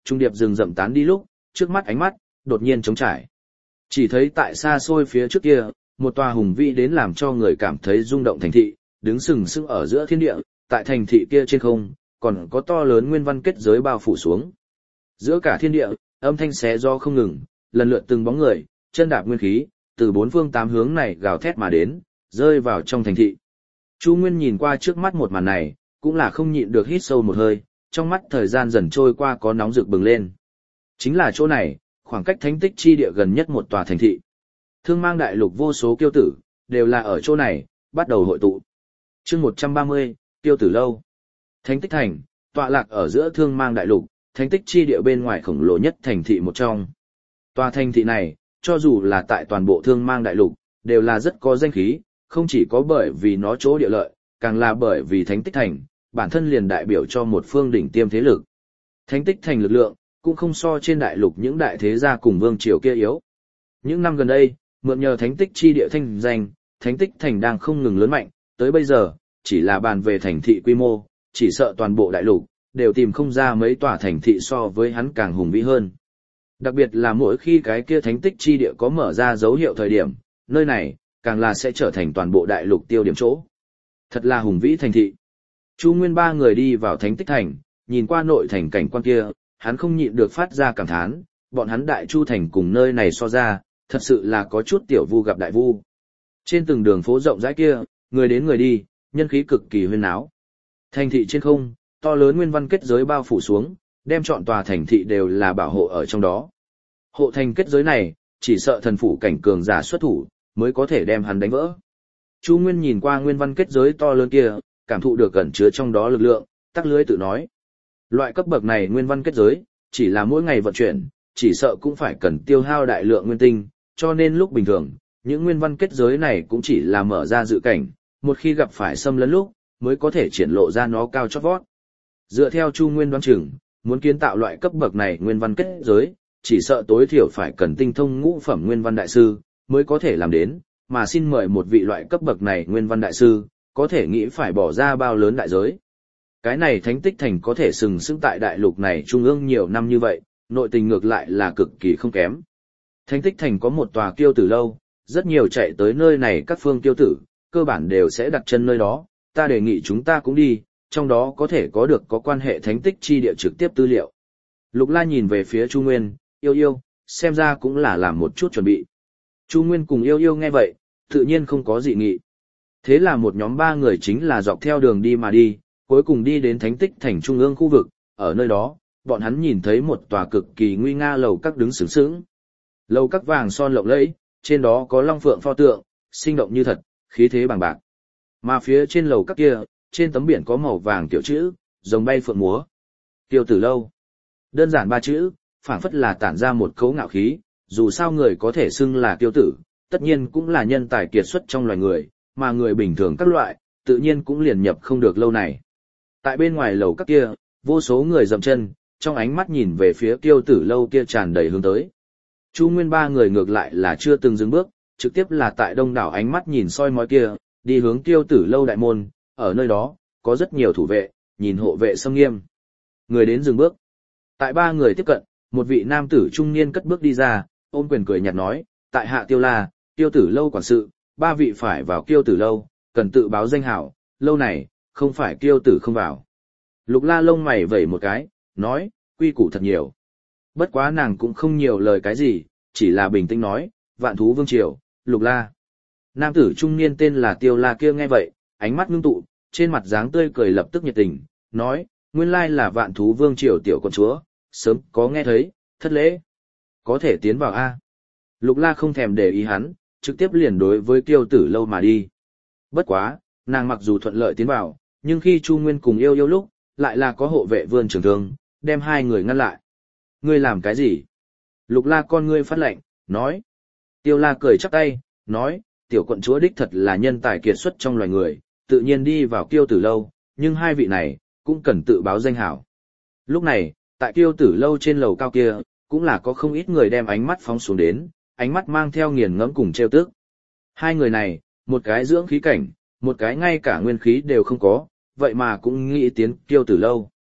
trung điệp rừng rậm tán đi lúc, trước mắt ánh mắt, đột nhiên trống trải. Chỉ thấy tại xa xôi phía trước kia, một tòa hùng vĩ đến làm cho người cảm thấy rung động thành thị, đứng sừng sững ở giữa thiên địa, tại thành thị kia trên không, còn có to lớn nguyên văn kết giới bao phủ xuống. Giữa cả thiên địa, âm thanh xé gió không ngừng, lần lượt từng bóng người, chân đạp nguyên khí, từ bốn phương tám hướng này gào thét mà đến, rơi vào trong thành thị. Chu Nguyên nhìn qua trước mắt một màn này, cũng là không nhịn được hít sâu một hơi, trong mắt thời gian dần trôi qua có nóng rực bừng lên. Chính là chỗ này, khoảng cách thánh tích chi địa gần nhất một tòa thành thị. Thương Mang Đại Lục vô số kiêu tử, đều là ở chỗ này, bắt đầu hội tụ. Chương 130, Kiêu Tử Lâu. Thánh tích thành, tọa lạc ở giữa Thương Mang Đại Lục, thánh tích chi địa bên ngoài khổng lồ nhất thành thị một trong. Tòa thành thị này, cho dù là tại toàn bộ Thương Mang Đại Lục, đều là rất có danh khí, không chỉ có bởi vì nó chỗ địa lợi, càng là bởi vì thánh tích thành, bản thân liền đại biểu cho một phương đỉnh tiêm thế lực. Thánh tích thành lực lượng, cũng không so trên đại lục những đại thế gia cùng vương triều kia yếu. Những năm gần đây, mượn nhờ thánh tích chi địa thanh danh, thánh tích thành đang không ngừng lớn mạnh, tới bây giờ, chỉ là bàn về thành thị quy mô, chỉ sợ toàn bộ đại lục, đều tìm không ra mấy tòa thành thị so với hắn càng hùng vĩ hơn. Đặc biệt là mỗi khi cái kia thánh tích chi địa có mở ra dấu hiệu thời điểm, nơi này, càng là sẽ trở thành toàn bộ đại lục tiêu điểm chỗ. Thật là hùng vĩ thành thị. Chu Nguyên ba người đi vào thánh tích thành, nhìn qua nội thành cảnh quan kia, hắn không nhịn được phát ra cảm thán, bọn hắn đại chu thành cùng nơi này so ra, thật sự là có chút tiểu vu gặp đại vu. Trên từng đường phố rộng rãi kia, người đến người đi, nhân khí cực kỳ huyên náo. Thành thị trên không, to lớn nguyên văn kết giới bao phủ xuống, đem trọn tòa thành thị đều là bảo hộ ở trong đó. Hộ thành kết giới này, chỉ sợ thần phủ cảnh cường giả xuất thủ, mới có thể đem hắn đánh vỡ. Chu Nguyên nhìn qua nguyên văn kết giới to lớn kia, cảm thụ được ẩn chứa trong đó lực lượng, tắc lưỡi tự nói. Loại cấp bậc này nguyên văn kết giới, chỉ là mỗi ngày vận chuyển, chỉ sợ cũng phải cần tiêu hao đại lượng nguyên tinh, cho nên lúc bình thường, những nguyên văn kết giới này cũng chỉ là mở ra dự cảnh, một khi gặp phải xâm lấn lúc, mới có thể triển lộ ra nó cao chót vót. Dựa theo Chu Nguyên đoán chừng, muốn kiến tạo loại cấp bậc này nguyên văn kết giới, chỉ sợ tối thiểu phải cần tinh thông ngũ phẩm nguyên văn đại sư, mới có thể làm đến, mà xin mời một vị loại cấp bậc này nguyên văn đại sư, có thể nghĩ phải bỏ ra bao lớn đại giới. Cái này thánh tích thành có thể sừng sững tại đại lục này trung ương nhiều năm như vậy, nội tình ngược lại là cực kỳ không kém. Thánh tích thành có một tòa kiêu tử lâu, rất nhiều chạy tới nơi này các phương kiêu tử, cơ bản đều sẽ đặt chân nơi đó, ta đề nghị chúng ta cũng đi, trong đó có thể có được có quan hệ thánh tích chi địa trực tiếp tư liệu. Lục La nhìn về phía Chu Nguyên, yêu yêu, xem ra cũng là làm một chút chuẩn bị. Chu Nguyên cùng yêu yêu nghe vậy, tự nhiên không có dị nghị. Thế là một nhóm ba người chính là dọc theo đường đi mà đi, cuối cùng đi đến thánh tích thành trung ương khu vực, ở nơi đó, bọn hắn nhìn thấy một tòa cực kỳ nguy nga lầu các đứng sướng sướng. Lầu các vàng son lộng lẫy, trên đó có long phượng pho tượng, sinh động như thật, khí thế bằng bạc. Mà phía trên lầu các kia, trên tấm biển có màu vàng kiểu chữ, rồng bay phượng múa. Kiêu Tử Lâu. Đơn giản ba chữ, phảng phất là tản ra một cấu ngạo khí, dù sao người có thể xưng là kiêu tử, tất nhiên cũng là nhân tài kiệt xuất trong loài người, mà người bình thường các loại, tự nhiên cũng liền nhập không được lâu này. Tại bên ngoài lầu các kia, vô số người dậm chân, trong ánh mắt nhìn về phía Kiêu Tử Lâu kia tràn đầy hướng tới. Chu Nguyên ba người ngược lại là chưa từng dừng bước, trực tiếp là tại đông đảo ánh mắt nhìn soi mói kia, đi hướng Kiêu Tử Lâu đại môn, ở nơi đó, có rất nhiều thủ vệ, nhìn hộ vệ xâm nghiêm. Người đến dừng bước. Tại ba người tiếp cận, một vị nam tử trung niên cất bước đi ra, ôm quyền cười nhạt nói, tại hạ Tiêu La, Kiêu Tử Lâu quản sự, ba vị phải vào Kiêu Tử Lâu, cần tự báo danh hảo, lâu này, không phải Kiêu Tử không vào. Lục La lông mày vẩy một cái, nói, quy củ thật nhiều. Bất quá nàng cũng không nhiều lời cái gì, chỉ là bình tĩnh nói, vạn thú vương triều, Lục La. Nam tử trung niên tên là Tiêu La kia nghe vậy, ánh mắt ngưng tụ, trên mặt dáng tươi cười lập tức nhiệt tình, nói, nguyên lai là vạn thú vương triều tiểu con chúa, sớm có nghe thấy, thất lễ. Có thể tiến vào A. Lục La không thèm để ý hắn, trực tiếp liền đối với Kiêu Tử Lâu mà đi. Bất quá, nàng mặc dù thuận lợi tiến vào, nhưng khi Chu Nguyên cùng yêu yêu lúc, lại là có hộ vệ vươn trường thương, đem hai người ngăn lại. Ngươi làm cái gì? Lục La con ngươi phát lệnh, nói. Tiêu La cười chắp tay, nói, tiểu quận chúa đích thật là nhân tài kiệt xuất trong loài người, tự nhiên đi vào Kiêu Tử Lâu, nhưng hai vị này, cũng cần tự báo danh hảo. Lúc này, tại Kiêu Tử Lâu trên lầu cao kia, cũng là có không ít người đem ánh mắt phóng xuống đến, ánh mắt mang theo nghiền ngẫm cùng trêu tức. Hai người này, một cái dưỡng khí cảnh, một cái ngay cả nguyên khí đều không có, vậy mà cũng nghĩ tiến Kiêu Tử Lâu.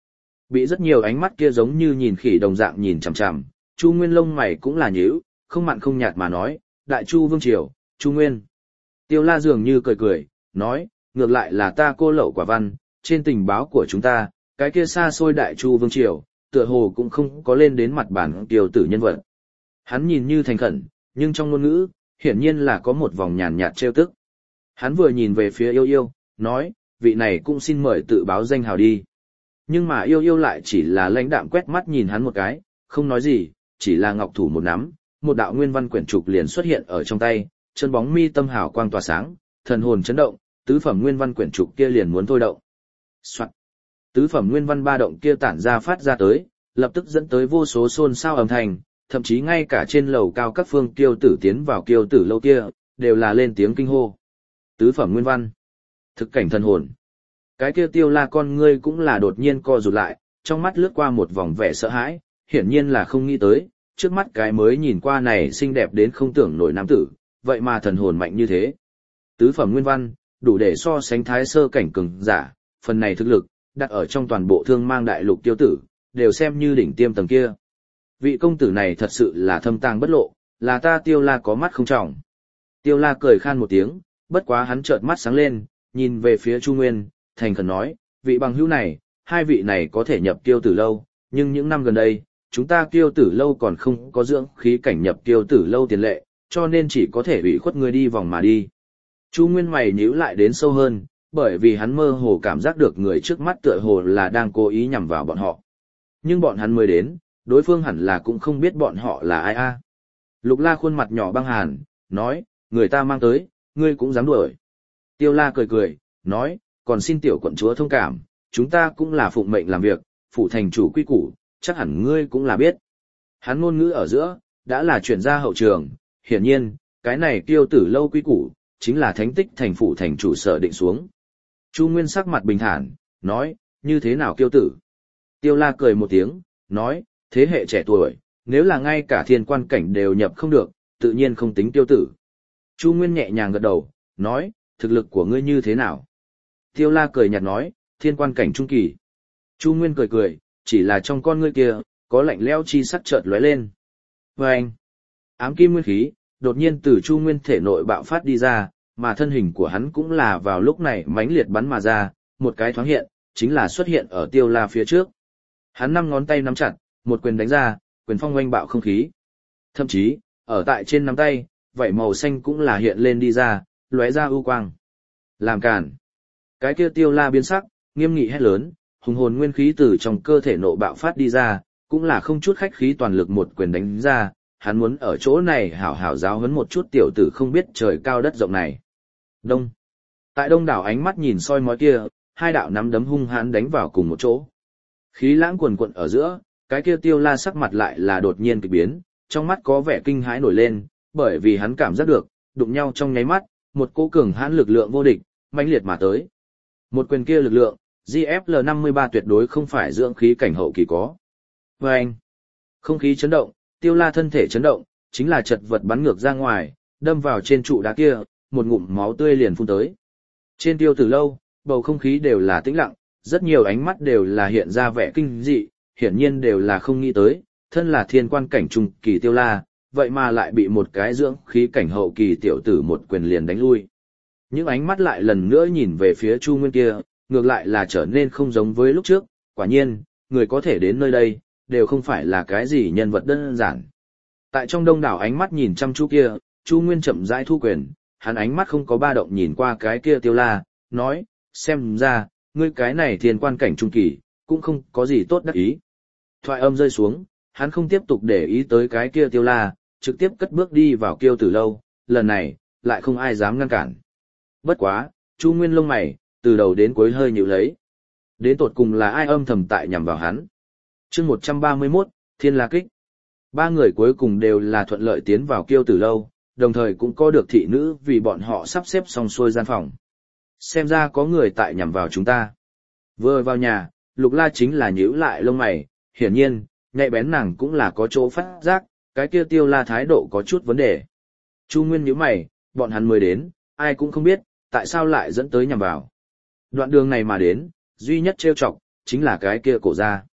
Bị rất nhiều ánh mắt kia giống như nhìn khỉ đồng dạng nhìn chằm chằm, Chu Nguyên lông mày cũng là nhíu, không mặn không nhạt mà nói, Đại Chu Vương Triều, Chu Nguyên. Tiêu La dường như cười cười, nói, ngược lại là ta cô lậu quả văn, trên tình báo của chúng ta, cái kia xa xôi Đại Chu Vương Triều, tựa hồ cũng không có lên đến mặt bản kiều tử nhân vật. Hắn nhìn như thành khẩn, nhưng trong ngôn ngữ, hiển nhiên là có một vòng nhàn nhạt trêu tức. Hắn vừa nhìn về phía Yêu Yêu, nói, vị này cũng xin mời tự báo danh hào đi. Nhưng mà Yêu Yêu lại chỉ là lãnh đạm quét mắt nhìn hắn một cái, không nói gì, chỉ là ngọc thủ một nắm, một đạo nguyên văn quyển trục liền xuất hiện ở trong tay, chân bóng mi tâm hào quang tỏa sáng, thần hồn chấn động, tứ phẩm nguyên văn quyển trục kia liền muốn thôi động. Soạt. Tứ phẩm nguyên văn ba động kia tản ra phát ra tới, lập tức dẫn tới vô số xôn xao âm thanh, thậm chí ngay cả trên lầu cao các phương kiêu tử tiến vào kiêu tử lâu kia, đều là lên tiếng kinh hô. Tứ phẩm nguyên văn, thực cảnh thần hồn. Cái kia Tiêu La con ngươi cũng là đột nhiên co rụt lại, trong mắt lướt qua một vòng vẻ sợ hãi, hiển nhiên là không nghĩ tới, trước mắt cái mới nhìn qua này xinh đẹp đến không tưởng nổi nam tử, vậy mà thần hồn mạnh như thế. Tứ phẩm nguyên văn, đủ để so sánh thái sơ cảnh cường giả, phần này thực lực, đặt ở trong toàn bộ thương mang đại lục tiêu tử, đều xem như đỉnh tiêm tầng kia. Vị công tử này thật sự là thâm tàng bất lộ, là ta Tiêu La có mắt không trọng. Tiêu La cười khan một tiếng, bất quá hắn chợt mắt sáng lên, nhìn về phía Chu Nguyên, thành khẩn nói, vị bằng hữu này, hai vị này có thể nhập kiêu tử lâu, nhưng những năm gần đây, chúng ta kiêu tử lâu còn không có dưỡng khí cảnh nhập kiêu tử lâu tiền lệ, cho nên chỉ có thể ủy khuất ngươi đi vòng mà đi. Chu Nguyên mày nhíu lại đến sâu hơn, bởi vì hắn mơ hồ cảm giác được người trước mắt tựa hồ là đang cố ý nhằm vào bọn họ. Nhưng bọn hắn mới đến, đối phương hẳn là cũng không biết bọn họ là ai a. Lục La khuôn mặt nhỏ băng hàn, nói, người ta mang tới, ngươi cũng dám đuổi. Tiêu La cười cười, nói, còn xin tiểu quận chúa thông cảm, chúng ta cũng là phụng mệnh làm việc, phụ thành chủ quy củ, chắc hẳn ngươi cũng là biết. Hắn ngôn ngữ ở giữa, đã là chuyển ra hậu trường, hiển nhiên, cái này kiêu tử lâu quy củ, chính là thánh tích thành phụ thành chủ sở định xuống. Chu Nguyên sắc mặt bình thản, nói, như thế nào kiêu tử? Tiêu La cười một tiếng, nói, thế hệ trẻ tuổi, nếu là ngay cả thiên quan cảnh đều nhập không được, tự nhiên không tính kiêu tử. Chu Nguyên nhẹ nhàng gật đầu, nói, thực lực của ngươi như thế nào? Tiêu La cười nhạt nói, thiên quan cảnh trung kỳ. Chu Nguyên cười cười, chỉ là trong con ngươi kia, có lạnh lẽo chi sắc chợt lóe lên. Vâng! Ám kim nguyên khí, đột nhiên từ Chu Nguyên thể nội bạo phát đi ra, mà thân hình của hắn cũng là vào lúc này mãnh liệt bắn mà ra, một cái thoáng hiện, chính là xuất hiện ở Tiêu La phía trước. Hắn năm ngón tay nắm chặt, một quyền đánh ra, quyền phong oanh bạo không khí. Thậm chí, ở tại trên nắm tay, vảy màu xanh cũng là hiện lên đi ra, lóe ra ưu quang. Làm cản. Cái kia Tiêu La biến sắc, nghiêm nghị hét lớn, hùng hồn nguyên khí từ trong cơ thể nộ bạo phát đi ra, cũng là không chút khách khí toàn lực một quyền đánh ra, hắn muốn ở chỗ này hảo hảo giáo huấn một chút tiểu tử không biết trời cao đất rộng này. Đông. Tại đông đảo ánh mắt nhìn soi mói kia, hai đạo nắm đấm hung hãn đánh vào cùng một chỗ. Khí lãng quần quận ở giữa, cái kia Tiêu La sắc mặt lại là đột nhiên kỳ biến, trong mắt có vẻ kinh hãi nổi lên, bởi vì hắn cảm giác được, đụng nhau trong nháy mắt, một cỗ cường hãn lực lượng vô địch, mãnh liệt mà tới. Một quyền kia lực lượng, GFL53 tuyệt đối không phải dưỡng khí cảnh hậu kỳ có. Và anh, không khí chấn động, Tiêu La thân thể chấn động, chính là chật vật bắn ngược ra ngoài, đâm vào trên trụ đá kia, một ngụm máu tươi liền phun tới. Trên Tiêu Tử lâu, bầu không khí đều là tĩnh lặng, rất nhiều ánh mắt đều là hiện ra vẻ kinh dị, hiển nhiên đều là không nghĩ tới, thân là thiên quan cảnh trung kỳ Tiêu La, vậy mà lại bị một cái dưỡng khí cảnh hậu kỳ tiểu tử một quyền liền đánh lui. Những ánh mắt lại lần nữa nhìn về phía Chu Nguyên kia, ngược lại là trở nên không giống với lúc trước, quả nhiên, người có thể đến nơi đây, đều không phải là cái gì nhân vật đơn giản. Tại trong đông đảo ánh mắt nhìn chăm chú kia, Chu Nguyên chậm rãi thu quyền, hắn ánh mắt không có ba động nhìn qua cái kia Tiêu La, nói, xem ra, ngươi cái này thiên quan cảnh trung kỳ, cũng không có gì tốt đắc ý. Thoại âm rơi xuống, hắn không tiếp tục để ý tới cái kia Tiêu La, trực tiếp cất bước đi vào Kiêu Tử lâu, lần này, lại không ai dám ngăn cản. Bất quá, Chu Nguyên lông mày, từ đầu đến cuối hơi nhíu lấy. Đến tột cùng là ai âm thầm tại nhằm vào hắn. Chương 131, Thiên La Kích. Ba người cuối cùng đều là thuận lợi tiến vào Kiêu Tử lâu, đồng thời cũng có được thị nữ vì bọn họ sắp xếp xong xuôi gian phòng. Xem ra có người tại nhằm vào chúng ta. Vừa vào nhà, Lục La chính là nhíu lại lông mày, hiển nhiên, nhạy bén nàng cũng là có chỗ phát giác, cái kia Tiêu La thái độ có chút vấn đề. Chu Nguyên nhíu mày, bọn hắn mới đến, ai cũng không biết, tại sao lại dẫn tới nhằm vào. Đoạn đường này mà đến, duy nhất trêu chọc, chính là cái kia cổ gia.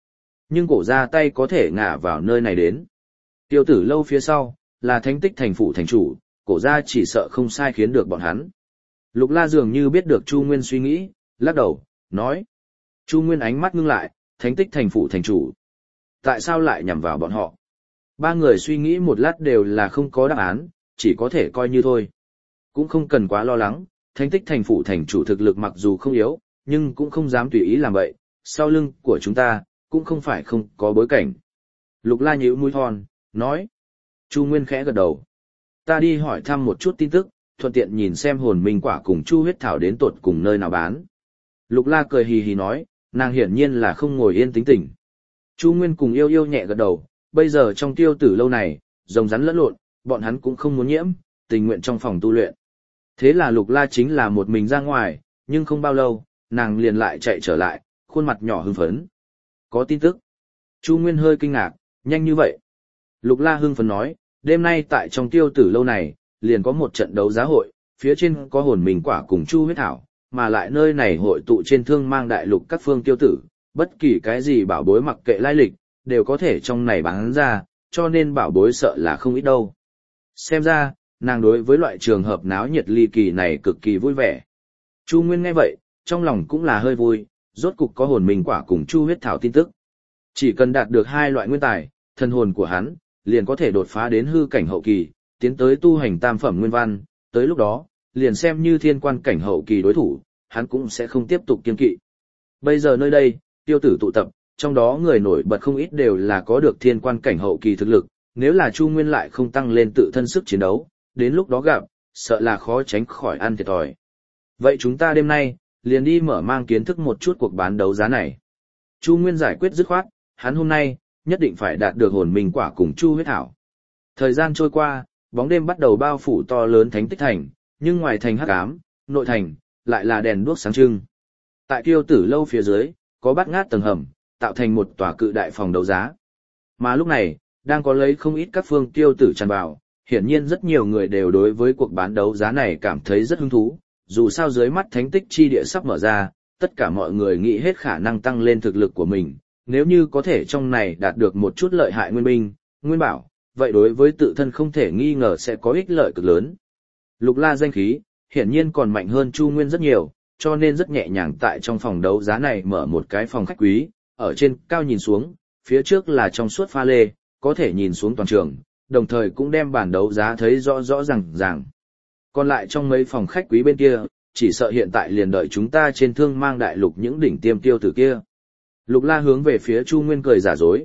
Nhưng cổ ra tay có thể ngả vào nơi này đến. Tiêu tử lâu phía sau, là thánh tích thành phủ thành chủ, cổ ra chỉ sợ không sai khiến được bọn hắn. Lục La dường như biết được Chu Nguyên suy nghĩ, lắc đầu, nói. Chu Nguyên ánh mắt ngưng lại, thánh tích thành phủ thành chủ. Tại sao lại nhằm vào bọn họ? Ba người suy nghĩ một lát đều là không có đáp án, chỉ có thể coi như thôi. Cũng không cần quá lo lắng, thánh tích thành phủ thành chủ thực lực mặc dù không yếu, nhưng cũng không dám tùy ý làm vậy, sau lưng của chúng ta, cũng không phải không có bối cảnh. Lục La nhíu mũi thon, nói. Chu Nguyên khẽ gật đầu. Ta đi hỏi thăm một chút tin tức, thuận tiện nhìn xem hồn minh quả cùng chu huyết thảo đến tột cùng nơi nào bán. Lục La cười hì hì nói, nàng hiển nhiên là không ngồi yên tính tình. Chu Nguyên cùng yêu yêu nhẹ gật đầu, bây giờ trong tiêu tử lâu này, rồng rắn lẫn lộn, bọn hắn cũng không muốn nhiễm, tình nguyện trong phòng tu luyện. Thế là Lục La chính là một mình ra ngoài, nhưng không bao lâu, nàng liền lại chạy trở lại, khuôn mặt nhỏ hưng phấn. Có tin tức. Chu Nguyên hơi kinh ngạc, nhanh như vậy. Lục La hưng phấn nói, đêm nay tại trong tiêu tử lâu này, liền có một trận đấu giá hội, phía trên có hồn minh quả cùng chu huyết thảo, mà lại nơi này hội tụ trên thương mang đại lục các phương tiêu tử, bất kỳ cái gì bảo bối mặc kệ lai lịch, đều có thể trong này bán ra, cho nên bảo bối sợ là không ít đâu. Xem ra, nàng đối với loại trường hợp náo nhiệt ly kỳ này cực kỳ vui vẻ. Chu Nguyên nghe vậy, trong lòng cũng là hơi vui, rốt cục có hồn minh quả cùng chu huyết thảo tin tức. Chỉ cần đạt được hai loại nguyên tài, thân hồn của hắn, liền có thể đột phá đến hư cảnh hậu kỳ, tiến tới tu hành tam phẩm nguyên văn, tới lúc đó, liền xem như thiên quan cảnh hậu kỳ đối thủ, hắn cũng sẽ không tiếp tục kiêng kỵ. Bây giờ nơi đây, tiêu tử tụ tập, trong đó người nổi bật không ít đều là có được thiên quan cảnh hậu kỳ thực lực, nếu là Chu Nguyên lại không tăng lên tự thân sức chiến đấu, đến lúc đó gặp, sợ là khó tránh khỏi ăn thiệt thòi. Vậy chúng ta đêm nay, liền đi mở mang kiến thức một chút cuộc bán đấu giá này. Chu Nguyên giải quyết dứt khoát, hắn hôm nay, nhất định phải đạt được hồn minh quả cùng chu huyết thảo. Thời gian trôi qua, bóng đêm bắt đầu bao phủ to lớn thánh tích thành, nhưng ngoài thành hắc ám, nội thành, lại là đèn đuốc sáng trưng. Tại Kiêu Tử lâu phía dưới, có bát ngát tầng hầm, tạo thành một tòa cự đại phòng đấu giá. Mà lúc này, đang có lấy không ít các phương Kiêu Tử tràn vào, hiển nhiên rất nhiều người đều đối với cuộc bán đấu giá này cảm thấy rất hứng thú, dù sao dưới mắt thánh tích chi địa sắp mở ra, tất cả mọi người nghĩ hết khả năng tăng lên thực lực của mình, nếu như có thể trong này đạt được một chút lợi hại nguyên binh, nguyên bảo, vậy đối với tự thân không thể nghi ngờ sẽ có ích lợi cực lớn. Lục La danh khí, hiển nhiên còn mạnh hơn Chu Nguyên rất nhiều, cho nên rất nhẹ nhàng tại trong phòng đấu giá này mở một cái phòng khách quý, ở trên cao nhìn xuống, phía trước là trong suốt pha lê, có thể nhìn xuống toàn trường, đồng thời cũng đem bản đấu giá thấy rõ rõ ràng. Còn lại trong mấy phòng khách quý bên kia, chỉ sợ hiện tại liền đợi chúng ta trên thương mang đại lục những đỉnh tiêm tiêu tử kia. Lục La hướng về phía Chu Nguyên cười giả dối,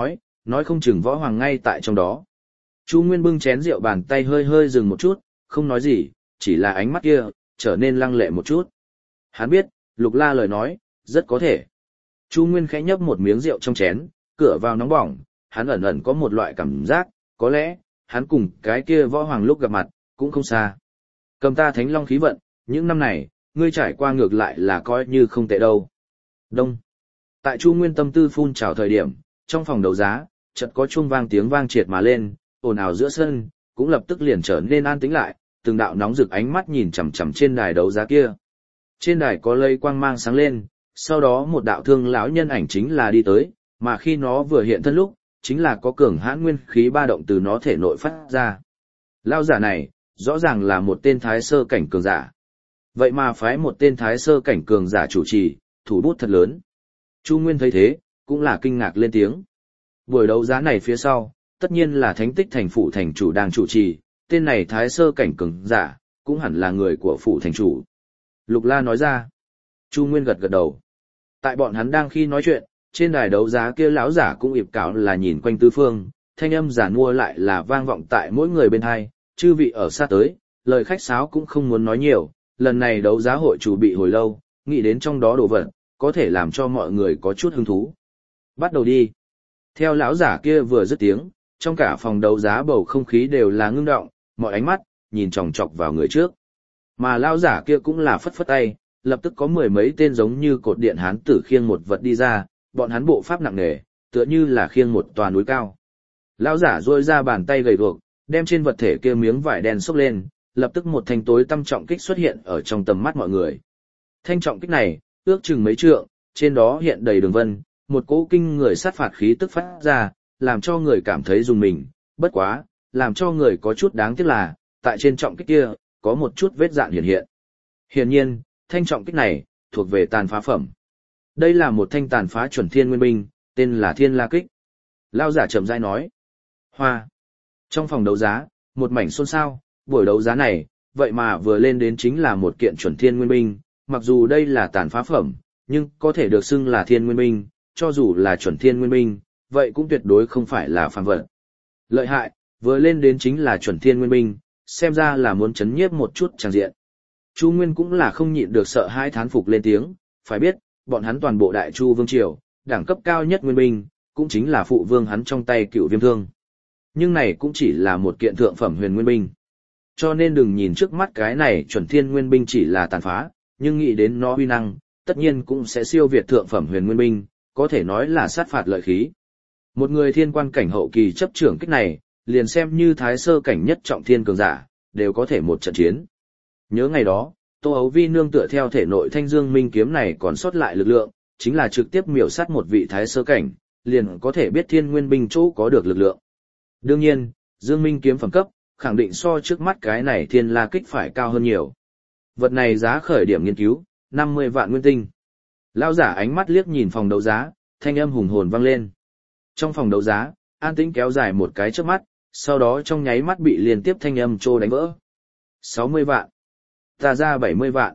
nói không chừng võ hoàng ngay tại trong đó. Chu Nguyên bưng chén rượu bàn tay hơi dừng một chút, không nói gì, chỉ là ánh mắt kia, trở nên lăng lệ một chút. Hắn biết, Lục La lời nói, rất có thể. Chu Nguyên khẽ nhấp một miếng rượu trong chén, cửa vào nóng bỏng, hắn ẩn ẩn có một loại cảm giác, có lẽ, hắn cùng cái kia võ hoàng lúc gặp mặt, cũng không xa. Cầm ta thánh long khí vận, những năm này, ngươi trải qua ngược lại là coi như không tệ đâu. Đông. Tại Chu Nguyên tâm tư phun trào thời điểm, trong phòng đấu giá, chợt có chuông vang tiếng vang triệt mà lên, ồn ào giữa sân, cũng lập tức liền trở nên an tĩnh lại, từng đạo nóng rực ánh mắt nhìn chằm chằm trên đài đấu giá kia. Trên đài có lây quang mang sáng lên, sau đó một đạo thương lão nhân ảnh chính là đi tới, mà khi nó vừa hiện thân lúc, chính là có cường hãn nguyên khí ba động từ nó thể nội phát ra. Lão giả này, rõ ràng là một tên thái sơ cảnh cường giả. Vậy mà phái một tên thái sơ cảnh cường giả chủ trì, thủ bút thật lớn. Chu Nguyên thấy thế, cũng là kinh ngạc lên tiếng. Buổi đấu giá này phía sau, tất nhiên là thánh tích thành phủ thành chủ đang chủ trì, tên này thái sơ cảnh cường giả, cũng hẳn là người của phủ thành chủ. Lục La nói ra. Chu Nguyên gật gật đầu. Tại bọn hắn đang khi nói chuyện, trên đài đấu giá kia lão giả cũng ịp cảo là nhìn quanh tứ phương, thanh âm giả mua lại là vang vọng tại mỗi người bên hai, chư vị ở xa tới, lời khách sáo cũng không muốn nói nhiều, lần này đấu giá hội chủ bị hồi lâu, nghĩ đến trong đó đồ vật, có thể làm cho mọi người có chút hứng thú. Bắt đầu đi. Theo lão giả kia vừa dứt tiếng, trong cả phòng đấu giá bầu không khí đều là ngưng động, mọi ánh mắt nhìn chòng chọc vào người trước. Mà lão giả kia cũng là phất phất tay, lập tức có mười mấy tên giống như cột điện hán tử khiêng một vật đi ra, bọn hắn bộ pháp nặng nề, tựa như là khiêng một tòa núi cao. Lão giả duỗi ra bàn tay gầy guộc, đem trên vật thể kia miếng vải đen xốc lên, lập tức một thanh tối tăm trọng kích xuất hiện ở trong tầm mắt mọi người. Thanh trọng kích này, ước chừng mấy trượng, trên đó hiện đầy đường vân, một cỗ kinh người sát phạt khí tức phát ra, làm cho người cảm thấy rùng mình, bất quá, làm cho người có chút đáng tiếc là, tại trên trọng kích kia, có một chút vết dạn hiện hiện. Hiển nhiên, thanh trọng kích này, thuộc về tàn phá phẩm. Đây là một thanh tàn phá chuẩn thiên nguyên binh, tên là Thiên La Kích. Lao giả chậm rãi nói. Hoa. Trong phòng đấu giá, một mảnh xôn xao, buổi đấu giá này, vậy mà vừa lên đến chính là một kiện chuẩn thiên nguyên binh, mặc dù đây là tàn phá phẩm, nhưng có thể được xưng là thiên nguyên binh, cho dù là chuẩn thiên nguyên binh, vậy cũng tuyệt đối không phải là phàm vật. Lợi hại, vừa lên đến chính là chuẩn thiên nguyên binh, xem ra là muốn chấn nhiếp một chút tràng diện. Chu Nguyên cũng là không nhịn được sợ hãi thán phục lên tiếng, phải biết, bọn hắn toàn bộ Đại Chu vương triều, đẳng cấp cao nhất nguyên binh, cũng chính là phụ vương hắn trong tay Cựu Viêm Thương. Nhưng này cũng chỉ là một kiện thượng phẩm huyền nguyên binh. Cho nên đừng nhìn trước mắt cái này chuẩn thiên nguyên binh chỉ là tàn phá, nhưng nghĩ đến nó uy năng, tất nhiên cũng sẽ siêu việt thượng phẩm huyền nguyên binh, có thể nói là sát phạt lợi khí. Một người thiên quan cảnh hậu kỳ chấp trưởng kích này, liền xem như thái sơ cảnh nhất trọng thiên cường giả, đều có thể một trận chiến. Nhớ ngày đó, Tô Ấu Vi nương tựa theo thể nội Thanh Dương Minh kiếm này còn sót lại lực lượng, chính là trực tiếp miểu sát một vị thái sơ cảnh, liền có thể biết thiên nguyên binh chỗ có được lực lượng. Đương nhiên, Dương Minh kiếm phẩm cấp, khẳng định so trước mắt cái này Thiên La Kích phải cao hơn nhiều. Vật này giá khởi điểm nghiên cứu, 50 vạn nguyên tinh. Lão giả ánh mắt liếc nhìn phòng đấu giá, thanh âm hùng hồn vang lên. Trong phòng đấu giá, an tĩnh kéo dài một cái chớp mắt, sau đó trong nháy mắt bị liên tiếp thanh âm trô đánh vỡ. 60 vạn. Ta ra 70 vạn.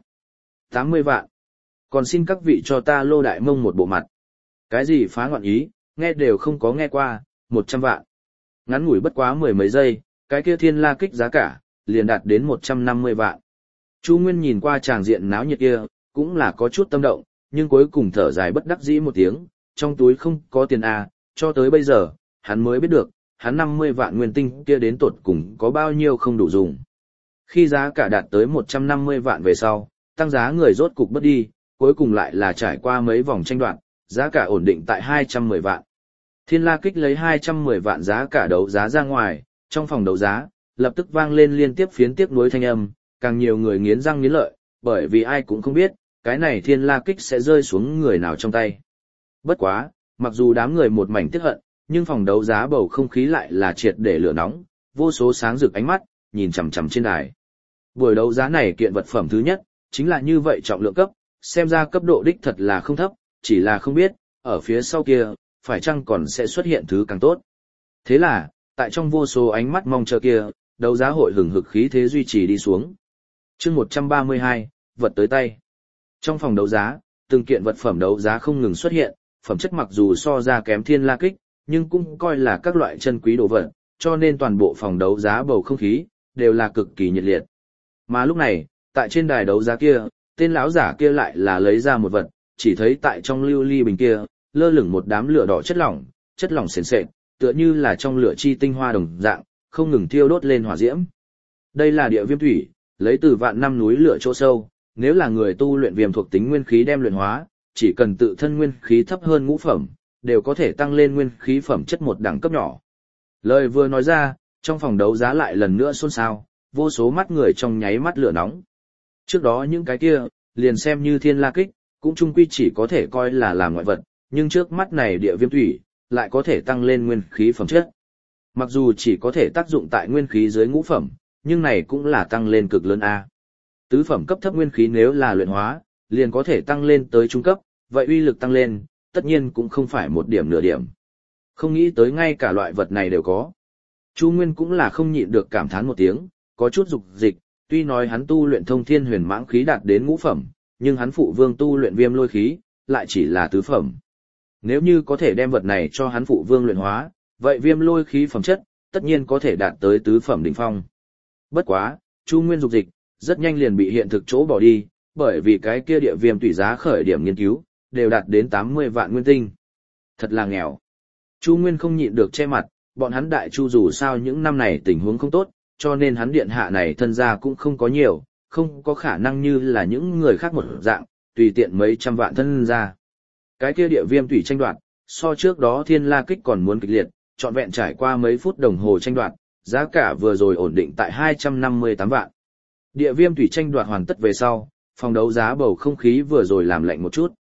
80 vạn. Còn xin các vị cho ta lô đại mông một bộ mặt. Cái gì phá ngọn ý, nghe đều không có nghe qua, 100 vạn. Ngắn ngủi bất quá mười mấy giây, cái kia Thiên La Kích giá cả, liền đạt đến 150 vạn. Chu Nguyên nhìn qua tràng diện náo nhiệt kia, cũng là có chút tâm động, nhưng cuối cùng thở dài bất đắc dĩ một tiếng, trong túi không có tiền à, cho tới bây giờ, hắn mới biết được, hắn 50 vạn nguyên tinh kia đến tột cùng có bao nhiêu không đủ dùng. Khi giá cả đạt tới 150 vạn về sau, tăng giá người rốt cục bất đi, cuối cùng lại là trải qua mấy vòng tranh đoạt, giá cả ổn định tại 210 vạn. Thiên La Kích lấy 210 vạn giá cả đấu giá ra ngoài, trong phòng đấu giá, lập tức vang lên liên tiếp phiến tiếc nuối thanh âm, càng nhiều người nghiến răng nghiến lợi, bởi vì ai cũng không biết, cái này Thiên La Kích sẽ rơi xuống người nào trong tay. Bất quá, mặc dù đám người một mảnh tiếc hận, nhưng phòng đấu giá bầu không khí lại là triệt để lửa nóng, vô số sáng rực ánh mắt, nhìn chằm chằm trên đài. Buổi đấu giá này kiện vật phẩm thứ nhất, chính là như vậy trọng lượng cấp, xem ra cấp độ đích thật là không thấp, chỉ là không biết, ở phía sau kia, phải chăng còn sẽ xuất hiện thứ càng tốt. Thế là, tại trong vô số ánh mắt mong chờ kia, đấu giá hội hừng hực khí thế duy trì đi xuống. Chương 132, vật tới tay. Trong phòng đấu giá, từng kiện vật phẩm đấu giá không ngừng xuất hiện, phẩm chất mặc dù so ra kém Thiên La Kích, nhưng cũng coi là các loại chân quý đồ vật, cho nên toàn bộ phòng đấu giá bầu không khí đều là cực kỳ nhiệt liệt. Mà lúc này, tại trên đài đấu giá kia, tên lão giả kia lại là lấy ra một vật, chỉ thấy tại trong lưu ly bình kia, lơ lửng một đám lửa đỏ chất lỏng sền sệt, tựa như là trong lửa chi tinh hoa đồng dạng, không ngừng thiêu đốt lên hỏa diễm. Đây là địa viêm thủy, lấy từ vạn năm núi lửa chỗ sâu, nếu là người tu luyện viêm thuộc tính nguyên khí đem luyện hóa, chỉ cần tự thân nguyên khí thấp hơn ngũ phẩm, đều có thể tăng lên nguyên khí phẩm chất một đẳng cấp nhỏ. Lời vừa nói ra, trong phòng đấu giá lại lần nữa xôn xao, vô số mắt người trong nháy mắt lửa nóng. Trước đó những cái kia, liền xem như Thiên La Kích, cũng chung quy chỉ có thể coi là làm ngoại vật, nhưng trước mắt này địa viêm thủy, lại có thể tăng lên nguyên khí phẩm chất. Mặc dù chỉ có thể tác dụng tại nguyên khí dưới ngũ phẩm, nhưng này cũng là tăng lên cực lớn A. Tứ phẩm cấp thấp nguyên khí nếu là luyện hóa, liền có thể tăng lên tới trung cấp, vậy uy lực tăng lên, tất nhiên cũng không phải một điểm nửa điểm. Không nghĩ tới ngay cả loại vật này đều có. Chu Nguyên cũng là không nhịn được cảm thán một tiếng, có chút dục dịch, tuy nói hắn tu luyện thông thiên huyền mãng khí đạt đến ngũ phẩm, nhưng hắn phụ vương tu luyện viêm lôi khí, lại chỉ là tứ phẩm. Nếu như có thể đem vật này cho hắn phụ vương luyện hóa, vậy viêm lôi khí phẩm chất, tất nhiên có thể đạt tới tứ phẩm đỉnh phong. Bất quá, Chu Nguyên dục dịch, rất nhanh liền bị hiện thực chỗ bỏ đi, bởi vì cái kia địa viêm tùy giá khởi điểm nghiên cứu, đều đạt đến 80 vạn nguyên tinh. Thật là nghèo. Chu Nguyên không nhịn được che mặt, bọn hắn Đại Chu dù sao những năm này tình huống không tốt, cho nên hắn điện hạ này thân gia cũng không có nhiều, không có khả năng như là những người khác một dạng, tùy tiện mấy trăm vạn thân gia. Cái kia địa viêm tùy tranh đoạt, so trước đó Thiên La Kích còn muốn kịch liệt, trọn vẹn trải qua mấy phút đồng hồ tranh đoạt, giá cả vừa rồi ổn định tại 258 vạn. Địa viêm tùy tranh đoạt hoàn tất về sau, phòng đấu giá bầu không khí vừa rồi làm lạnh một chút.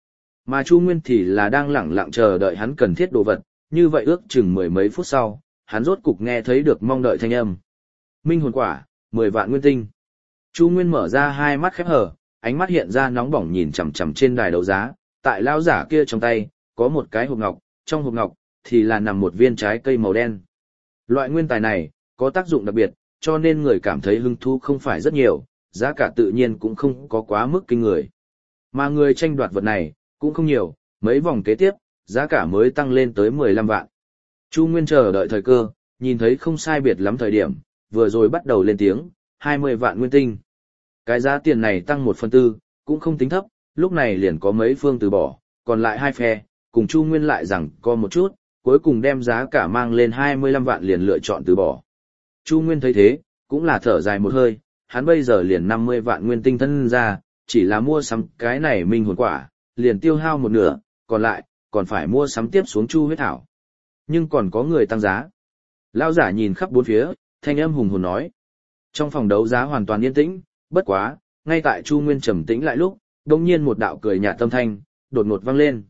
Mà Chu Nguyên thì là đang lẳng lặng chờ đợi hắn cần thiết đồ vật, như vậy ước chừng mười mấy phút sau, hắn rốt cục nghe thấy được mong đợi thanh âm. Minh hồn quả, 10 vạn nguyên tinh. Chu Nguyên mở ra hai mắt khép hờ, ánh mắt hiện ra nóng bỏng nhìn chằm chằm trên đài đấu giá, tại lão giả kia trong tay, có một cái hộp ngọc, trong hộp ngọc thì là nằm một viên trái cây màu đen. Loại nguyên tài này có tác dụng đặc biệt, cho nên người cảm thấy hứng thú không phải rất nhiều, giá cả tự nhiên cũng không có quá mức kinh người. Mà người tranh đoạt vật này cũng không nhiều, mấy vòng kế tiếp, giá cả mới tăng lên tới 15 vạn. Chu Nguyên chờ đợi thời cơ, nhìn thấy không sai biệt lắm thời điểm, vừa rồi bắt đầu lên tiếng, 20 vạn nguyên tinh. Cái giá tiền này tăng 1/4, cũng không tính thấp, lúc này liền có mấy phương từ bỏ, còn lại hai phe, cùng Chu Nguyên lại rằng có một chút, cuối cùng đem giá cả mang lên 25 vạn liền lựa chọn từ bỏ. Chu Nguyên thấy thế, cũng là thở dài một hơi, hắn bây giờ liền 50 vạn nguyên tinh thân ra, chỉ là mua sắm cái này minh hồn quả, liền tiêu hao một nửa, còn lại, còn phải mua sắm tiếp xuống chu huyết thảo. Nhưng còn có người tăng giá. Lão giả nhìn khắp bốn phía, thanh âm hùng hồn nói. Trong phòng đấu giá hoàn toàn yên tĩnh, bất quá, ngay tại Chu Nguyên trầm tĩnh lại lúc, đột nhiên một đạo cười nhạt tâm thanh, đột ngột vang lên.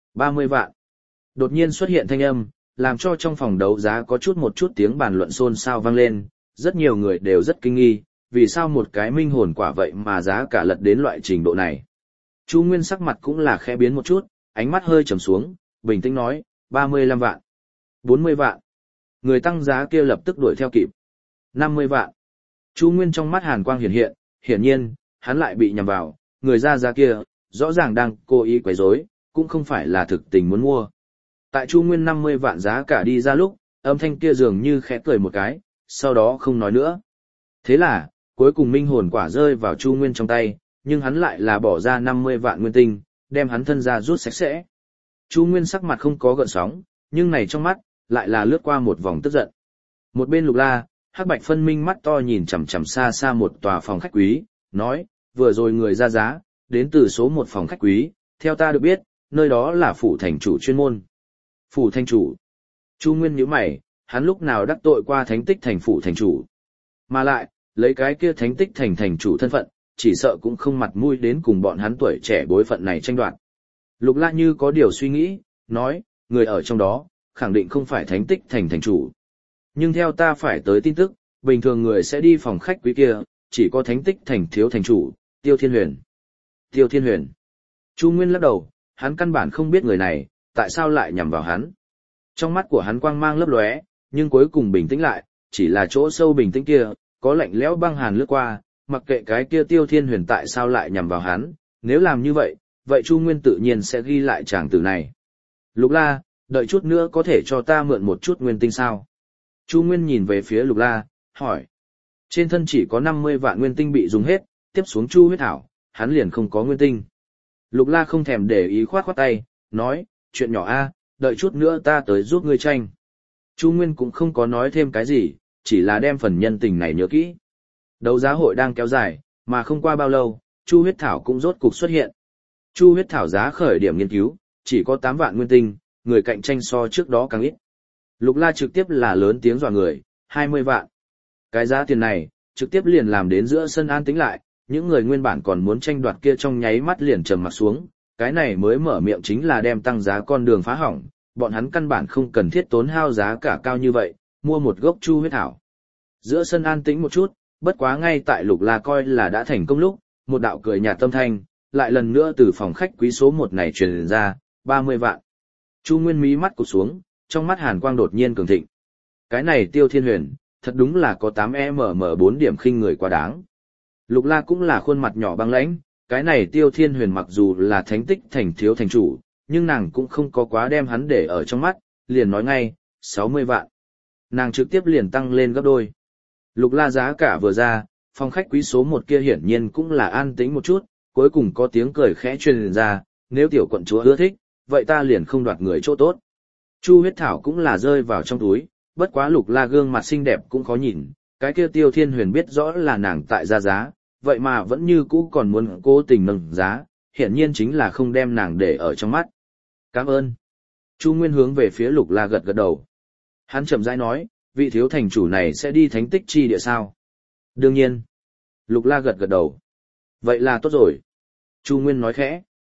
30 vạn. Đột nhiên xuất hiện thanh âm, làm cho trong phòng đấu giá có một chút tiếng bàn luận xôn xao vang lên, rất nhiều người đều rất kinh nghi, vì sao một cái minh hồn quả vậy mà giá cả lật đến loại trình độ này. Chu Nguyên sắc mặt cũng là khẽ biến một chút, ánh mắt hơi trầm xuống, bình tĩnh nói, 35 vạn, 40 vạn. Người tăng giá kia lập tức đuổi theo kịp. 50 vạn. Chu Nguyên trong mắt hàn quang hiện, hiển nhiên, hắn lại bị nhầm vào, người ra giá kia, rõ ràng đang cố ý quấy rối, cũng không phải là thực tình muốn mua. Tại Chu Nguyên 50 vạn giá cả đi ra lúc, âm thanh kia dường như khẽ cười một cái, sau đó không nói nữa. Thế là, cuối cùng minh hồn quả rơi vào Chu Nguyên trong tay, nhưng hắn lại là bỏ ra 50 vạn nguyên tinh, đem hắn thân ra rút sạch sẽ. Chu Nguyên sắc mặt không có gợn sóng, nhưng này trong mắt, lại là lướt qua một vòng tức giận. Một bên Lục La, hắc bạch phân minh mắt to nhìn chằm chằm xa xa một tòa phòng khách quý, nói, vừa rồi người ra giá, đến từ số một phòng khách quý, theo ta được biết, nơi đó là phủ thành chủ chuyên môn. Phủ thành chủ. Chu Nguyên nhíu mày, hắn lúc nào đắc tội qua thánh tích thành phủ thành chủ. Mà lại, lấy cái kia thánh tích thành chủ thân phận, chỉ sợ cũng không mặt mũi đến cùng bọn hắn tuổi trẻ bối phận này tranh đoạt. Lục La như có điều suy nghĩ, nói, người ở trong đó, khẳng định không phải thánh tích thành chủ. Nhưng theo ta phải tới tin tức, bình thường người sẽ đi phòng khách quý kia, chỉ có thánh tích thành thiếu thành chủ, Tiêu Thiên Huyền. Tiêu Thiên Huyền. Chu Nguyên lắc đầu, hắn căn bản không biết người này, tại sao lại nhằm vào hắn. Trong mắt của hắn quang mang lấp lóe, nhưng cuối cùng bình tĩnh lại, chỉ là chỗ sâu bình tĩnh kia, có lạnh lẽo băng hàn lướt qua, mặc kệ cái kia Tiêu Thiên Huyền tại sao lại nhằm vào hắn, nếu làm như vậy, vậy Chu Nguyên tự nhiên sẽ ghi lại tràng tử này. Lục La, đợi chút nữa có thể cho ta mượn một chút nguyên tinh sao? Chu Nguyên nhìn về phía Lục La, hỏi. Trên thân chỉ có 50 vạn nguyên tinh bị dùng hết, tiếp xuống chu huyết thảo, hắn liền không có nguyên tinh. Lục La không thèm để ý khoát tay, nói, chuyện nhỏ a, đợi chút nữa ta tới giúp ngươi tranh. Chu Nguyên cũng không có nói thêm cái gì, chỉ là đem phần nhân tình này nhớ kỹ. Đấu giá hội đang kéo dài, mà không qua bao lâu, chu huyết thảo cũng rốt cục xuất hiện. Chu huyết thảo giá khởi điểm nghiên cứu, chỉ có 8 vạn nguyên tinh, người cạnh tranh so trước đó càng ít. Lục La trực tiếp là lớn tiếng dọa người, 20 vạn. Cái giá tiền này, trực tiếp liền làm đến giữa sân an tĩnh lại, những người nguyên bản còn muốn tranh đoạt kia trong nháy mắt liền trầm mặt xuống, cái này mới mở miệng chính là đem tăng giá con đường phá hỏng, bọn hắn căn bản không cần thiết tốn hao giá cả cao như vậy, mua một gốc chu huyết thảo. Giữa sân an tĩnh một chút, bất quá ngay tại Lục La coi là đã thành công lúc, một đạo cười nhạt tâm thanh, lại lần nữa từ phòng khách quý số 1 này truyền ra, 30 vạn. Chu Nguyên mí mắt cụt xuống, trong mắt hàn quang đột nhiên cường thịnh. Cái này Tiêu Thiên Huyền, thật đúng là có 8mm4 điểm khinh người quá đáng. Lục La cũng là khuôn mặt nhỏ băng lãnh, cái này Tiêu Thiên Huyền mặc dù là thánh tích thành thiếu thành chủ, nhưng nàng cũng không có quá đem hắn để ở trong mắt, liền nói ngay, 60 vạn. Nàng trực tiếp liền tăng lên gấp đôi. Lục La giá cả vừa ra, phòng khách quý số 1 kia hiển nhiên cũng là an tĩnh một chút, cuối cùng có tiếng cười khẽ truyền ra, nếu tiểu quận chúa ưa thích, vậy ta liền không đoạt người chỗ tốt. Chu huyết thảo cũng là rơi vào trong túi, bất quá Lục La gương mặt xinh đẹp cũng khó nhìn, cái kia Tiêu Thiên Huyền biết rõ là nàng tại ra giá, vậy mà vẫn như cũ còn muốn cố tình nâng giá, hiển nhiên chính là không đem nàng để ở trong mắt. Cảm ơn. Chu Nguyên hướng về phía Lục La gật gật đầu. Hắn chậm rãi nói, vị thiếu thành chủ này sẽ đi thánh tích chi địa sao? Đương nhiên. Lục La gật gật đầu. Vậy là tốt rồi. Chu Nguyên nói khẽ.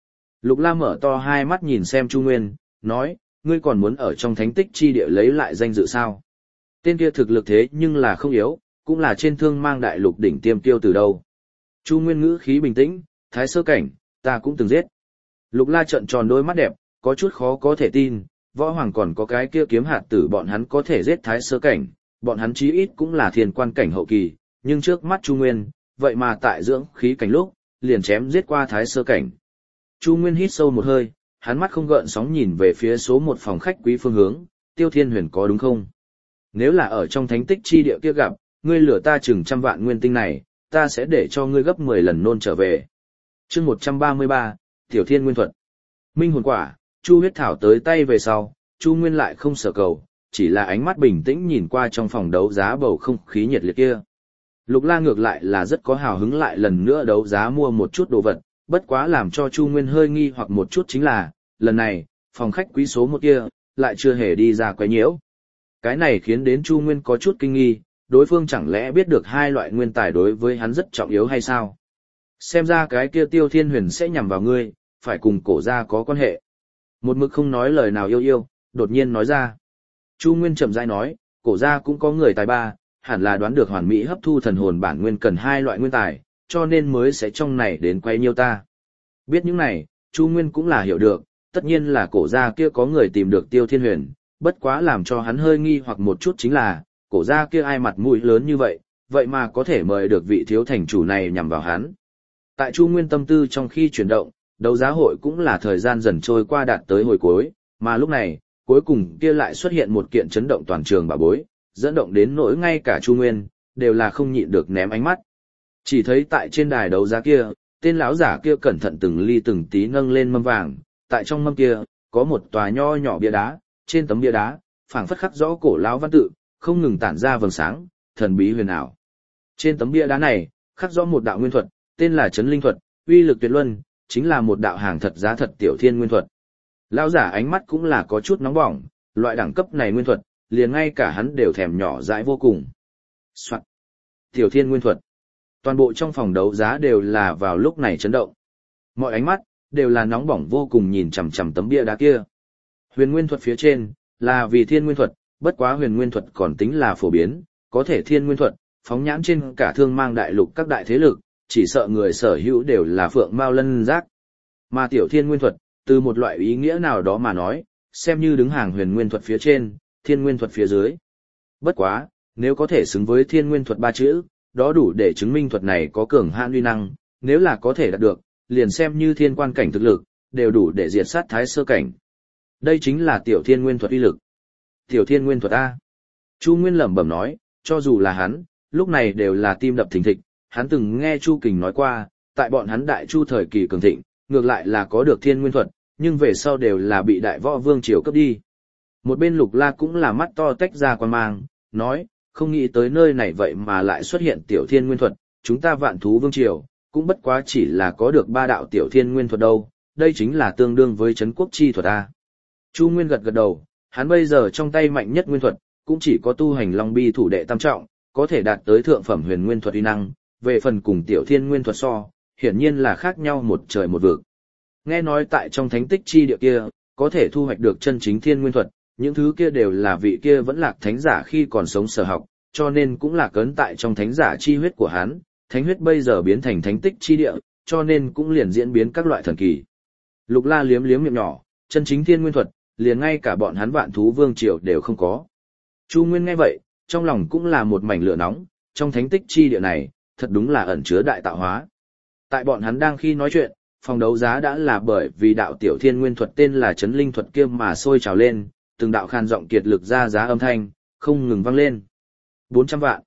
Lục La mở to hai mắt nhìn xem Chu Nguyên, nói, ngươi còn muốn ở trong thánh tích chi địa lấy lại danh dự sao? Tên kia thực lực thế nhưng là không yếu, cũng là trên thương mang đại lục đỉnh tiêm tiêu từ đâu. Chu Nguyên ngữ khí bình tĩnh, thái sơ cảnh, ta cũng từng giết. Lục La trợn tròn đôi mắt đẹp, có chút khó có thể tin, võ hoàng còn có cái kia kiếm hạt tử bọn hắn có thể giết thái sơ cảnh, bọn hắn chí ít cũng là thiên quan cảnh hậu kỳ, nhưng trước mắt Chu Nguyên, vậy mà tại dưỡng khí cảnh lúc, liền chém giết qua thái sơ cảnh. Chu Nguyên hít sâu một hơi, hắn mắt không gợn sóng nhìn về phía số một phòng khách quý phương hướng, Tiêu Thiên Huyền có đúng không? Nếu là ở trong thánh tích chi địa kia gặp, ngươi lừa ta chừng 100 vạn nguyên tinh này, ta sẽ để cho ngươi gấp 10 lần nôn trở về. Chương 133, Tiểu Thiên Nguyên Thuật. Minh hồn quả, Chu huyết thảo tới tay về sau, Chu Nguyên lại không sở cầu, chỉ là ánh mắt bình tĩnh nhìn qua trong phòng đấu giá bầu không khí nhiệt liệt kia. Lục La ngược lại là rất có hào hứng lại lần nữa đấu giá mua một chút đồ vật, bất quá làm cho Chu Nguyên hơi nghi hoặc một chút chính là, lần này, phòng khách quý số một kia, lại chưa hề đi ra quấy nhiễu. Cái này khiến đến Chu Nguyên có chút kinh nghi, đối phương chẳng lẽ biết được hai loại nguyên tài đối với hắn rất trọng yếu hay sao? Xem ra cái kia Tiêu Thiên Huyền sẽ nhằm vào ngươi, phải cùng cổ gia có quan hệ. Một mực không nói lời nào yêu, đột nhiên nói ra. Chu Nguyên chậm rãi nói, cổ gia cũng có người tài ba, hẳn là đoán được hoàn mỹ hấp thu thần hồn bản nguyên cần hai loại nguyên tài, cho nên mới sẽ trong này đến quay nhiêu ta. Biết những này, Chu Nguyên cũng là hiểu được, tất nhiên là cổ gia kia có người tìm được Tiêu Thiên Huyền, bất quá làm cho hắn hơi nghi hoặc một chút chính là, cổ gia kia ai mặt mũi lớn như vậy, vậy mà có thể mời được vị thiếu thành chủ này nhằm vào hắn. Tại Chu Nguyên tâm tư trong khi chuyển động, đấu giá hội cũng là thời gian dần trôi qua đạt tới hồi cuối, mà lúc này, cuối cùng kia lại xuất hiện một kiện chấn động toàn trường bảo bối, dẫn động đến nỗi ngay cả Chu Nguyên, đều là không nhịn được ném ánh mắt. Chỉ thấy tại trên đài đấu giá kia, tên lão giả kia cẩn thận từng ly từng tí nâng lên mâm vàng, tại trong mâm kia, có một tòa nho nhỏ bia đá, trên tấm bia đá, phảng phất khắc rõ cổ lão văn tự, không ngừng tản ra vầng sáng, thần bí huyền ảo. Trên tấm bia đá này, khắc rõ một đạo nguyên thuật, tên là Chấn Linh thuật, uy lực tuyệt luân, chính là một đạo hàng thật giá thật tiểu thiên nguyên thuật. Lão giả ánh mắt cũng là có chút nóng bỏng, loại đẳng cấp này nguyên thuật, liền ngay cả hắn đều thèm nhỏ dãi vô cùng. Soạn. Tiểu thiên nguyên thuật. Toàn bộ trong phòng đấu giá đều là vào lúc này chấn động. Mọi ánh mắt, đều là nóng bỏng vô cùng nhìn chằm chằm tấm bia đá kia. Huyền nguyên thuật phía trên, là vì thiên nguyên thuật, bất quá huyền nguyên thuật còn tính là phổ biến, có thể thiên nguyên thuật, phóng nhãn trên cả thương mang đại lục các đại thế lực, chỉ sợ người sở hữu đều là phượng mao lân giác. Mà tiểu thiên nguyên thuật, từ một loại ý nghĩa nào đó mà nói, xem như đứng hàng huyền nguyên thuật phía trên, thiên nguyên thuật phía dưới. Bất quá, nếu có thể xứng với thiên nguyên thuật ba chữ, đó đủ để chứng minh thuật này có cường hãn uy năng, nếu là có thể đạt được, liền xem như thiên quan cảnh thực lực, đều đủ để diệt sát thái sơ cảnh. Đây chính là tiểu thiên nguyên thuật uy lực. Tiểu thiên nguyên thuật A. Chu Nguyên lẩm bẩm nói, cho dù là hắn, lúc này đều là tim đập thình thịch, hắn từng nghe Chu Kình nói qua, tại bọn hắn đại chu thời kỳ cường thịnh, ngược lại là có được thiên nguyên thuật, nhưng về sau đều là bị đại võ vương triều cấp đi. Một bên Lục La cũng là mắt to tách ra quan mang, nói, không nghĩ tới nơi này vậy mà lại xuất hiện tiểu thiên nguyên thuật, chúng ta vạn thú vương triều, cũng bất quá chỉ là có được 3 đạo tiểu thiên nguyên thuật đâu, đây chính là tương đương với trấn quốc chi thuật A. Chu Nguyên gật gật đầu, hắn bây giờ trong tay mạnh nhất nguyên thuật, cũng chỉ có tu hành long bi thủ đệ tam trọng, có thể đạt tới thượng phẩm huyền nguyên thuật uy năng, về phần cùng tiểu thiên nguyên thuật so, hiển nhiên là khác nhau một trời một vực. Nghe nói tại trong thánh tích chi địa kia, có thể thu hoạch được chân chính thiên nguyên thuật, những thứ kia đều là vị kia vẫn lạc thánh giả khi còn sống sở học, cho nên cũng là cấn tại trong thánh giả chi huyết của hắn, thánh huyết bây giờ biến thành thánh tích chi địa, cho nên cũng liền diễn biến các loại thần kỳ. Lục La liếm liếm miệng nhỏ, chân chính thiên nguyên thuật, liền ngay cả bọn hắn vạn thú vương triều đều không có. Chu Nguyên nghe vậy, trong lòng cũng là một mảnh lửa nóng, trong thánh tích chi địa này, thật đúng là ẩn chứa đại tạo hóa. Tại bọn hắn đang khi nói chuyện, phòng đấu giá đã là bởi vì đạo tiểu thiên nguyên thuật tên là Chấn Linh thuật kia mà sôi trào lên, từng đạo khan giọng kiệt lực ra giá âm thanh, không ngừng vang lên. 400 vạn,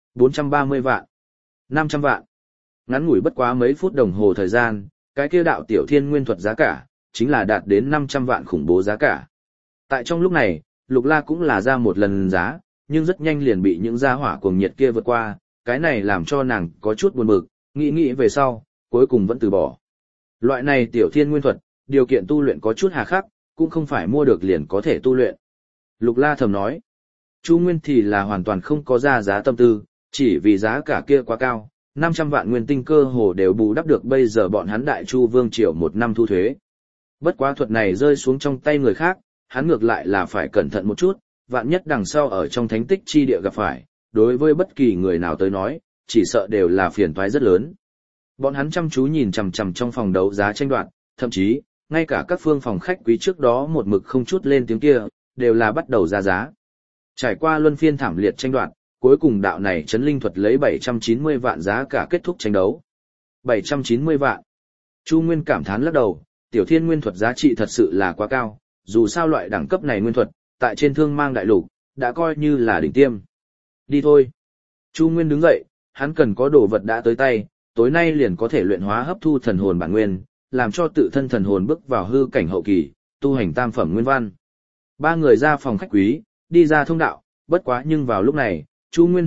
430 vạn, 500 vạn. Ngắn ngủi bất quá mấy phút đồng hồ thời gian, cái kia đạo tiểu thiên nguyên thuật giá cả, chính là đạt đến 500 vạn khủng bố giá cả. Tại trong lúc này, Lục La cũng là ra một lần giá, nhưng rất nhanh liền bị những gia hỏa cuồng nhiệt kia vượt qua, cái này làm cho nàng có chút buồn bực, nghĩ về sau, cuối cùng vẫn từ bỏ. Loại này tiểu thiên nguyên thuật, điều kiện tu luyện có chút hà khắc, cũng không phải mua được liền có thể tu luyện. Lục La thầm nói. Chu Nguyên thì là hoàn toàn không có ra giá tâm tư, chỉ vì giá cả kia quá cao, 500 vạn nguyên tinh cơ hồ đều bù đắp được bây giờ bọn hắn đại chu vương triều 1 năm thu thuế. Bất quá thuật này rơi xuống trong tay người khác, hắn ngược lại là phải cẩn thận một chút, vạn nhất đằng sau ở trong thánh tích chi địa gặp phải, đối với bất kỳ người nào tới nói, chỉ sợ đều là phiền toái rất lớn. Bọn hắn chăm chú nhìn chằm chằm trong phòng đấu giá tranh đoạt, thậm chí, ngay cả các phương phòng khách quý trước đó một mực không chút lên tiếng kia, đều là bắt đầu ra giá. Trải qua luân phiên thảm liệt tranh đoạt, cuối cùng đạo này chấn linh thuật lấy 790 vạn giá cả kết thúc tranh đấu. 790 vạn. Chu Nguyên cảm thán lắc đầu, tiểu thiên nguyên thuật giá trị thật sự là quá cao, dù sao loại đẳng cấp này nguyên thuật, tại trên thương mang đại lục, đã coi như là đỉnh tiêm. Đi thôi. Chu Nguyên đứng dậy, hắn cần có đồ vật đã tới tay, tối nay liền có thể luyện hóa hấp thu thần hồn bản nguyên, làm cho tự thân thần hồn bước vào hư cảnh hậu kỳ, tu hành tam phẩm nguyên văn. Ba người ra phòng khách quý, đi ra thông đạo, bất quá nhưng vào lúc này, Chu Nguyên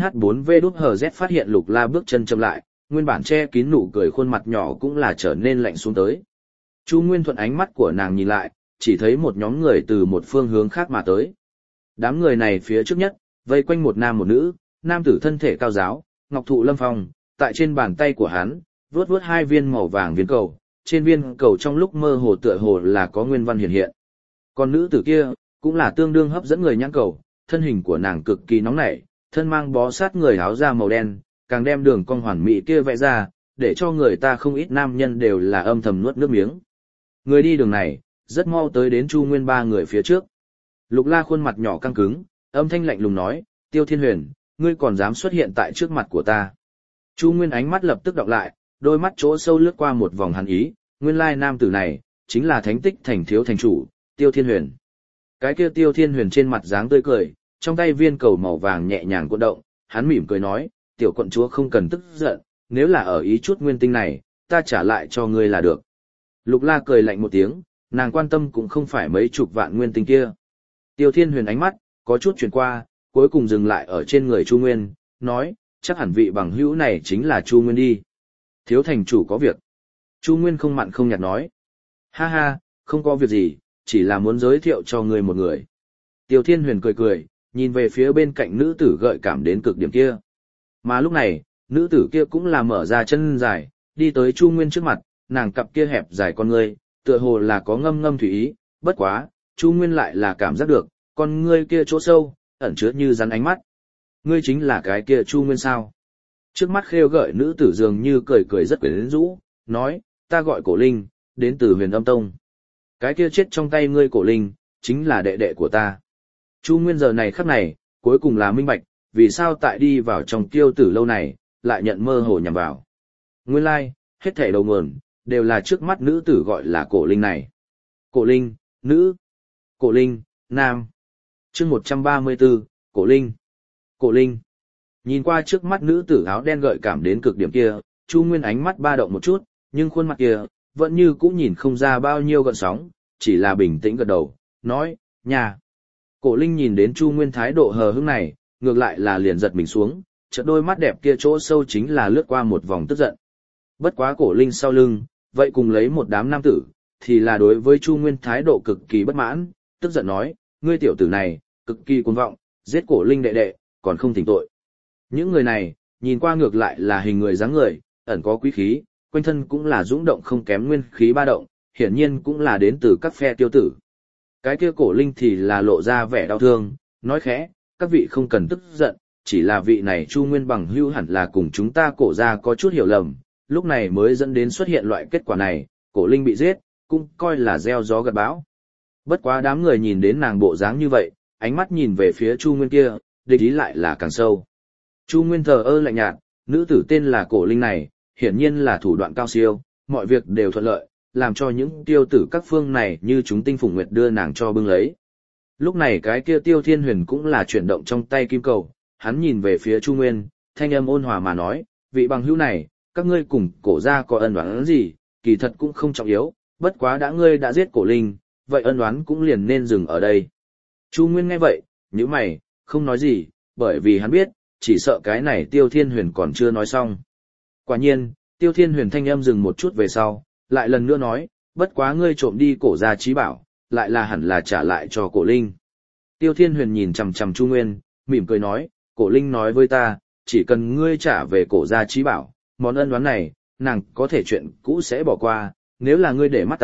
H4V phát hiện Lục La bước chân chậm lại, nguyên bản che kín nụ cười khuôn mặt nhỏ cũng là trở nên lạnh xuống tới. Chu Nguyên thuận ánh mắt của nàng nhìn lại, chỉ thấy một nhóm người từ một phương hướng khác mà tới. Đám người này phía trước nhất, vây quanh một nam một nữ, nam tử thân thể cao giáo, ngọc thụ lâm phong, tại trên bàn tay của hắn, vuốt vuốt hai viên màu vàng viên cầu, trên viên cầu trong lúc mơ hồ tựa hồ là có nguyên văn hiện hiện. Còn nữ tử kia, cũng là tương đương hấp dẫn người nhãn cầu, thân hình của nàng cực kỳ nóng nảy, thân mang bó sát người áo da màu đen, càng đem đường cong hoàn mỹ kia vẽ ra, để cho người ta không ít nam nhân đều là âm thầm nuốt nước miếng. Người đi đường này, rất mau tới đến Chu Nguyên ba người phía trước. Lục La khuôn mặt nhỏ căng cứng, âm thanh lạnh lùng nói, Tiêu Thiên Huyền, ngươi còn dám xuất hiện tại trước mặt của ta. Chu Nguyên ánh mắt lập tức đọc lại, đôi mắt chỗ sâu lướt qua một vòng hàn ý, nguyên lai nam tử này, chính là thánh tích thành thiếu thành chủ, Tiêu Thiên Huyền. Cái kia Tiêu Thiên Huyền trên mặt dáng tươi cười, trong tay viên cầu màu vàng nhẹ nhàng cuộn động, hắn mỉm cười nói, tiểu quận chúa không cần tức giận, nếu là ở ý chút nguyên tinh này, ta trả lại cho ngươi là được. Lục La cười lạnh một tiếng, nàng quan tâm cũng không phải mấy chục vạn nguyên tinh kia. Tiêu Thiên Huyền ánh mắt, có chút chuyển qua, cuối cùng dừng lại ở trên người Chu Nguyên, nói, chắc hẳn vị bằng hữu này chính là Chu Nguyên đi. Thiếu thành chủ có việc. Chu Nguyên không mặn không nhạt nói. Ha ha, không có việc gì, chỉ là muốn giới thiệu cho ngươi một người. Tiêu Thiên Huyền cười cười, nhìn về phía bên cạnh nữ tử gợi cảm đến cực điểm kia. Mà lúc này, nữ tử kia cũng là mở ra chân dài, đi tới Chu Nguyên trước mặt, nàng cặp kia hẹp dài con ngươi, tựa hồ là có ngâm ngâm thủy ý, bất quá, Chu Nguyên lại là cảm giác được, con ngươi kia chỗ sâu, ẩn chứa như rắn ánh mắt. Ngươi chính là cái kia Chu Nguyên sao? Trước mắt khêu gợi nữ tử dường như cười cười rất quyến rũ, nói, ta gọi Cổ Linh, đến từ Huyền Âm Tông. Cái kia chết trong tay ngươi Cổ Linh, chính là đệ đệ của ta. Chu Nguyên giờ này khắc này, cuối cùng là minh bạch, vì sao tại đi vào trong Tiêu Tử lâu này, lại nhận mơ hồ nhằm vào. Nguyên lai, hết thảy đầu nguồn, đều là trước mắt nữ tử gọi là Cổ Linh này. Cổ Linh, nữ. Cổ Linh, nam. Chương 134, Cổ Linh. Cổ Linh. Nhìn qua trước mắt nữ tử áo đen gợi cảm đến cực điểm kia, Chu Nguyên ánh mắt ba động một chút, nhưng khuôn mặt kia, vẫn như cũ nhìn không ra bao nhiêu gợn sóng, chỉ là bình tĩnh gật đầu, nói, nhà. Cổ Linh nhìn đến Chu Nguyên thái độ hờ hững này, ngược lại là liền giật mình xuống, chợt đôi mắt đẹp kia chỗ sâu chính là lướt qua một vòng tức giận. Bất quá Cổ Linh sau lưng, vậy cùng lấy một đám nam tử, thì là đối với Chu Nguyên thái độ cực kỳ bất mãn, tức giận nói, ngươi tiểu tử này, cực kỳ cuồng vọng, giết Cổ Linh đệ đệ, còn không tỉnh tội. Những người này, nhìn qua ngược lại là hình người dáng người, ẩn có quý khí, quanh thân cũng là dũng động không kém nguyên khí ba động, hiển nhiên cũng là đến từ các phe tiêu tử. Cái kia Cổ Linh thì là lộ ra vẻ đau thương, nói khẽ, các vị không cần tức giận, chỉ là vị này Chu Nguyên bằng hữu hẳn là cùng chúng ta Cổ gia có chút hiểu lầm, lúc này mới dẫn đến xuất hiện loại kết quả này, Cổ Linh bị giết, cũng coi là gieo gió gặt bão. Bất quá đám người nhìn đến nàng bộ dáng như vậy, ánh mắt nhìn về phía Chu Nguyên kia, địch ý lại là càng sâu. Chu Nguyên thờ ơ lạnh nhạt, nữ tử tên là Cổ Linh này, hiển nhiên là thủ đoạn cao siêu, mọi việc đều thuận lợi, làm cho những tiêu tử các phương này như chúng tinh phùng nguyệt đưa nàng cho bưng lấy. Lúc này cái kia Tiêu Thiên Huyền cũng là chuyển động trong tay kim cầu, hắn nhìn về phía Chu Nguyên, thanh âm ôn hòa mà nói, vị bằng hữu này, các ngươi cùng Cổ gia có ân oán gì, kỳ thật cũng không trọng yếu, bất quá đã ngươi đã giết Cổ Linh, vậy ân oán cũng liền nên dừng ở đây. Chu Nguyên nghe vậy, nhíu mày, không nói gì, bởi vì hắn biết, chỉ sợ cái này Tiêu Thiên Huyền còn chưa nói xong. Quả nhiên, Tiêu Thiên Huyền thanh âm dừng một chút về sau, lại lần nữa nói, bất quá ngươi trộm đi Cổ gia trí bảo, lại là hẳn là trả lại cho Cổ Linh. Tiêu Thiên Huyền nhìn chằm chằm Chu Nguyên, mỉm cười nói, Cổ Linh nói với ta, chỉ cần ngươi trả về Cổ gia trí bảo, món ân oán này, nàng có thể chuyện cũ sẽ bỏ qua, nếu là ngươi để mắt ta,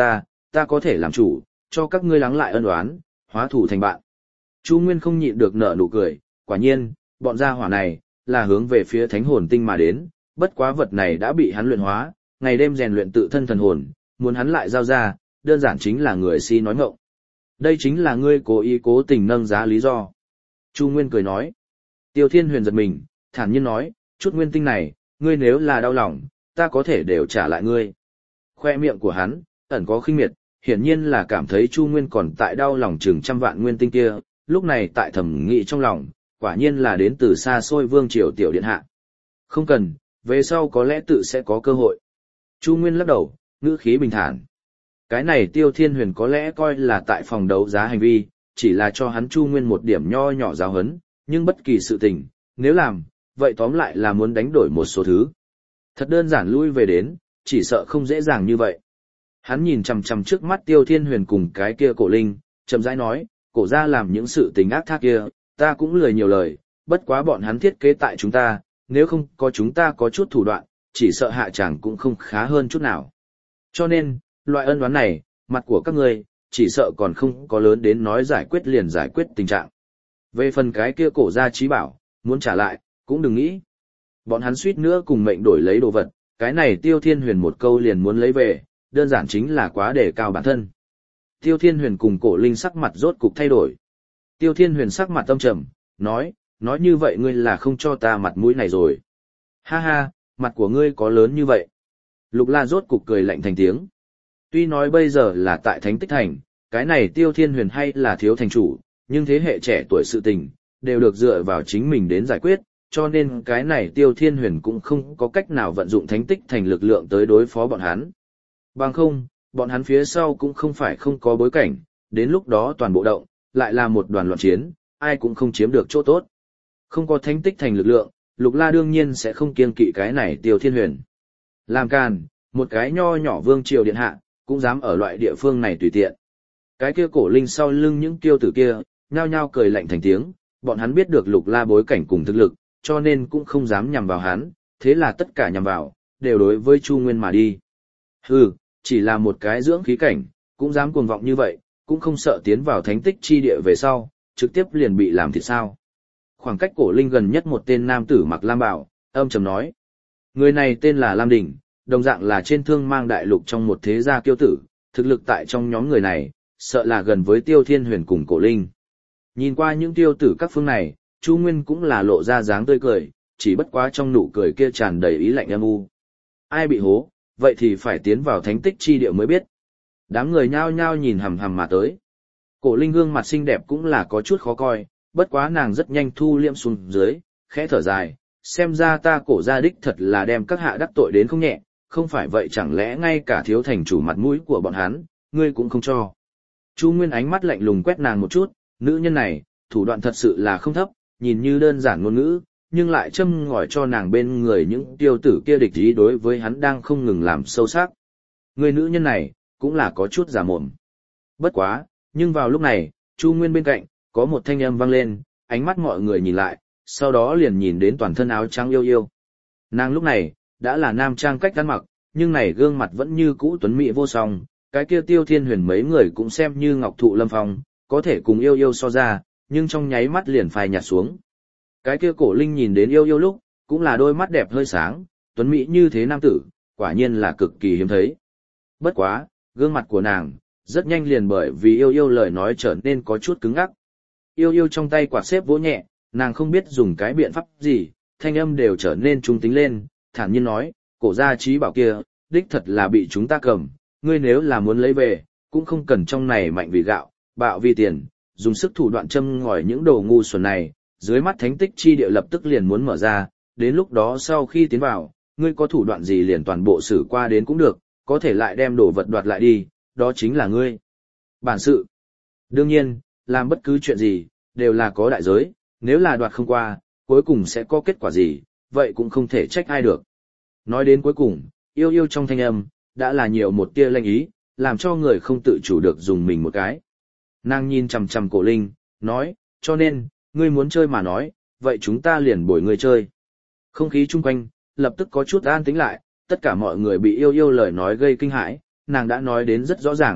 ta có thể làm chủ, cho các ngươi lắng lại ân oán, hóa thù thành bạn. Chu Nguyên không nhịn được nở nụ cười, quả nhiên, bọn gia hỏa này, là hướng về phía thánh hồn tinh mà đến, bất quá vật này đã bị hắn luyện hóa, ngày đêm rèn luyện tự thân thần hồn, muốn hắn lại giao ra, đơn giản chính là người si nói ngọng. Đây chính là ngươi cố ý cố tình nâng giá lý do. Chu Nguyên cười nói. Tiêu Thiên Huyền giật mình, thản nhiên nói, chút nguyên tinh này, ngươi nếu là đau lòng, ta có thể đều trả lại ngươi. Khoe miệng của hắn, ẩn có khinh miệt, hiển nhiên là cảm thấy Chu Nguyên còn tại đau lòng chừng trăm vạn nguyên tinh kia, lúc này tại thẩm nghị trong lòng, quả nhiên là đến từ xa xôi vương triều tiểu điện hạ. Không cần, về sau có lẽ tự sẽ có cơ hội. Chu Nguyên lắc đầu, ngữ khí bình thản. Cái này Tiêu Thiên Huyền có lẽ coi là tại phòng đấu giá hành vi, chỉ là cho hắn Chu Nguyên một điểm nho nhỏ giáo hấn, nhưng bất kỳ sự tình, nếu làm, vậy tóm lại là muốn đánh đổi một số thứ. Thật đơn giản lui về đến, chỉ sợ không dễ dàng như vậy. Hắn nhìn chằm chằm trước mắt Tiêu Thiên Huyền cùng cái kia cổ linh, chậm rãi nói, cổ gia làm những sự tình ác thác kia, ta cũng lười nhiều lời, bất quá bọn hắn thiết kế tại chúng ta, nếu không có chúng ta có chút thủ đoạn, chỉ sợ hạ chẳng cũng không khá hơn chút nào. Cho nên, loại ân oán này, mặt của các ngươi, chỉ sợ còn không có lớn đến nói giải quyết liền giải quyết tình trạng. Về phần cái kia cổ gia trí bảo, muốn trả lại, cũng đừng nghĩ. Bọn hắn suýt nữa cùng mệnh đổi lấy đồ vật, cái này Tiêu Thiên Huyền một câu liền muốn lấy về, đơn giản chính là quá đề cao bản thân. Tiêu Thiên Huyền cùng cổ linh sắc mặt rốt cục thay đổi. Tiêu Thiên Huyền sắc mặt âm trầm, nói như vậy ngươi là không cho ta mặt mũi này rồi. Ha ha, mặt của ngươi có lớn như vậy. Lục La rốt cục cười lạnh thành tiếng. Tuy nói bây giờ là tại Thánh Tích Thành, cái này Tiêu Thiên Huyền hay là thiếu thành chủ, nhưng thế hệ trẻ tuổi sự tình, đều được dựa vào chính mình đến giải quyết, cho nên cái này Tiêu Thiên Huyền cũng không có cách nào vận dụng Thánh Tích Thành lực lượng tới đối phó bọn hắn. Bằng không, bọn hắn phía sau cũng không phải không có bối cảnh, đến lúc đó toàn bộ động, lại là một đoàn loạn chiến, ai cũng không chiếm được chỗ tốt. Không có Thánh Tích Thành lực lượng, Lục La đương nhiên sẽ không kiêng kỵ cái này Tiêu Thiên Huyền. Làm càn, một cái nho nhỏ vương triều điện hạ, cũng dám ở loại địa phương này tùy tiện. Cái kia cổ linh sau lưng những kiêu tử kia, nhao nhao cười lạnh thành tiếng, bọn hắn biết được Lục La bối cảnh cùng thực lực, cho nên cũng không dám nhằm vào hắn, thế là tất cả nhằm vào, đều đối với Chu Nguyên mà đi. Hừ, chỉ là một cái dưỡng khí cảnh, cũng dám cuồng vọng như vậy, cũng không sợ tiến vào thánh tích chi địa về sau, trực tiếp liền bị làm thịt sao. Khoảng cách cổ linh gần nhất một tên nam tử mặc lam bào, âm trầm nói. Người này tên là Lam Đình, đồng dạng là trên thương mang đại lục trong một thế gia kiêu tử, thực lực tại trong nhóm người này, sợ là gần với Tiêu Thiên Huyền cùng cổ linh. Nhìn qua những tiêu tử các phương này, Chu Nguyên cũng là lộ ra dáng tươi cười, chỉ bất quá trong nụ cười kia tràn đầy ý lạnh âm u. Ai bị hố, vậy thì phải tiến vào thánh tích chi địa mới biết. Đám người nhao nhao nhìn hằm hằm mà tới. Cổ linh gương mặt xinh đẹp cũng là có chút khó coi, bất quá nàng rất nhanh thu liễm xuống dưới, khẽ thở dài, xem ra ta cổ gia đích thật là đem các hạ đắc tội đến không nhẹ, không phải vậy chẳng lẽ ngay cả thiếu thành chủ mặt mũi của bọn hắn, ngươi cũng không cho. Chu Nguyên ánh mắt lạnh lùng quét nàng một chút, nữ nhân này, thủ đoạn thật sự là không thấp, nhìn như đơn giản ngôn ngữ, nhưng lại châm ngòi cho nàng bên người những tiêu tử kia địch ý đối với hắn đang không ngừng làm sâu sắc. Người nữ nhân này, cũng là có chút giả mồm. Bất quá, nhưng vào lúc này, Chu Nguyên bên cạnh, có một thanh âm vang lên, ánh mắt mọi người nhìn lại, sau đó liền nhìn đến toàn thân áo trắng yêu yêu. Nàng lúc này, đã là nam trang cách ăn mặc, nhưng này gương mặt vẫn như cũ tuấn mỹ vô song, cái kia Tiêu Thiên Huyền mấy người cũng xem như ngọc thụ lâm phong, có thể cùng yêu yêu so ra, nhưng trong nháy mắt liền phai nhạt xuống. Cái kia cổ linh nhìn đến yêu yêu lúc, cũng là đôi mắt đẹp hơi sáng, tuấn mỹ như thế nam tử, quả nhiên là cực kỳ hiếm thấy. Bất quá, gương mặt của nàng, rất nhanh liền bởi vì yêu yêu lời nói trở nên có chút cứng ngắc. Yêu yêu trong tay quạt xếp vỗ nhẹ, nàng không biết dùng cái biện pháp gì, thanh âm đều trở nên trung tính lên, thản nhiên nói, cổ gia trí bảo kia, đích thật là bị chúng ta cầm, ngươi nếu là muốn lấy về, cũng không cần trong này mạnh vì gạo, bạo vì tiền, dùng sức thủ đoạn châm ngòi những đồ ngu xuẩn này, dưới mắt thánh tích chi địa lập tức liền muốn mở ra, đến lúc đó sau khi tiến vào, ngươi có thủ đoạn gì liền toàn bộ xử qua đến cũng được, có thể lại đem đồ vật đoạt lại đi, đó chính là ngươi. Bản sự. Đương nhiên, làm bất cứ chuyện gì, đều là có đại giới, nếu là đoạt không qua, cuối cùng sẽ có kết quả gì, vậy cũng không thể trách ai được. Nói đến cuối cùng, yêu yêu trong thanh âm, đã là nhiều một tia lanh ý, làm cho người không tự chủ được dùng mình một cái. Nàng nhìn chằm chằm cổ linh, nói, cho nên, ngươi muốn chơi mà nói, vậy chúng ta liền bồi ngươi chơi. Không khí chung quanh, lập tức có chút an tĩnh lại, tất cả mọi người bị yêu yêu lời nói gây kinh hãi, nàng đã nói đến rất rõ ràng,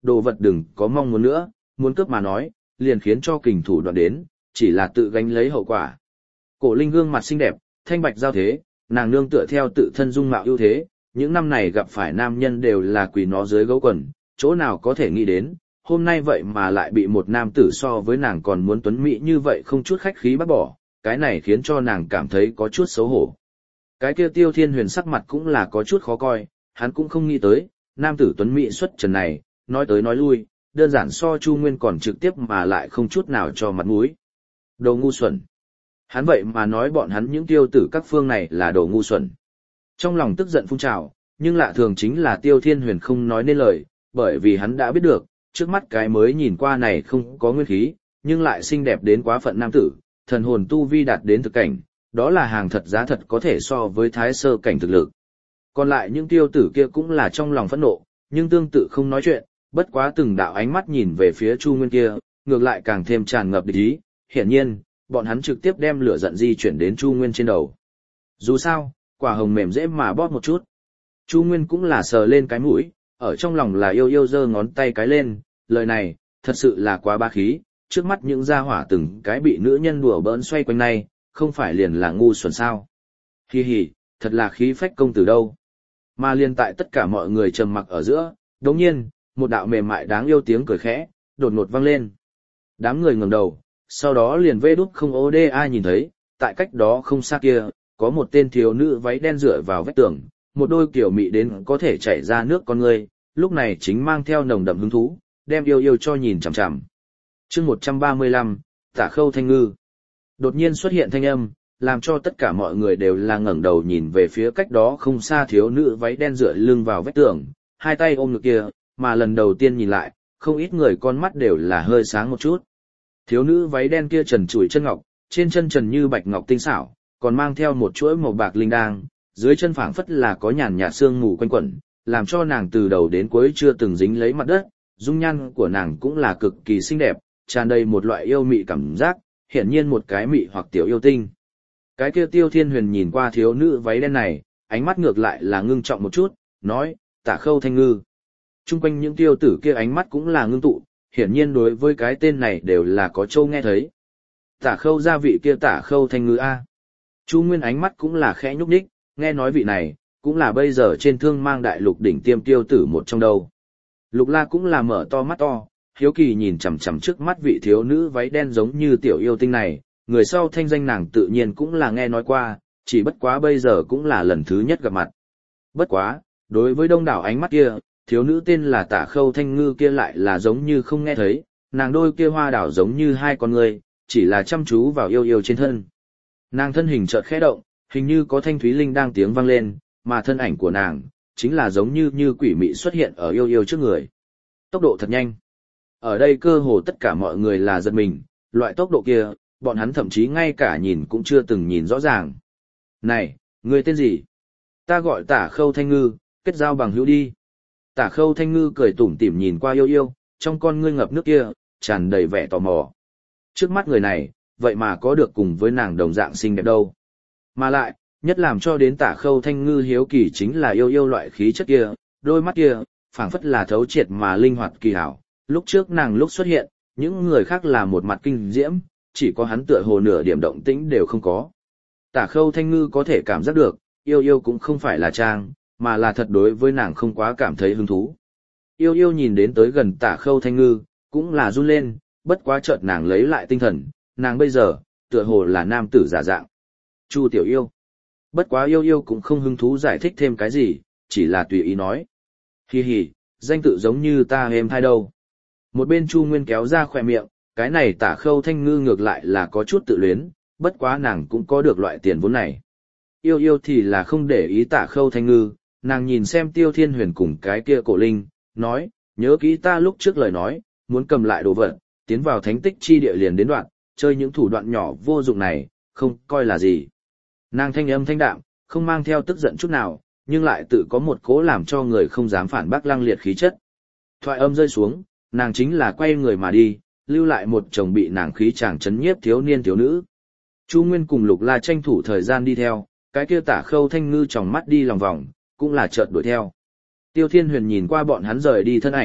đồ vật đừng có mong muốn nữa, muốn cướp mà nói, liền khiến cho kình thủ đoạn đến, chỉ là tự gánh lấy hậu quả. Cổ Linh gương mặt xinh đẹp, thanh bạch giao thế, nàng nương tựa theo tự thân dung mạo ưu thế, những năm này gặp phải nam nhân đều là quỳ nó dưới gấu quần, chỗ nào có thể nghĩ đến, hôm nay vậy mà lại bị một nam tử so với nàng còn muốn tuấn mỹ như vậy không chút khách khí bắt bỏ, cái này khiến cho nàng cảm thấy có chút xấu hổ. Cái kia Tiêu Thiên Huyền sắc mặt cũng là có chút khó coi, hắn cũng không nghĩ tới, nam tử tuấn mỹ xuất trần này, nói tới nói lui, đơn giản so Chu Nguyên còn trực tiếp mà lại không chút nào cho mặt mũi. Đồ ngu xuẩn. Hắn vậy mà nói bọn hắn những tiêu tử các phương này là đồ ngu xuẩn. Trong lòng tức giận phun trào, nhưng lạ thường chính là Tiêu Thiên Huyền không nói nên lời, bởi vì hắn đã biết được, trước mắt cái mới nhìn qua này không có nguyên khí, nhưng lại xinh đẹp đến quá phận nam tử, thần hồn tu vi đạt đến thực cảnh, đó là hàng thật giá thật có thể so với thái sơ cảnh thực lực. Còn lại những tiêu tử kia cũng là trong lòng phẫn nộ, nhưng tương tự không nói chuyện, bất quá từng đạo ánh mắt nhìn về phía Chu Nguyên kia, ngược lại càng thêm tràn ngập địch ý, hiển nhiên, bọn hắn trực tiếp đem lửa giận di chuyển đến Chu Nguyên trên đầu. Dù sao, quả hồng mềm dễ mà bóp một chút. Chu Nguyên cũng là sờ lên cái mũi, ở trong lòng là yêu yêu giơ ngón tay cái lên, lời này, thật sự là quá bá khí, trước mắt những gia hỏa từng cái bị nữ nhân đùa bỡn xoay quanh này, không phải liền là ngu xuẩn sao. Hi hi, thật là khí phách công tử đâu. Mà liên tại tất cả mọi người trầm mặc ở giữa, đồng nhiên, một đạo mềm mại đáng yêu tiếng cười khẽ, đột ngột vang lên. Đám người ngẩng đầu, sau đó liền vê đút không ô đê ai nhìn thấy, tại cách đó không xa kia, có một tên thiếu nữ váy đen dựa vào vách tường, một đôi kiểu mị đến có thể chảy ra nước con người, lúc này chính mang theo nồng đậm hứng thú, đem yêu yêu cho nhìn chằm chằm. Chương 135, Tả Khâu Thanh Ngư. Đột nhiên xuất hiện thanh âm, làm cho tất cả mọi người đều là ngẩng đầu nhìn về phía cách đó không xa thiếu nữ váy đen dựa lưng vào vách tường, hai tay ôm ngực kia, mà lần đầu tiên nhìn lại, không ít người con mắt đều là hơi sáng một chút. Thiếu nữ váy đen kia trần trụi chân ngọc, trên chân trần như bạch ngọc tinh xảo, còn mang theo một chuỗi màu bạc linh đang, dưới chân phảng phất là có nhàn nhạt sương mù quanh quẩn, làm cho nàng từ đầu đến cuối chưa từng dính lấy mặt đất, dung nhan của nàng cũng là cực kỳ xinh đẹp, tràn đầy một loại yêu mị cảm giác, hiển nhiên một cái mị hoặc tiểu yêu tinh. Cái kia Tiêu Thiên Huyền nhìn qua thiếu nữ váy đen này, ánh mắt ngược lại là ngưng trọng một chút, nói, Tả Khâu Thanh Ngư. Trung quanh những tiêu tử kia ánh mắt cũng là ngưng tụ, hiển nhiên đối với cái tên này đều là có châu nghe thấy. Tả Khâu gia vị kia Tả Khâu Thanh Ngư A. Chu Nguyên ánh mắt cũng là khẽ nhúc nhích, nghe nói vị này, cũng là bây giờ trên thương mang đại lục đỉnh tiêm tiêu tử một trong đâu. Lục La cũng là mở to mắt to, hiếu kỳ nhìn chằm chằm trước mắt vị thiếu nữ váy đen giống như tiểu yêu tinh này, người sau thanh danh nàng tự nhiên cũng là nghe nói qua, chỉ bất quá bây giờ cũng là lần thứ nhất gặp mặt. Bất quá, đối với đông đảo ánh mắt kia, thiếu nữ tên là Tả Khâu Thanh Ngư kia lại là giống như không nghe thấy, nàng đôi kia hoa đảo giống như hai con người, chỉ là chăm chú vào yêu yêu trên thân. Nàng thân hình chợt khẽ động, hình như có thanh thúy linh đang tiếng vang lên, mà thân ảnh của nàng, chính là giống như quỷ mị xuất hiện ở yêu yêu trước người. Tốc độ thật nhanh. Ở đây cơ hồ tất cả mọi người là giật mình, loại tốc độ kia, bọn hắn thậm chí ngay cả nhìn cũng chưa từng nhìn rõ ràng. Này, người tên gì? Ta gọi Tả Khâu Thanh Ngư, kết giao bằng hữu đi. Tả Khâu Thanh Ngư cười tủm tỉm nhìn qua yêu yêu, trong con ngươi ngập nước kia, tràn đầy vẻ tò mò. Trước mắt người này, vậy mà có được cùng với nàng đồng dạng xinh đẹp đâu. Mà lại, nhất làm cho đến Tả Khâu Thanh Ngư hiếu kỳ chính là yêu yêu loại khí chất kia, đôi mắt kia, phảng phất là thấu triệt mà linh hoạt kỳ hảo. Lúc trước nàng lúc xuất hiện, những người khác là một mặt kinh diễm, chỉ có hắn tựa hồ nửa điểm động tĩnh đều không có. Tả Khâu Thanh Ngư có thể cảm giác được, yêu yêu cũng không phải là trang, mà là thật đối với nàng không quá cảm thấy hứng thú. Yêu yêu nhìn đến tới gần Tả Khâu Thanh Ngư, cũng là run lên, bất quá chợt nàng lấy lại tinh thần, nàng bây giờ, tựa hồ là nam tử giả dạng. Chu tiểu yêu. Bất quá yêu yêu cũng không hứng thú giải thích thêm cái gì, chỉ là tùy ý nói. Hi hi, danh tự giống như ta êm thai đâu. Một bên Chu Nguyên kéo ra khỏe miệng, cái này Tả Khâu Thanh Ngư ngược lại là có chút tự luyến, bất quá nàng cũng có được loại tiền vốn này. Yêu yêu thì là không để ý Tả Khâu Thanh Ngư, nàng nhìn xem Tiêu Thiên Huyền cùng cái kia cổ linh, nói, nhớ kỹ ta lúc trước lời nói, muốn cầm lại đồ vật, tiến vào thánh tích chi địa liền đến đoạn, chơi những thủ đoạn nhỏ vô dụng này, không coi là gì. Nàng thanh âm thanh đạm, không mang theo tức giận chút nào, nhưng lại tự có một cố làm cho người không dám phản bác lăng liệt khí chất. Thoại âm rơi xuống, nàng chính là quay người mà đi, lưu lại một chồng bị nàng khí chàng chấn nhiếp thiếu niên thiếu nữ. Chu Nguyên cùng Lục La tranh thủ thời gian đi theo, cái kia Tả Khâu Thanh Ngư tròng mắt đi lòng vòng, cũng là chợt đuổi theo. Tiêu Thiên Huyền nhìn qua bọn hắn rời đi thân ảnh,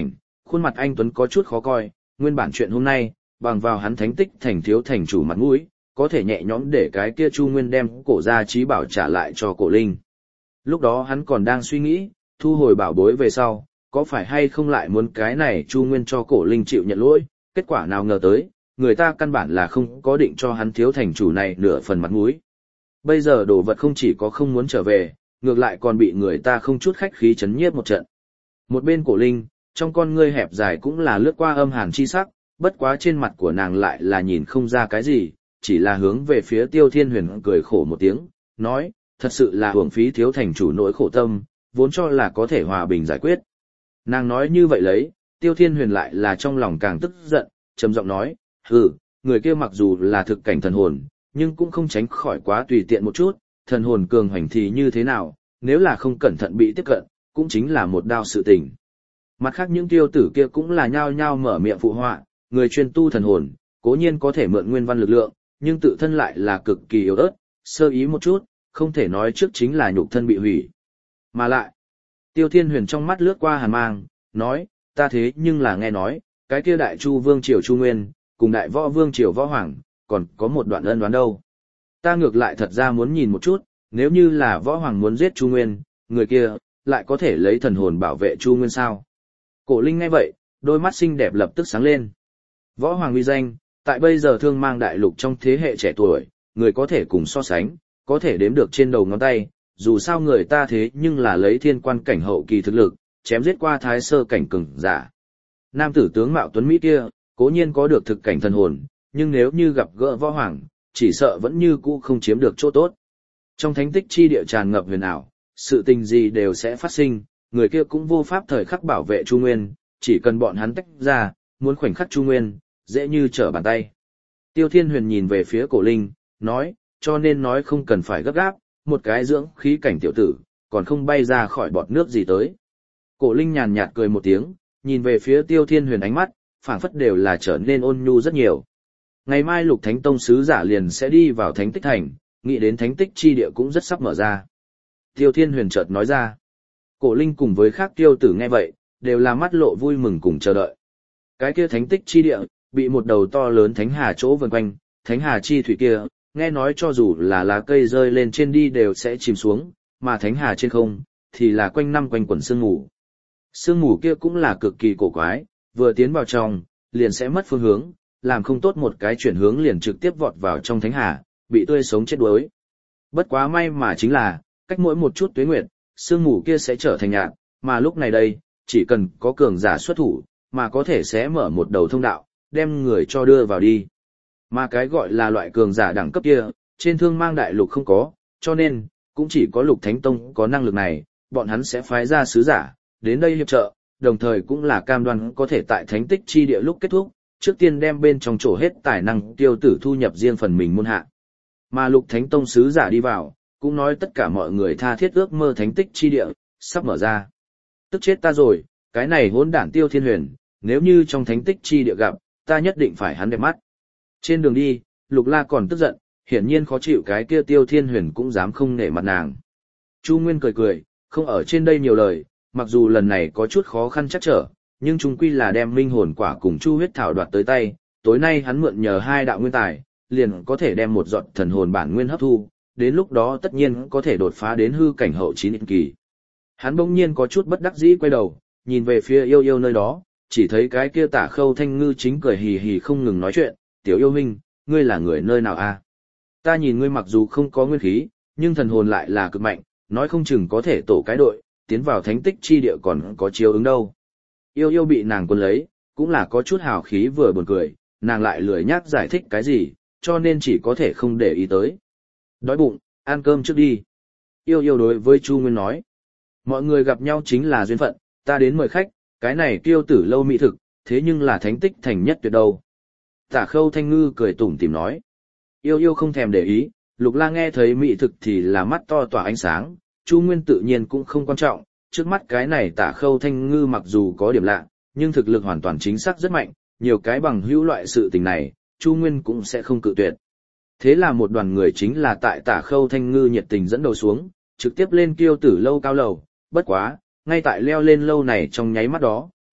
khuôn mặt anh Tuấn có chút khó coi, nguyên bản chuyện hôm nay, bằng vào hắn thánh tích thành thiếu thành chủ mặt mũi, có thể nhẹ nhõm để cái kia Chu Nguyên đem cổ gia trí bảo trả lại cho cổ linh. Lúc đó hắn còn đang suy nghĩ, thu hồi bảo bối về sau, có phải hay không lại muốn cái này Chu Nguyên cho cổ linh chịu nhận lỗi, kết quả nào ngờ tới, người ta căn bản là không có định cho hắn thiếu thành chủ này nửa phần mặt mũi. Bây giờ đồ vật không chỉ có không muốn trở về, ngược lại còn bị người ta không chút khách khí chấn nhiếp một trận. Một bên cổ linh, trong con ngươi hẹp dài cũng là lướt qua âm hàn chi sắc, bất quá trên mặt của nàng lại là nhìn không ra cái gì, chỉ là hướng về phía Tiêu Thiên Huyền cười khổ một tiếng, nói, thật sự là hưởng phí thiếu thành chủ nỗi khổ tâm, vốn cho là có thể hòa bình giải quyết. Nàng nói như vậy lấy, Tiêu Thiên Huyền lại là trong lòng càng tức giận, trầm giọng nói, người kia mặc dù là thực cảnh thần hồn, nhưng cũng không tránh khỏi quá tùy tiện một chút, thần hồn cường hoành thì như thế nào, nếu là không cẩn thận bị tiếp cận, cũng chính là một đao sự tình. Mặt khác những tiêu tử kia cũng là nhao nhao mở miệng phụ họa, người chuyên tu thần hồn, cố nhiên có thể mượn nguyên văn lực lượng, nhưng tự thân lại là cực kỳ yếu ớt, sơ ý một chút, không thể nói trước chính là nhục thân bị hủy. Mà lại, Tiêu Thiên Huyền trong mắt lướt qua hàn mang, nói, ta thế nhưng là nghe nói, cái kia đại chu vương triều Chu Nguyên, cùng đại võ vương triều Võ Hoàng, còn có một đoạn ân đoán đâu. Ta ngược lại thật ra muốn nhìn một chút, nếu như là Võ Hoàng muốn giết Chu Nguyên, người kia, lại có thể lấy thần hồn bảo vệ Chu Nguyên sao. Cổ Linh nghe vậy, đôi mắt xinh đẹp lập tức sáng lên. Võ Hoàng uy danh, tại bây giờ thương mang đại lục trong thế hệ trẻ tuổi, người có thể cùng so sánh, có thể đếm được trên đầu ngón tay, dù sao người ta thế nhưng là lấy thiên quan cảnh hậu kỳ thực lực, chém giết qua thái sơ cảnh cường giả. Nam tử tướng mạo tuấn mỹ kia, cố nhiên có được thực cảnh thần hồn, nhưng nếu như gặp gỡ Võ Hoàng, chỉ sợ vẫn như cũ không chiếm được chỗ tốt. Trong thánh tích chi địa tràn ngập huyền ảo, sự tình gì đều sẽ phát sinh, người kia cũng vô pháp thời khắc bảo vệ Chu Nguyên, chỉ cần bọn hắn tách ra, muốn khoảnh khắc Chu Nguyên, dễ như trở bàn tay. Tiêu Thiên Huyền nhìn về phía Cổ Linh, nói, cho nên nói không cần phải gấp gáp, một cái dưỡng khí cảnh tiểu tử, còn không bay ra khỏi bọt nước gì tới. Cổ Linh nhàn nhạt cười một tiếng, nhìn về phía Tiêu Thiên Huyền ánh mắt, phảng phất đều là trở nên ôn nhu rất nhiều. Ngày mai Lục Thánh Tông sứ giả liền sẽ đi vào Thánh Tích Thành, nghĩ đến Thánh Tích chi địa cũng rất sắp mở ra. Tiêu Thiên Huyền chợt nói ra. Cổ Linh cùng với khác tiêu tử nghe vậy, đều là mắt lộ vui mừng cùng chờ đợi. Cái kia Thánh Tích chi địa, bị một đầu to lớn thánh hà chỗ vần quanh, thánh hà chi thủy kia, nghe nói cho dù là lá cây rơi lên trên đi đều sẽ chìm xuống, mà thánh hà trên không, thì là quanh năm quanh quẩn sương mù. Sương mù kia cũng là cực kỳ cổ quái, vừa tiến vào trong, liền sẽ mất phương hướng, làm không tốt một cái chuyển hướng liền trực tiếp vọt vào trong thánh hà, bị tươi sống chết đuối. Bất quá may mà chính là, cách mỗi một chút tuế nguyệt, sương mù kia sẽ trở thành nhạt, mà lúc này đây, chỉ cần có cường giả xuất thủ, mà có thể sẽ mở một đầu thông đạo, đem người cho đưa vào đi. Mà cái gọi là loại cường giả đẳng cấp kia, trên thương mang đại lục không có, cho nên, cũng chỉ có Lục Thánh Tông có năng lực này, bọn hắn sẽ phái ra sứ giả, đến đây hiệp trợ, đồng thời cũng là cam đoan có thể tại thánh tích chi địa lúc kết thúc, trước tiên đem bên trong chỗ hết tài năng tiêu tử thu nhập riêng phần mình môn hạ. Mà Lục Thánh Tông sứ giả đi vào, cũng nói tất cả mọi người tha thiết ước mơ thánh tích chi địa, sắp mở ra. Tức chết ta rồi, cái này hỗn đản Tiêu Thiên Huyền, nếu như trong thánh tích chi địa gặp, ta nhất định phải hắn đẹp mắt. Trên đường đi, Lục La còn tức giận, hiển nhiên khó chịu cái kia Tiêu Thiên Huyền cũng dám không nể mặt nàng. Chu Nguyên cười cười, không ở trên đây nhiều lời, mặc dù lần này có chút khó khăn chắc trở, nhưng chung quy là đem minh hồn quả cùng chu huyết thảo đoạt tới tay, tối nay hắn mượn nhờ hai đạo nguyên tài, liền có thể đem một giọt thần hồn bản nguyên hấp thu, đến lúc đó tất nhiên có thể đột phá đến hư cảnh hậu chín kỳ. Hắn bỗng nhiên có chút bất đắc dĩ quay đầu, nhìn về phía yêu yêu nơi đó, chỉ thấy cái kia Tả Khâu Thanh Ngư chính cười hì hì không ngừng nói chuyện, "Tiểu yêu huynh, ngươi là người nơi nào a? Ta nhìn ngươi mặc dù không có nguyên khí, nhưng thần hồn lại là cực mạnh, nói không chừng có thể tổ cái đội, tiến vào thánh tích chi địa còn có chiếu ứng đâu." Yêu yêu bị nàng cuốn lấy, cũng là có chút hào khí vừa buồn cười, nàng lại lười nhác giải thích cái gì, cho nên chỉ có thể không để ý tới. "Đói bụng, ăn cơm trước đi." Yêu yêu đối với Chu Nguyên nói. "Mọi người gặp nhau chính là duyên phận, ta đến mời khách, cái này Kiêu Tử lâu mỹ thực, thế nhưng là thánh tích thành nhất tuyệt đâu." Tả Khâu Thanh Ngư cười tủm tỉm nói. Yêu yêu không thèm để ý, Lục La nghe thấy mỹ thực thì là mắt to tỏa ánh sáng, Chu Nguyên tự nhiên cũng không quan trọng, trước mắt cái này Tả Khâu Thanh Ngư mặc dù có điểm lạ, nhưng thực lực hoàn toàn chính xác rất mạnh, nhiều cái bằng hữu loại sự tình này, Chu Nguyên cũng sẽ không cự tuyệt. Thế là một đoàn người chính là tại Tả Khâu Thanh Ngư nhiệt tình dẫn đầu xuống, trực tiếp lên Kiêu Tử lâu cao lầu, bất quá, ngay tại leo lên lâu này trong nháy mắt đó,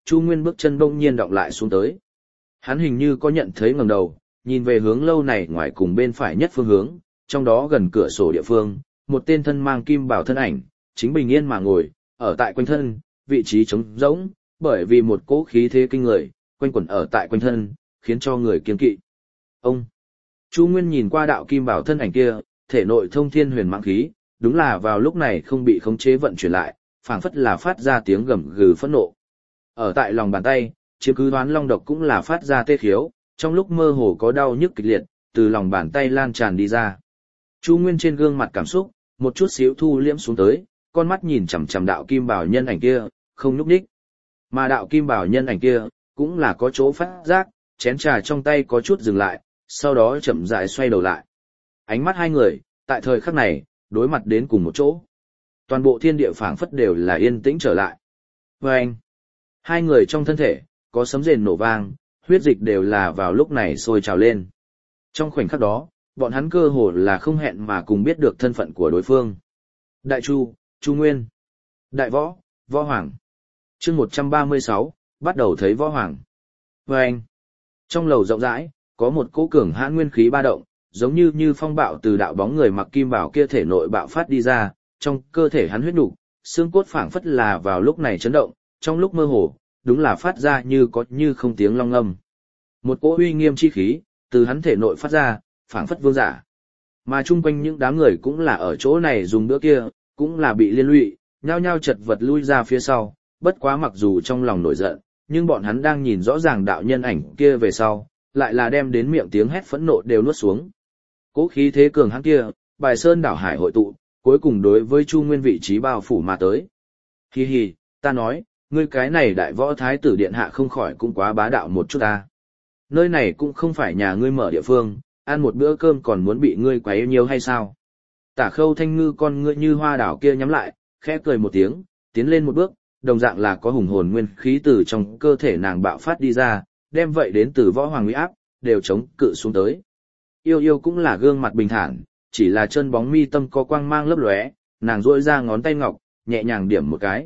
Chu Nguyên bước chân bỗng nhiên đọng lại xuống tới. Hắn hình như có nhận thấy ngẩng đầu, nhìn về hướng lâu này ngoài cùng bên phải nhất phương hướng, trong đó gần cửa sổ địa phương, một tên thân mang kim bào thân ảnh, chính bình yên mà ngồi, ở tại quanh thân, vị trí trống rỗng, bởi vì một cỗ khí thế kinh người, quanh quẩn ở tại quanh thân, khiến cho người kiêng kỵ. Ông! Chu Nguyên nhìn qua đạo kim bào thân ảnh kia, thể nội thông thiên huyền mạng khí, đúng là vào lúc này không bị khống chế vận chuyển lại, phảng phất là phát ra tiếng gầm gừ phẫn nộ. Ở tại lòng bàn tay, chiếm cứ đoán long độc cũng là phát ra tê khiếu, trong lúc mơ hồ có đau nhức kịch liệt, từ lòng bàn tay lan tràn đi ra. Chu Nguyên trên gương mặt cảm xúc, một chút xíu thu liễm xuống tới, con mắt nhìn chằm chằm đạo kim bảo nhân ảnh kia, không nhúc nhích. Mà đạo kim bảo nhân ảnh kia, cũng là có chỗ phát giác, chén trà trong tay có chút dừng lại, sau đó chậm rãi xoay đầu lại. Ánh mắt hai người, tại thời khắc này, đối mặt đến cùng một chỗ. Toàn bộ thiên địa phảng phất đều là yên tĩnh trở lại. Và anh, hai người trong thân thể, có sấm rền nổ vang, huyết dịch đều là vào lúc này sôi trào lên. Trong khoảnh khắc đó, bọn hắn cơ hồ là không hẹn mà cùng biết được thân phận của đối phương. Đại Chu, Chu Nguyên. Đại Võ, Võ Hoàng. Chương 136, bắt đầu thấy Võ Hoàng. Và anh, trong lầu rộng rãi, có một cỗ cường hãn nguyên khí ba động, giống như phong bạo từ đạo bóng người mặc kim bảo kia thể nội bạo phát đi ra, trong cơ thể hắn huyết nục, xương cốt phảng phất là vào lúc này chấn động, trong lúc mơ hồ, đúng là phát ra như có như không tiếng long ngâm. Một cỗ uy nghiêm chi khí, từ hắn thể nội phát ra, phảng phất vương giả. Mà chung quanh những đám người cũng là ở chỗ này dùng bữa kia, cũng là bị liên lụy, nhao nhao chật vật lui ra phía sau, bất quá mặc dù trong lòng nổi giận, nhưng bọn hắn đang nhìn rõ ràng đạo nhân ảnh kia về sau, lại là đem đến miệng tiếng hét phẫn nộ đều nuốt xuống. Cố khí thế cường hãn kia, bài sơn đảo hải hội tụ, cuối cùng đối với Chu Nguyên vị trí bao phủ mà tới. Hi hi, ta nói, ngươi cái này đại võ thái tử điện hạ không khỏi cũng quá bá đạo một chút ta. Nơi này cũng không phải nhà ngươi mở địa phương, ăn một bữa cơm còn muốn bị ngươi quấy nhiều hay sao? Tả Khâu Thanh Ngư con ngươi như hoa đảo kia nhắm lại, khẽ cười một tiếng, tiến lên một bước, đồng dạng là có hùng hồn nguyên khí từ trong cơ thể nàng bạo phát đi ra, đem vậy đến từ võ hoàng uy áp, đều chống cự xuống tới. Yêu yêu cũng là gương mặt bình thản, chỉ là chân bóng mi tâm có quang mang lấp lóe, nàng duỗi ra ngón tay ngọc, nhẹ nhàng điểm một cái.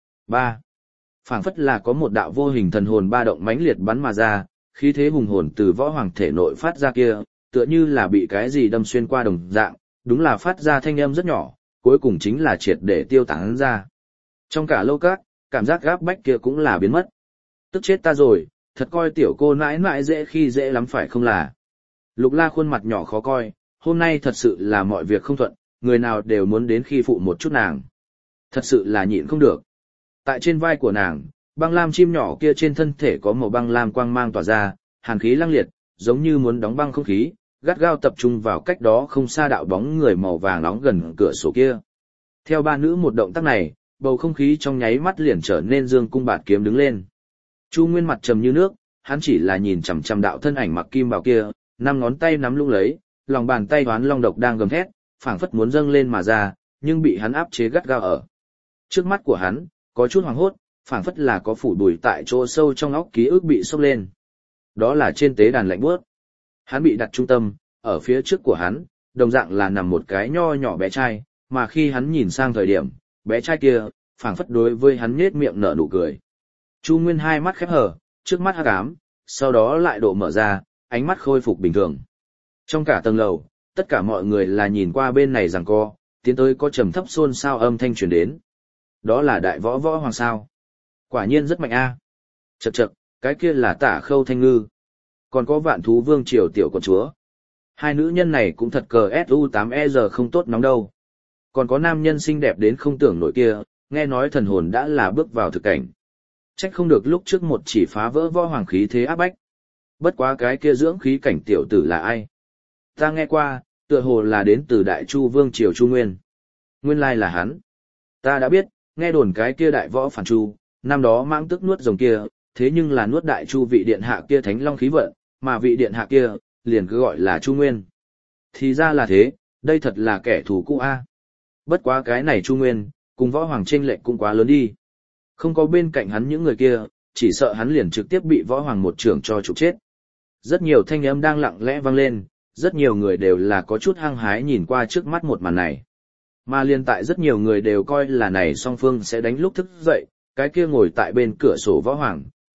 3. Phảng phất là có một đạo vô hình thần hồn ba động mãnh liệt bắn mà ra, khí thế hùng hồn từ võ hoàng thể nội phát ra kia, tựa như là bị cái gì đâm xuyên qua đồng dạng, đúng là phát ra thanh âm rất nhỏ, cuối cùng chính là triệt để tiêu tán ra. Trong cả lâu các, cảm giác gáp bách kia cũng là biến mất. Tức chết ta rồi, thật coi tiểu cô nãi nãi dễ khi dễ lắm phải không là. Lục La khuôn mặt nhỏ khó coi, hôm nay thật sự là mọi việc không thuận, người nào đều muốn đến khi phụ một chút nàng. Thật sự là nhịn không được. Tại trên vai của nàng, băng lam chim nhỏ kia trên thân thể có màu băng lam quang mang tỏa ra, hàn khí lăng liệt, giống như muốn đóng băng không khí, gắt gao tập trung vào cách đó không xa đạo bóng người màu vàng nóng gần cửa sổ kia. Theo ba nữ một động tác này, bầu không khí trong nháy mắt liền trở nên dương cung bạt kiếm đứng lên. Chu Nguyên mặt trầm như nước, hắn chỉ là nhìn chằm chằm đạo thân ảnh mặc kim bào kia, năm ngón tay nắm lung lấy, lòng bàn tay đoán long độc đang gầm thét, phảng phất muốn dâng lên mà ra, nhưng bị hắn áp chế gắt gao ở. Trước mắt của hắn, có chút hoảng hốt, phảng phất là có phủ bụi tại chỗ sâu trong óc ký ức bị sốc lên. Đó là trên tế đàn lạnh buốt. Hắn bị đặt trung tâm, ở phía trước của hắn, đồng dạng là nằm một cái nho nhỏ bé trai, mà khi hắn nhìn sang thời điểm, bé trai kia, phảng phất đối với hắn nhếch miệng nở nụ cười. Chu Nguyên hai mắt khép hờ, trước mắt hắc ám, sau đó lại độ mở ra, ánh mắt khôi phục bình thường. Trong cả tầng lầu, tất cả mọi người là nhìn qua bên này giằng co, tiến tới có trầm thấp xôn xao âm thanh truyền đến. Đó là đại võ võ hoàng sao? Quả nhiên rất mạnh a. Chậc chậc, cái kia là Tả Khâu Thanh Ngư. Còn có Vạn Thú Vương Triều tiểu con chúa. Hai nữ nhân này cũng thật cờ SU8E không tốt nóng đâu. Còn có nam nhân xinh đẹp đến không tưởng nổi kia, nghe nói thần hồn đã là bước vào thực cảnh. Trách không được lúc trước một chỉ phá vỡ võ hoàng khí thế áp bách. Bất quá cái kia dưỡng khí cảnh tiểu tử là ai? Ta nghe qua, tựa hồ là đến từ Đại Chu Vương Triều Chu Nguyên. Nguyên lai là hắn. Ta đã biết, nghe đồn cái kia đại võ phản Chu, năm đó mãng tức nuốt rồng kia, thế nhưng là nuốt Đại Chu vị điện hạ kia thánh long khí vận, mà vị điện hạ kia, liền cứ gọi là Chu Nguyên. Thì ra là thế, đây thật là kẻ thù cũ a. Bất quá cái này Chu Nguyên, cùng võ hoàng chênh lệch cũng quá lớn đi. Không có bên cạnh hắn những người kia, chỉ sợ hắn liền trực tiếp bị võ hoàng một trưởng cho trục chết. Rất nhiều thanh âm đang lặng lẽ vang lên, rất nhiều người đều là có chút hăng hái nhìn qua trước mắt một màn này. Mà liên tại rất nhiều người đều coi là này song phương sẽ đánh lúc thức dậy, cái kia ngồi tại bên cửa sổ võ hoàng,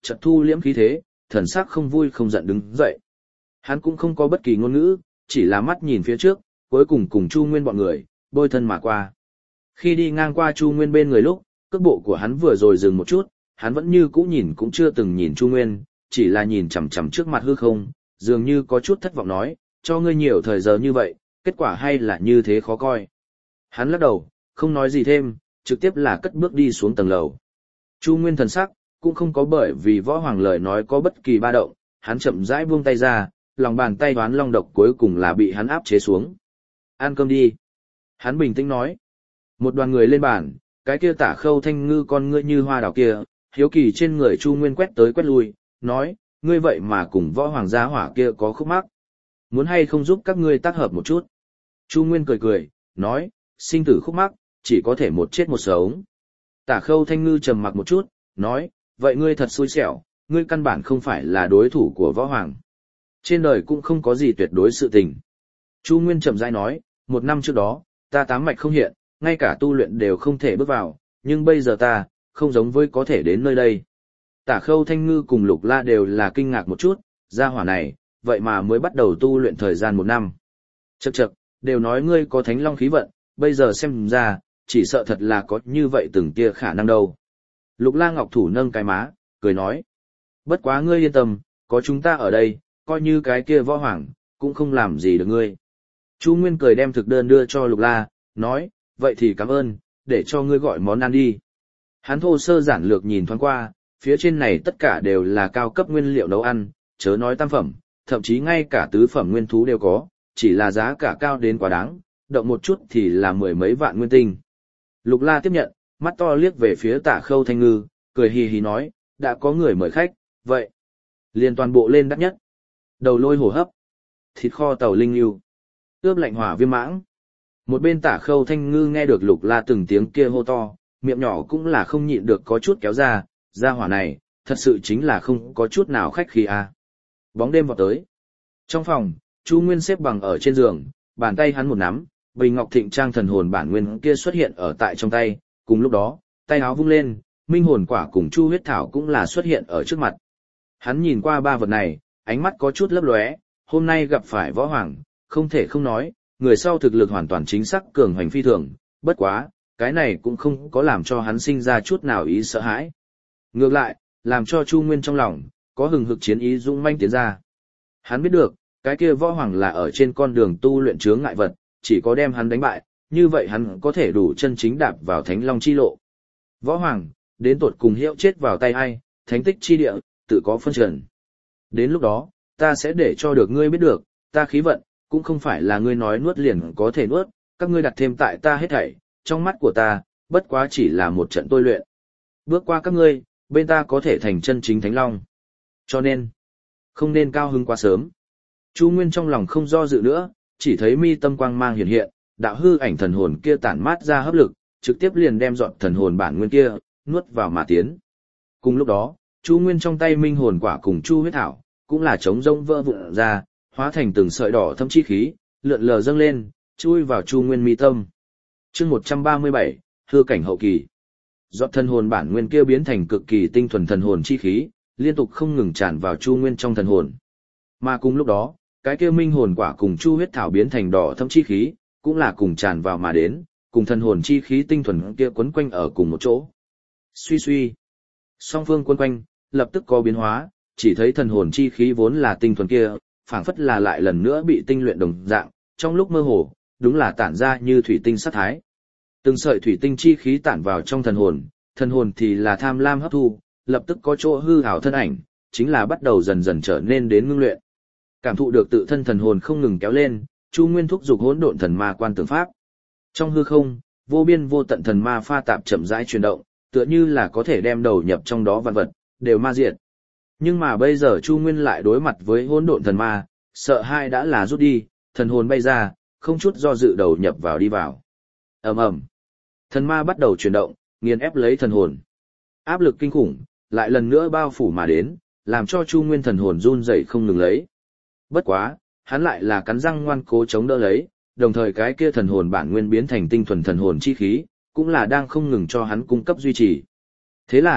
chợt thu liễm khí thế, thần sắc không vui không giận đứng dậy. Hắn cũng không có bất kỳ ngôn ngữ, chỉ là mắt nhìn phía trước, cuối cùng cùng Chu Nguyên bọn người, bôi thân mà qua. Khi đi ngang qua Chu Nguyên bên người lúc, cước bộ của hắn vừa rồi dừng một chút, hắn vẫn như cũ nhìn cũng chưa từng nhìn Chu Nguyên, chỉ là nhìn chằm chằm trước mặt hư không, dường như có chút thất vọng nói, cho ngươi nhiều thời giờ như vậy, kết quả hay là như thế khó coi. Hắn lắc đầu, không nói gì thêm, trực tiếp là cất bước đi xuống tầng lầu. Chu Nguyên thần sắc, cũng không có bởi vì Võ Hoàng lời nói có bất kỳ ba động, hắn chậm rãi buông tay ra, lòng bàn tay đoán long độc cuối cùng là bị hắn áp chế xuống. Ăn cơm đi. Hắn bình tĩnh nói. Một đoàn người lên bàn, cái kia Tả Khâu Thanh Ngư con ngươi như hoa đào kia, hiếu kỳ trên người Chu Nguyên quét tới quét lui, nói, ngươi vậy mà cùng Võ Hoàng gia hỏa kia có khúc mắc. Muốn hay không giúp các ngươi tác hợp một chút. Chu Nguyên cười cười, nói, sinh tử khúc mắc, chỉ có thể một chết một sống. Tả Khâu Thanh Ngư trầm mặc một chút, nói, vậy ngươi thật xui xẻo, ngươi căn bản không phải là đối thủ của Võ Hoàng. Trên đời cũng không có gì tuyệt đối sự tình. Chu Nguyên chậm rãi nói, 1 năm trước đó, ta tám mạch không hiện, ngay cả tu luyện đều không thể bước vào, nhưng bây giờ ta, không giống với có thể đến nơi đây. Tả Khâu Thanh Ngư cùng Lục La đều là kinh ngạc một chút, gia hỏa này, vậy mà mới bắt đầu tu luyện thời gian 1 năm. Chậc chậc, đều nói ngươi có thánh long khí vận, bây giờ xem ra, chỉ sợ thật là có như vậy từng tia khả năng đâu. Lục La Ngọc Thủ nâng cái má, cười nói. Bất quá ngươi yên tâm, có chúng ta ở đây, coi như cái kia Võ Hoàng, cũng không làm gì được ngươi. Chu Nguyên cười đem thực đơn đưa cho Lục La, nói, vậy thì cảm ơn, để cho ngươi gọi món ăn đi. Hắn thô sơ giản lược nhìn thoáng qua, phía trên này tất cả đều là cao cấp nguyên liệu nấu ăn, chớ nói tam phẩm, thậm chí ngay cả tứ phẩm nguyên thú đều có, chỉ là giá cả cao đến quá đáng, động một chút thì là 10 mấy vạn nguyên tinh. Lục La tiếp nhận, mắt to liếc về phía Tả Khâu Thanh Ngư, cười hì hì nói, đã có người mời khách, vậy. Liền toàn bộ lên đắt nhất. Đầu lôi hổ hấp, thịt kho tàu linh yêu, ướp lạnh hỏa viêm mãng. Một bên Tả Khâu Thanh Ngư nghe được Lục La từng tiếng kia hô to, miệng nhỏ cũng là không nhịn được có chút kéo ra, gia hỏa này, thật sự chính là không có chút nào khách khí à. Bóng đêm vào tới. Trong phòng, Chu Nguyên xếp bằng ở trên giường, bàn tay hắn một nắm, bình ngọc thịnh trang thần hồn bản nguyên kia xuất hiện ở tại trong tay, cùng lúc đó, tay áo vung lên, minh hồn quả cùng chu huyết thảo cũng là xuất hiện ở trước mặt. Hắn nhìn qua ba vật này, ánh mắt có chút lấp lóe, hôm nay gặp phải Võ Hoàng, không thể không nói, người sau thực lực hoàn toàn chính xác cường hoành phi thường, bất quá, cái này cũng không có làm cho hắn sinh ra chút nào ý sợ hãi. Ngược lại, làm cho Chu Nguyên trong lòng, có hừng hực chiến ý dũng manh tiến ra. Hắn biết được, cái kia Võ Hoàng là ở trên con đường tu luyện chướng ngại vật, chỉ có đem hắn đánh bại, như vậy hắn có thể đủ chân chính đạp vào Thánh Long chi lộ. Võ Hoàng, đến tột cùng hiệu chết vào tay ai, thánh tích chi địa, tự có phân trần. Đến lúc đó, ta sẽ để cho được ngươi biết được, ta khí vận, cũng không phải là ngươi nói nuốt liền có thể nuốt, các ngươi đặt thêm tại ta hết thảy, trong mắt của ta, bất quá chỉ là một trận tôi luyện. Bước qua các ngươi, bên ta có thể thành chân chính Thánh Long. Cho nên, không nên cao hứng quá sớm. Chu Nguyên trong lòng không do dự nữa, chỉ thấy mi tâm quang mang hiện hiện, đạo hư ảnh thần hồn kia tản mát ra hấp lực, trực tiếp liền đem dọn thần hồn bản nguyên kia, nuốt vào mà tiến. Cùng lúc đó, Chu Nguyên trong tay minh hồn quả cùng chu huyết thảo, cũng là trống rỗng vỡ vụn ra, hóa thành từng sợi đỏ thâm chi khí, lượn lờ dâng lên, chui vào Chu Nguyên mi tâm. Chương 137, hư cảnh hậu kỳ. Dọn thần hồn bản nguyên kia biến thành cực kỳ tinh thuần thần hồn chi khí, liên tục không ngừng tràn vào Chu Nguyên trong thần hồn. Mà cùng lúc đó, cái kia minh hồn quả cùng chu huyết thảo biến thành đỏ thâm chi khí, cũng là cùng tràn vào mà đến, cùng thần hồn chi khí tinh thuần kia quấn quanh ở cùng một chỗ. Suy suy, song phương quấn quanh, lập tức có biến hóa, chỉ thấy thần hồn chi khí vốn là tinh thuần kia, phảng phất là lại lần nữa bị tinh luyện đồng dạng, trong lúc mơ hồ, đúng là tản ra như thủy tinh sát thái. Từng sợi thủy tinh chi khí tản vào trong thần hồn thì là tham lam hấp thu, lập tức có chỗ hư ảo thân ảnh, chính là bắt đầu dần dần trở nên đến ngưng luyện. Cảm thụ được tự thân thần hồn không ngừng kéo lên, Chu Nguyên thúc dục hỗn độn thần ma quan tưởng pháp. Trong hư không, vô biên vô tận thần ma pha tạp chậm rãi chuyển động, tựa như là có thể đem đầu nhập trong đó vạn vật, đều ma diệt. Nhưng mà bây giờ Chu Nguyên lại đối mặt với hỗn độn thần ma, sợ hai đã là rút đi, thần hồn bay ra, không chút do dự đầu nhập vào đi vào. Ầm ầm. Thần ma bắt đầu chuyển động, nghiền ép lấy thần hồn. Áp lực kinh khủng lại lần nữa bao phủ mà đến, làm cho Chu Nguyên thần hồn run rẩy không ngừng lấy. Bất quá, hắn lại là cắn răng ngoan cố chống đỡ lấy, đồng thời cái kia thần hồn bản nguyên biến thành tinh thuần thần hồn chi khí, cũng là đang không ngừng cho hắn cung cấp duy trì. Thế là,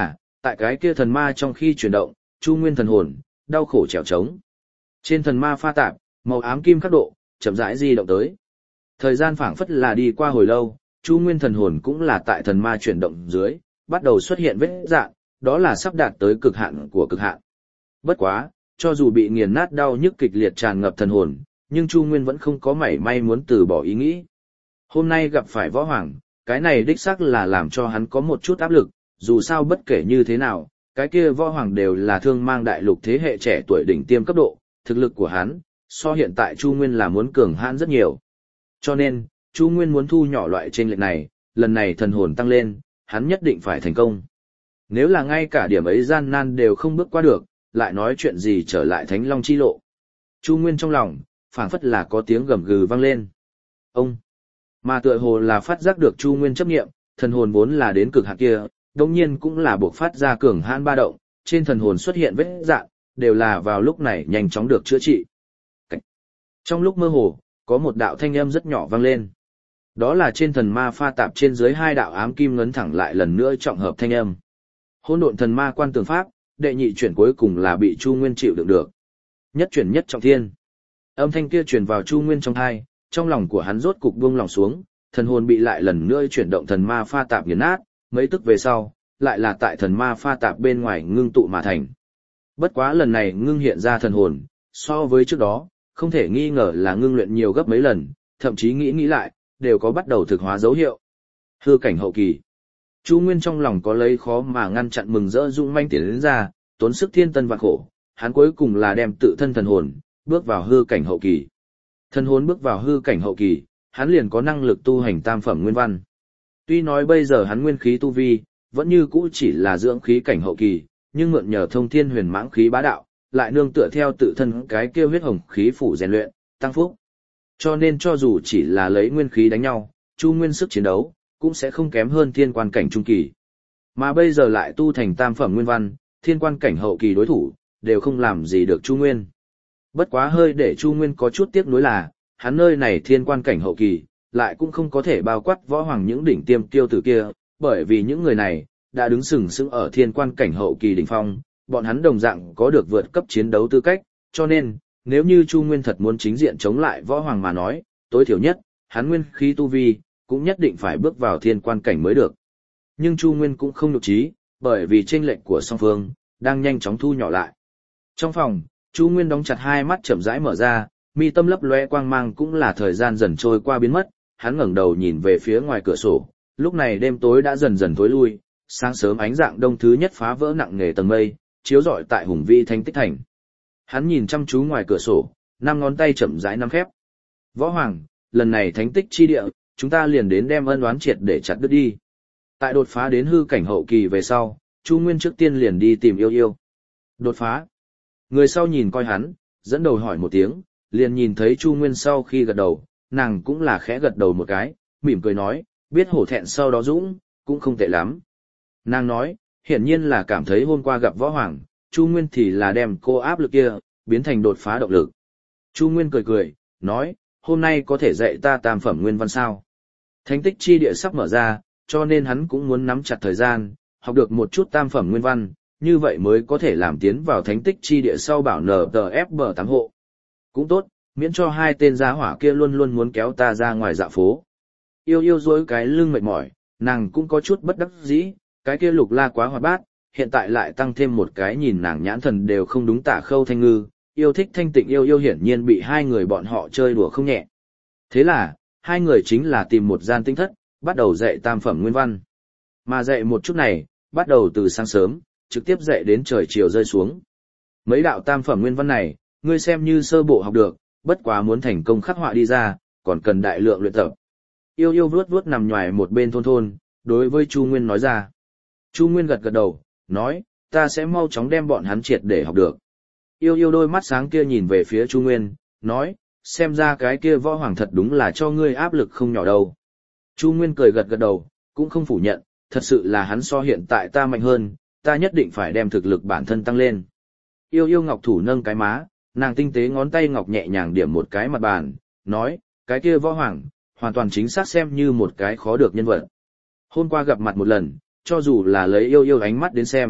Tại cái kia thần ma trong khi chuyển động, Chu Nguyên thần hồn, đau khổ trèo trống. Trên thần ma pha tạp, màu ám kim khắc độ, chậm rãi di động tới. Thời gian phảng phất là đi qua hồi lâu, Chu Nguyên thần hồn cũng là tại thần ma chuyển động dưới, bắt đầu xuất hiện vết rạn, đó là sắp đạt tới cực hạn của cực hạn. Bất quá, cho dù bị nghiền nát đau nhức kịch liệt tràn ngập thần hồn, nhưng Chu Nguyên vẫn không có mảy may muốn từ bỏ ý nghĩ. Hôm nay gặp phải võ hoàng, cái này đích xác là làm cho hắn có một chút áp lực, dù sao bất kể như thế nào, cái kia võ hoàng đều là thương mang đại lục thế hệ trẻ tuổi đỉnh tiêm cấp độ, thực lực của hắn, so hiện tại Chu Nguyên là muốn cường hãn rất nhiều. Cho nên, Chu Nguyên muốn thu nhỏ loại chênh lệch này, lần này thần hồn tăng lên, hắn nhất định phải thành công. Nếu là ngay cả điểm ấy gian nan đều không bước qua được, lại nói chuyện gì trở lại Thánh Long chi lộ. Chu Nguyên trong lòng, phảng phất là có tiếng gầm gừ vang lên. Ông, mà tựa hồ là phát giác được Chu Nguyên chấp nghiệm, thần hồn vốn là đến cực hạn kia, đồng nhiên cũng là buộc phát ra cường hãn ba động, trên thần hồn xuất hiện vết rạn, đều là vào lúc này nhanh chóng được chữa trị. Trong lúc mơ hồ, có một đạo thanh âm rất nhỏ vang lên. Đó là trên thần ma pha tạp trên dưới hai đạo ám kim ngấn thẳng lại lần nữa trọng hợp thanh âm. Hỗn độn thần ma quan tường pháp, đệ nhị chuyển cuối cùng là bị Chu Nguyên chịu đựng được. Nhất chuyển nhất trọng thiên. Âm thanh kia truyền vào Chu Nguyên trong tai, trong lòng của hắn rốt cục buông lòng xuống, thần hồn bị lại lần nữa chuyển động thần ma pha tạp nghiền nát, mấy tức về sau, lại là tại thần ma pha tạp bên ngoài ngưng tụ mà thành. Bất quá lần này ngưng hiện ra thần hồn, so với trước đó, không thể nghi ngờ là ngưng luyện nhiều gấp mấy lần, thậm chí nghĩ lại, đều có bắt đầu thực hóa dấu hiệu. Hư cảnh hậu kỳ. Chu Nguyên trong lòng có lấy khó mà ngăn chặn mừng rỡ dũng manh tiến đến ra, tốn sức thiên tân vạn khổ, hắn cuối cùng là đem tự thân thần hồn bước vào hư cảnh hậu kỳ. Thần hồn bước vào hư cảnh hậu kỳ, hắn liền có năng lực tu hành tam phẩm nguyên văn. Tuy nói bây giờ hắn nguyên khí tu vi vẫn như cũ chỉ là dưỡng khí cảnh hậu kỳ, nhưng mượn nhờ thông thiên huyền mãng khí bá đạo, lại nương tựa theo tự thân cái kia huyết hồng khí phủ rèn luyện, tăng phúc. Cho nên cho dù chỉ là lấy nguyên khí đánh nhau, Chu Nguyên sức chiến đấu cũng sẽ không kém hơn thiên quan cảnh trung kỳ. Mà bây giờ lại tu thành tam phẩm nguyên văn, thiên quan cảnh hậu kỳ đối thủ đều không làm gì được Chu Nguyên. Bất quá hơi để Chu Nguyên có chút tiếc nuối là, hắn nơi này thiên quan cảnh hậu kỳ, lại cũng không có thể bao quát võ hoàng những đỉnh tiêm tiêu tử kia, bởi vì những người này đã đứng sừng sững ở thiên quan cảnh hậu kỳ đỉnh phong, bọn hắn đồng dạng có được vượt cấp chiến đấu tư cách, cho nên, nếu như Chu Nguyên thật muốn chính diện chống lại võ hoàng mà nói, tối thiểu nhất, hắn nguyên khí tu vi cũng nhất định phải bước vào thiên quan cảnh mới được. Nhưng Chu Nguyên cũng không nhục trí, bởi vì chênh lệch của song phương đang nhanh chóng thu nhỏ lại. Trong phòng, Chu Nguyên đóng chặt hai mắt chậm rãi mở ra, mi tâm lấp lóe quang mang cũng là thời gian dần trôi qua biến mất, hắn ngẩng đầu nhìn về phía ngoài cửa sổ, lúc này đêm tối đã dần dần tối lui, sáng sớm ánh dạng đông thứ nhất phá vỡ nặng nề tầng mây, chiếu rọi tại hùng vĩ Thánh Tích Thành. Hắn nhìn chăm chú ngoài cửa sổ, năm ngón tay chậm rãi nắm khép. Võ Hoàng, lần này Thánh Tích chi địa, chúng ta liền đến đem ân oán triệt để chặt đứt đi. Tại đột phá đến hư cảnh hậu kỳ về sau, Chu Nguyên trước tiên liền đi tìm Yêu Yêu. Đột phá. Người sau nhìn coi hắn, dẫn đầu hỏi một tiếng, liền nhìn thấy Chu Nguyên sau khi gật đầu, nàng cũng là khẽ gật đầu một cái, mỉm cười nói, biết hổ thẹn sau đó dũng, cũng không tệ lắm. Nàng nói, hiển nhiên là cảm thấy hôm qua gặp Võ Hoàng, Chu Nguyên thì là đem cô áp lực kia, biến thành đột phá động lực. Chu Nguyên cười cười, nói, hôm nay có thể dạy ta tam phẩm nguyên văn sao? Thánh tích chi địa sắp mở ra, cho nên hắn cũng muốn nắm chặt thời gian, học được một chút tam phẩm nguyên văn, như vậy mới có thể làm tiến vào thánh tích chi địa sau bảo NTFB8 hộ. Cũng tốt, miễn cho hai tên giá hỏa kia luôn luôn muốn kéo ta ra ngoài dạ phố. Yêu Yêu dối cái lưng mệt mỏi, nàng cũng có chút bất đắc dĩ, cái kia Lục La quá hoạt bát, hiện tại lại tăng thêm một cái nhìn nàng nhãn thần đều không đúng tả Khâu Thanh Ngư, yêu thích thanh tịnh Yêu Yêu hiển nhiên bị hai người bọn họ chơi đùa không nhẹ. Thế là, hai người chính là tìm một gian tinh thất, bắt đầu dạy tam phẩm nguyên văn. Mà dạy một chút này, bắt đầu từ sáng sớm, trực tiếp dạy đến trời chiều rơi xuống. Mấy đạo tam phẩm nguyên văn này, ngươi xem như sơ bộ học được, bất quá muốn thành công khắc họa đi ra, còn cần đại lượng luyện tập. Yêu Yêu vuốt vuốt nằm nhoài một bên thôn thôn, đối với Chu Nguyên nói ra. Chu Nguyên gật gật đầu, nói, ta sẽ mau chóng đem bọn hắn triệt để học được. Yêu Yêu đôi mắt sáng kia nhìn về phía Chu Nguyên, nói, xem ra cái kia Võ Hoàng thật đúng là cho ngươi áp lực không nhỏ đâu. Chu Nguyên cười gật gật đầu, cũng không phủ nhận, thật sự là hắn so hiện tại ta mạnh hơn, ta nhất định phải đem thực lực bản thân tăng lên. Yêu Yêu ngọc thủ nâng cái má, nàng tinh tế ngón tay ngọc nhẹ nhàng điểm một cái mặt bàn, nói, cái kia Võ Hoàng, hoàn toàn chính xác xem như một cái khó được nhân vật. Hôm qua gặp mặt một lần, cho dù là lấy Yêu Yêu ánh mắt đến xem,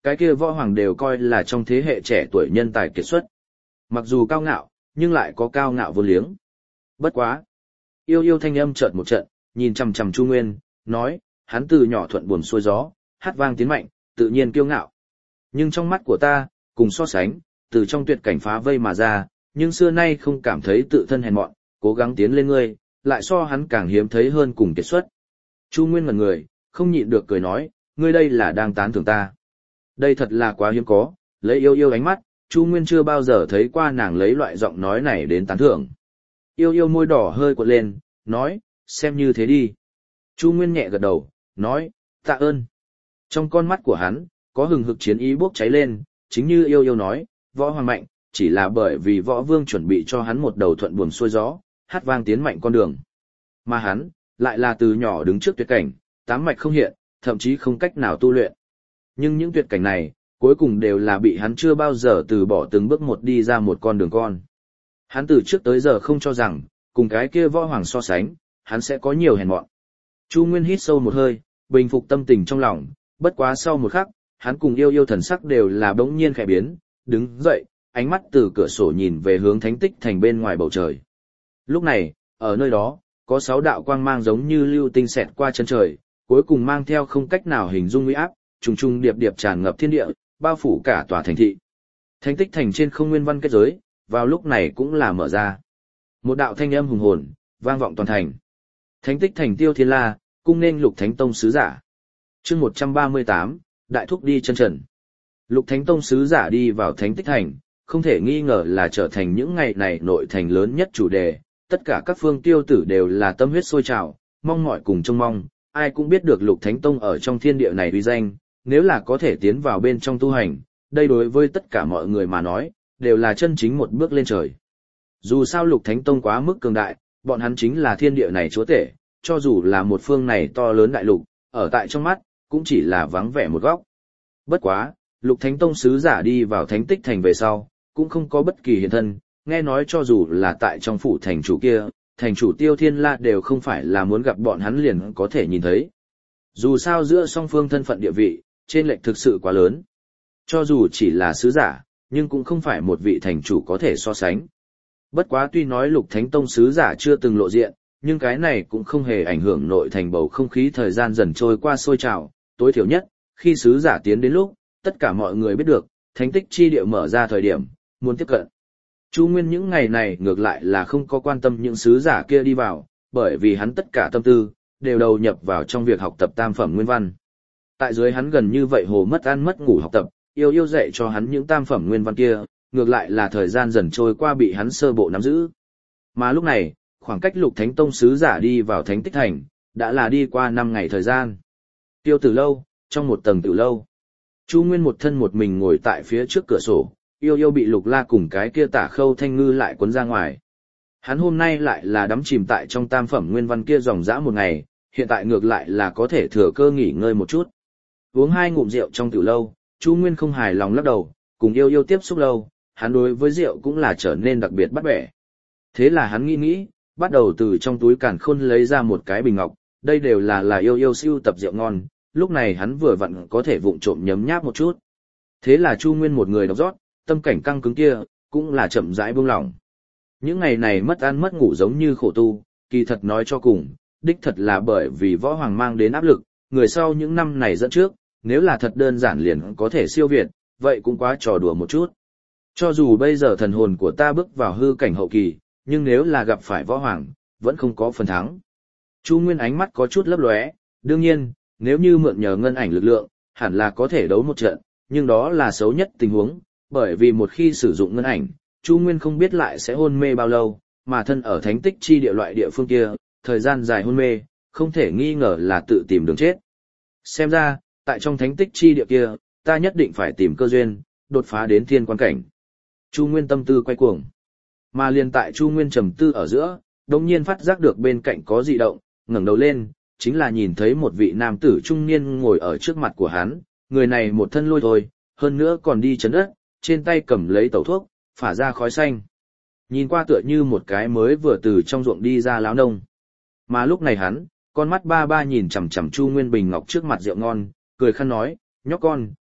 cái kia võ hoàng đều coi là trong thế hệ trẻ tuổi nhân tài kiệt xuất. Mặc dù cao ngạo, nhưng lại có cao ngạo vô liếng. Bất quá. Yêu yêu thanh âm chợt một trận, nhìn chằm chằm Chu Nguyên, nói, hắn từ nhỏ thuận buồm xuôi gió, hát vang tiến mạnh, tự nhiên kiêu ngạo. Nhưng trong mắt của ta, cùng so sánh, từ trong tuyệt cảnh phá vây mà ra, nhưng xưa nay không cảm thấy tự thân hèn mọn, cố gắng tiến lên ngươi, lại so hắn càng hiếm thấy hơn cùng kiệt xuất. Chu Nguyên ngẩn người, không nhịn được cười nói, ngươi đây là đang tán thưởng ta. Đây thật là quá hiếm có, lấy yêu yêu ánh mắt, Chu Nguyên chưa bao giờ thấy qua nàng lấy loại giọng nói này đến tán thưởng. Yêu yêu môi đỏ hơi cuộn lên, nói, xem như thế đi. Chu Nguyên nhẹ gật đầu, nói, tạ ơn. Trong con mắt của hắn, có hừng hực chiến ý bốc cháy lên, chính như yêu yêu nói, võ hoàng mạnh, chỉ là bởi vì võ vương chuẩn bị cho hắn một đầu thuận buồm xuôi gió, hát vang tiến mạnh con đường. Mà hắn, lại là từ nhỏ đứng trước tuyệt cảnh, tám mạch không hiện, thậm chí không cách nào tu luyện. Nhưng những tuyệt cảnh này, cuối cùng đều là bị hắn chưa bao giờ từ bỏ từng bước một đi ra một con đường con. Hắn từ trước tới giờ không cho rằng, cùng cái kia võ hoàng so sánh, hắn sẽ có nhiều hèn mọn. Chu Nguyên hít sâu một hơi, bình phục tâm tình trong lòng, bất quá sau một khắc, hắn cùng yêu yêu thần sắc đều là bỗng nhiên khẽ biến, đứng dậy, ánh mắt từ cửa sổ nhìn về hướng Thánh Tích Thành bên ngoài bầu trời. Lúc này, ở nơi đó, có 6 đạo quang mang giống như lưu tinh xẹt qua chân trời, cuối cùng mang theo không cách nào hình dung uy áp, trùng trùng điệp điệp tràn ngập thiên địa, bao phủ cả tòa thành thị. Thánh Tích Thành trên không nguyên văn kết giới, vào lúc này cũng là mở ra. Một đạo thanh âm hùng hồn, vang vọng toàn thành. Thánh Tích Thành Tiêu Thiên La, cung nên Lục Thánh Tông sứ giả. Chương 138, đại thúc đi chân trần. Lục Thánh Tông sứ giả đi vào Thánh Tích Thành, không thể nghi ngờ là trở thành những ngày này nội thành lớn nhất chủ đề, tất cả các phương tiêu tử đều là tâm huyết sôi trào, mong mỏi cùng trông mong, ai cũng biết được Lục Thánh Tông ở trong thiên địa này uy danh, nếu là có thể tiến vào bên trong tu hành, đây đối với tất cả mọi người mà nói, đều là chân chính một bước lên trời. Dù sao Lục Thánh Tông quá mức cường đại, bọn hắn chính là thiên địa này chúa tể, cho dù là một phương này to lớn đại lục, ở tại trong mắt, cũng chỉ là vắng vẻ một góc. Bất quá, Lục Thánh Tông sứ giả đi vào Thánh Tích Thành về sau, cũng không có bất kỳ hiện thân, nghe nói cho dù là tại trong phủ thành chủ kia, thành chủ Tiêu Thiên La đều không phải là muốn gặp bọn hắn liền có thể nhìn thấy. Dù sao giữa song phương thân phận địa vị, trên lệch thực sự quá lớn. Cho dù chỉ là sứ giả, nhưng cũng không phải một vị thành chủ có thể so sánh. Bất quá tuy nói Lục Thánh Tông sứ giả chưa từng lộ diện, nhưng cái này cũng không hề ảnh hưởng nội thành bầu không khí thời gian dần trôi qua sôi trào, tối thiểu nhất, khi sứ giả tiến đến lúc, tất cả mọi người biết được, thánh tích chi địa mở ra thời điểm, muốn tiếp cận. Chu Nguyên những ngày này ngược lại là không có quan tâm những sứ giả kia đi vào, bởi vì hắn tất cả tâm tư, đều đầu nhập vào trong việc học tập tam phẩm nguyên văn. Tại dưới hắn gần như vậy hồ mất ăn mất ngủ học tập, yêu yêu dạy cho hắn những tam phẩm nguyên văn kia, ngược lại là thời gian dần trôi qua bị hắn sơ bộ nắm giữ. Mà lúc này, khoảng cách Lục Thánh Tông sứ giả đi vào Thánh Tích Thành, đã là đi qua 5 ngày thời gian. Tiêu Tử lâu, trong một tầng tử lâu. Chu Nguyên một thân một mình ngồi tại phía trước cửa sổ, yêu yêu bị Lục La cùng cái kia Tả Khâu Thanh Ngư lại cuốn ra ngoài. Hắn hôm nay lại là đắm chìm tại trong tam phẩm nguyên văn kia dòng dã một ngày, hiện tại ngược lại là có thể thừa cơ nghỉ ngơi một chút. Uống 2 ngụm rượu trong tử lâu, Chu Nguyên không hài lòng lắc đầu, cùng yêu yêu tiếp xúc lâu, hắn đối với rượu cũng là trở nên đặc biệt bắt bẻ. Thế là hắn nghĩ, bắt đầu từ trong túi càn khôn lấy ra một cái bình ngọc, đây đều là yêu yêu sưu tập rượu ngon, lúc này hắn vừa vặn có thể vụng trộm nhấm nháp một chút. Thế là Chu Nguyên một người đọc rót, tâm cảnh căng cứng kia, cũng là chậm rãi buông lỏng. Những ngày này mất ăn mất ngủ giống như khổ tu, kỳ thật nói cho cùng, đích thật là bởi vì võ hoàng mang đến áp lực, người sau những năm này dẫn trước, nếu là thật đơn giản liền có thể siêu việt, vậy cũng quá trò đùa một chút. Cho dù bây giờ thần hồn của ta bước vào hư cảnh hậu kỳ, nhưng nếu là gặp phải võ hoàng, vẫn không có phần thắng. Chu Nguyên ánh mắt có chút lấp lóe, đương nhiên, nếu như mượn nhờ ngân ảnh lực lượng, hẳn là có thể đấu một trận, nhưng đó là xấu nhất tình huống, bởi vì một khi sử dụng ngân ảnh, Chu Nguyên không biết lại sẽ hôn mê bao lâu, mà thân ở thánh tích chi địa loại địa phương kia, thời gian dài hôn mê, không thể nghi ngờ là tự tìm đường chết. Xem ra, tại trong thánh tích chi địa kia, ta nhất định phải tìm cơ duyên, đột phá đến thiên quan cảnh. Chu Nguyên tâm tư quay cuồng. Mà liền tại Chu Nguyên trầm tư ở giữa, đột nhiên phát giác được bên cạnh có dị động, ngẩng đầu lên, chính là nhìn thấy một vị nam tử trung niên ngồi ở trước mặt của hắn, người này một thân lôi thôi, hơn nữa còn đi chấn đất, trên tay cầm lấy tẩu thuốc, phả ra khói xanh. Nhìn qua tựa như một cái mới vừa từ trong ruộng đi ra láo nông. Mà lúc này hắn, con mắt ba ba nhìn chằm chằm Chu Nguyên bình ngọc trước mặt rượu ngon, cười khăn nói, nhóc con,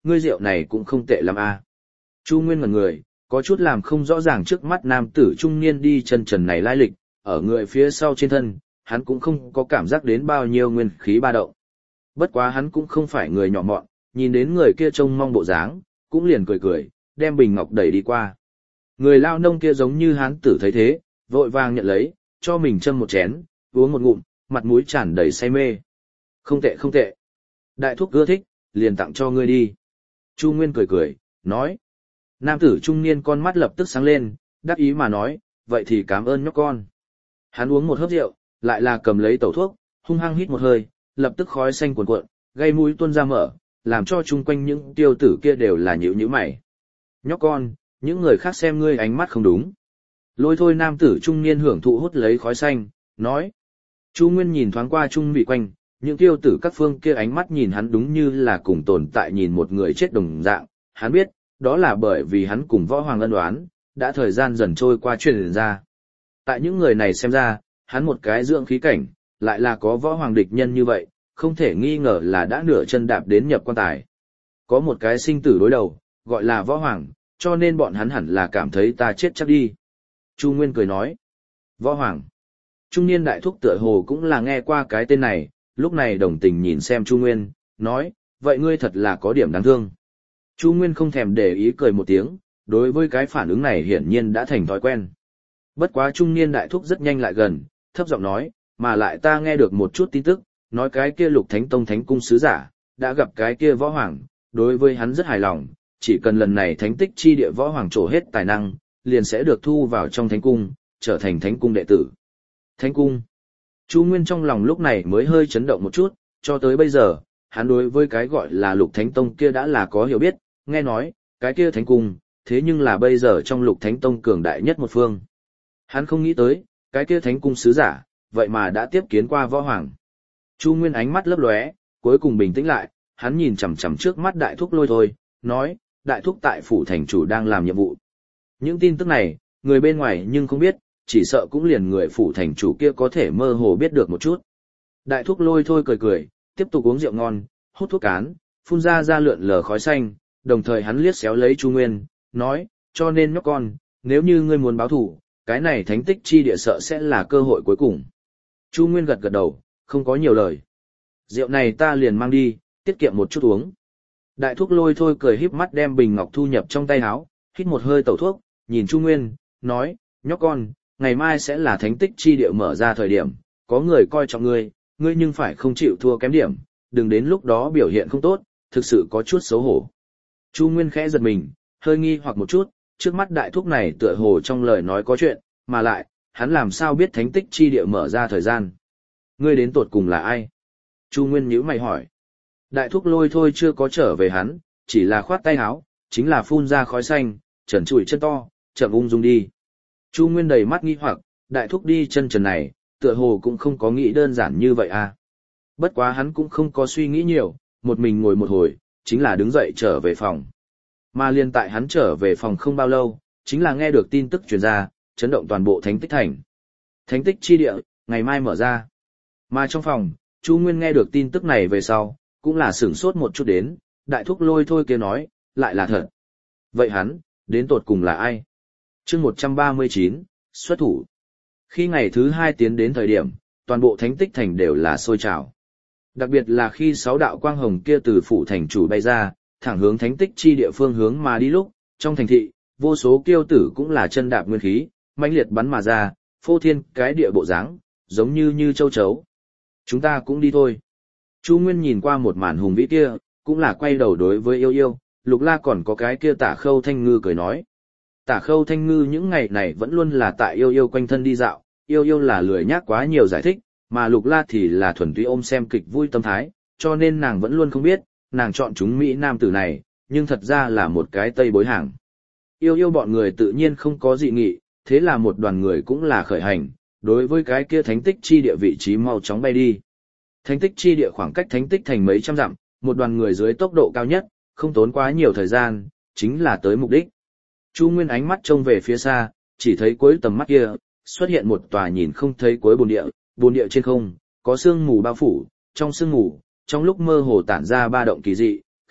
ngươi rượu này cũng không tệ lắm à. Chu Nguyên ngẩn người, có chút làm không rõ ràng trước mắt nam tử trung niên đi chân trần này lai lịch, ở người phía sau trên thân, hắn cũng không có cảm giác đến bao nhiêu nguyên khí ba động. Bất quá hắn cũng không phải người nhỏ mọn, nhìn đến người kia trông mong bộ dáng, cũng liền cười cười, đem bình ngọc đẩy đi qua. Người lao nông kia giống như hán tử thấy thế, vội vàng nhận lấy, cho mình châm một chén, uống một ngụm, mặt mũi tràn đầy say mê. Không tệ không tệ. Đại thúc ưa thích, liền tặng cho ngươi đi. Chu Nguyên cười cười, nói. Nam tử trung niên con mắt lập tức sáng lên, đắc ý mà nói, vậy thì cảm ơn nhóc con. Hắn uống một hớp rượu, lại là cầm lấy tẩu thuốc, hung hăng hít một hơi, lập tức khói xanh cuồn cuộn, gây mũi tuôn ra mở, làm cho chung quanh những tiêu tử kia đều là nhíu nhíu mày. Nhóc con, những người khác xem ngươi ánh mắt không đúng. Lôi thôi nam tử trung niên hưởng thụ hút lấy khói xanh, nói. Chu Nguyên nhìn thoáng qua chung bị quanh, những tiêu tử các phương kia ánh mắt nhìn hắn đúng như là cùng tồn tại nhìn một người chết đồng dạng, hắn biết, đó là bởi vì hắn cùng võ hoàng ân oán, đã thời gian dần trôi qua truyền ra. Tại những người này xem ra, hắn một cái dưỡng khí cảnh, lại là có võ hoàng địch nhân như vậy, không thể nghi ngờ là đã nửa chân đạp đến nhập quan tài. Có một cái sinh tử đối đầu, gọi là võ hoàng, cho nên bọn hắn hẳn là cảm thấy ta chết chắc đi. Chu Nguyên cười nói, võ hoàng. Trung niên đại thúc tựa hồ cũng là nghe qua cái tên này, lúc này đồng tình nhìn xem Chu Nguyên, nói, vậy ngươi thật là có điểm đáng thương. Chu Nguyên không thèm để ý cười một tiếng, đối với cái phản ứng này hiển nhiên đã thành thói quen. Bất quá trung niên đại thúc rất nhanh lại gần, thấp giọng nói, mà lại ta nghe được một chút tin tức, nói cái kia Lục Thánh Tông Thánh Cung sứ giả, đã gặp cái kia võ hoàng, đối với hắn rất hài lòng, chỉ cần lần này thánh tích chi địa võ hoàng trổ hết tài năng, liền sẽ được thu vào trong Thánh Cung, trở thành Thánh Cung đệ tử. Thánh Cung. Chu Nguyên trong lòng lúc này mới hơi chấn động một chút, cho tới bây giờ, hắn đối với cái gọi là Lục Thánh Tông kia đã là có hiểu biết, nghe nói, cái kia Thánh Cung, thế nhưng là bây giờ trong Lục Thánh Tông cường đại nhất một phương. Hắn không nghĩ tới, cái kia Thánh Cung sứ giả, vậy mà đã tiếp kiến qua võ hoàng. Chu Nguyên ánh mắt lấp lóe, cuối cùng bình tĩnh lại, hắn nhìn chằm chằm trước mắt đại thúc Lôi Thôi, nói, đại thúc tại phủ thành chủ đang làm nhiệm vụ. Những tin tức này, người bên ngoài nhưng không biết, chỉ sợ cũng liền người phủ thành chủ kia có thể mơ hồ biết được một chút. Đại thúc Lôi Thôi cười cười, tiếp tục uống rượu ngon, hút thuốc cán, phun ra lượn lờ khói xanh, đồng thời hắn liếc xéo lấy Chu Nguyên, nói, cho nên nhóc con, nếu như ngươi muốn báo thù, cái này thánh tích chi địa sợ sẽ là cơ hội cuối cùng. Chu Nguyên gật gật đầu, không có nhiều lời. Rượu này ta liền mang đi, tiết kiệm một chút uống. Đại thúc Lôi Thôi cười híp mắt đem bình ngọc thu nhập trong tay áo, hít một hơi tẩu thuốc, nhìn Chu Nguyên, nói, nhóc con, ngày mai sẽ là thánh tích chi địa mở ra thời điểm, có người coi trọng ngươi, ngươi nhưng phải không chịu thua kém điểm, đừng đến lúc đó biểu hiện không tốt, thực sự có chút xấu hổ. Chu Nguyên khẽ giật mình, hơi nghi hoặc một chút, trước mắt đại thúc này tựa hồ trong lời nói có chuyện, mà lại, hắn làm sao biết thánh tích chi địa mở ra thời gian. Ngươi đến tột cùng là ai? Chu Nguyên nhíu mày hỏi. Đại thúc Lôi Thôi chưa có trở về hắn, chỉ là khoát tay áo, chính là phun ra khói xanh, trần trụi chân to, chậm ung dung đi. Chu Nguyên đầy mắt nghi hoặc, đại thúc đi chân trần này, tựa hồ cũng không có nghĩ đơn giản như vậy à. Bất quá hắn cũng không có suy nghĩ nhiều, một mình ngồi một hồi, chính là đứng dậy trở về phòng. Mà liên tại hắn trở về phòng không bao lâu, chính là nghe được tin tức truyền ra, chấn động toàn bộ thánh tích thành. Thánh tích chi địa, ngày mai mở ra. Mà trong phòng, Chu Nguyên nghe được tin tức này về sau, cũng là sửng sốt một chút đến, đại thúc Lôi Thôi kia nói, lại là thật. Vậy hắn, đến tột cùng là ai? Chương 139, xuất thủ. Khi ngày thứ 2 tiến đến thời điểm, toàn bộ thánh tích thành đều là sôi trào. Đặc biệt là khi 6 đạo quang hồng kia từ phủ thành chủ bay ra, thẳng hướng thánh tích chi địa phương hướng mà đi lúc, trong thành thị, vô số kiêu tử cũng là chân đạp nguyên khí, mãnh liệt bắn mà ra, phô thiên cái địa bộ dáng, giống như châu chấu. Chúng ta cũng đi thôi. Chu Nguyên nhìn qua một màn hùng vĩ kia, cũng là quay đầu đối với Yêu Yêu, Lục La còn có cái kia Tả Khâu Thanh Ngư cười nói. Tả Khâu Thanh Ngư những ngày này vẫn luôn là tại Yêu Yêu quanh thân đi dạo, Yêu Yêu là lười nhác quá nhiều giải thích, mà Lục La thì là thuần túy ôm xem kịch vui tâm thái, cho nên nàng vẫn luôn không biết, nàng chọn chúng Mỹ nam tử này, nhưng thật ra là một cái tây bối hàng. Yêu Yêu bọn người tự nhiên không có dị nghị, thế là một đoàn người cũng là khởi hành, đối với cái kia thánh tích chi địa vị trí mau chóng bay đi. Thánh tích chi địa khoảng cách thánh tích thành mấy trăm dặm, một đoàn người dưới tốc độ cao nhất, không tốn quá nhiều thời gian, chính là tới mục đích. Chu Nguyên ánh mắt trông về phía xa, chỉ thấy cuối tầm mắt kia, xuất hiện một tòa nhìn không thấy cuối bồn địa trên không, có sương mù bao phủ, trong sương mù, trong lúc mơ hồ tản ra ba động kỳ dị,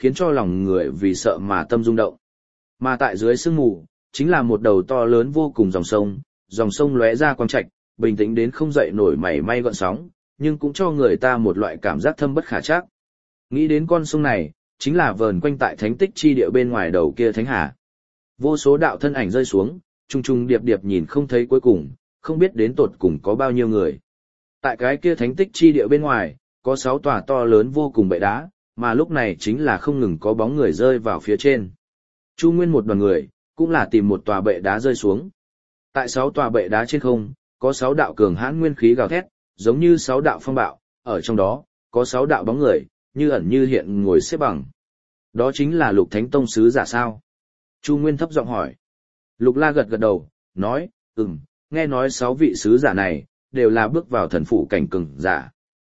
khiến cho lòng người vì sợ mà tâm rung động. Mà tại dưới sương mù, chính là một đầu to lớn vô cùng dòng sông lóe ra quang trạch, bình tĩnh đến không dậy nổi mảy may gợn sóng, nhưng cũng cho người ta một loại cảm giác thâm bất khả trắc. Nghĩ đến con sông này, chính là vờn quanh tại thánh tích chi địa bên ngoài đầu kia thánh hà. Vô số đạo thân ảnh rơi xuống, trùng trùng điệp điệp nhìn không thấy cuối cùng, không biết đến tột cùng có bao nhiêu người. Tại cái kia thánh tích chi địa bên ngoài, có 6 tòa to lớn vô cùng bệ đá, mà lúc này chính là không ngừng có bóng người rơi vào phía trên. Chu Nguyên một đoàn người, cũng là tìm một tòa bệ đá rơi xuống. Tại 6 tòa bệ đá trên không, có 6 đạo cường hãn nguyên khí gào thét, giống như 6 đạo phong bạo, ở trong đó, có 6 đạo bóng người, như ẩn như hiện ngồi xếp bằng. Đó chính là Lục Thánh Tông sứ giả sao? Chu Nguyên thấp giọng hỏi. Lục La gật gật đầu, nói, nghe nói 6 vị sứ giả này, đều là bước vào thần phụ cảnh cường giả.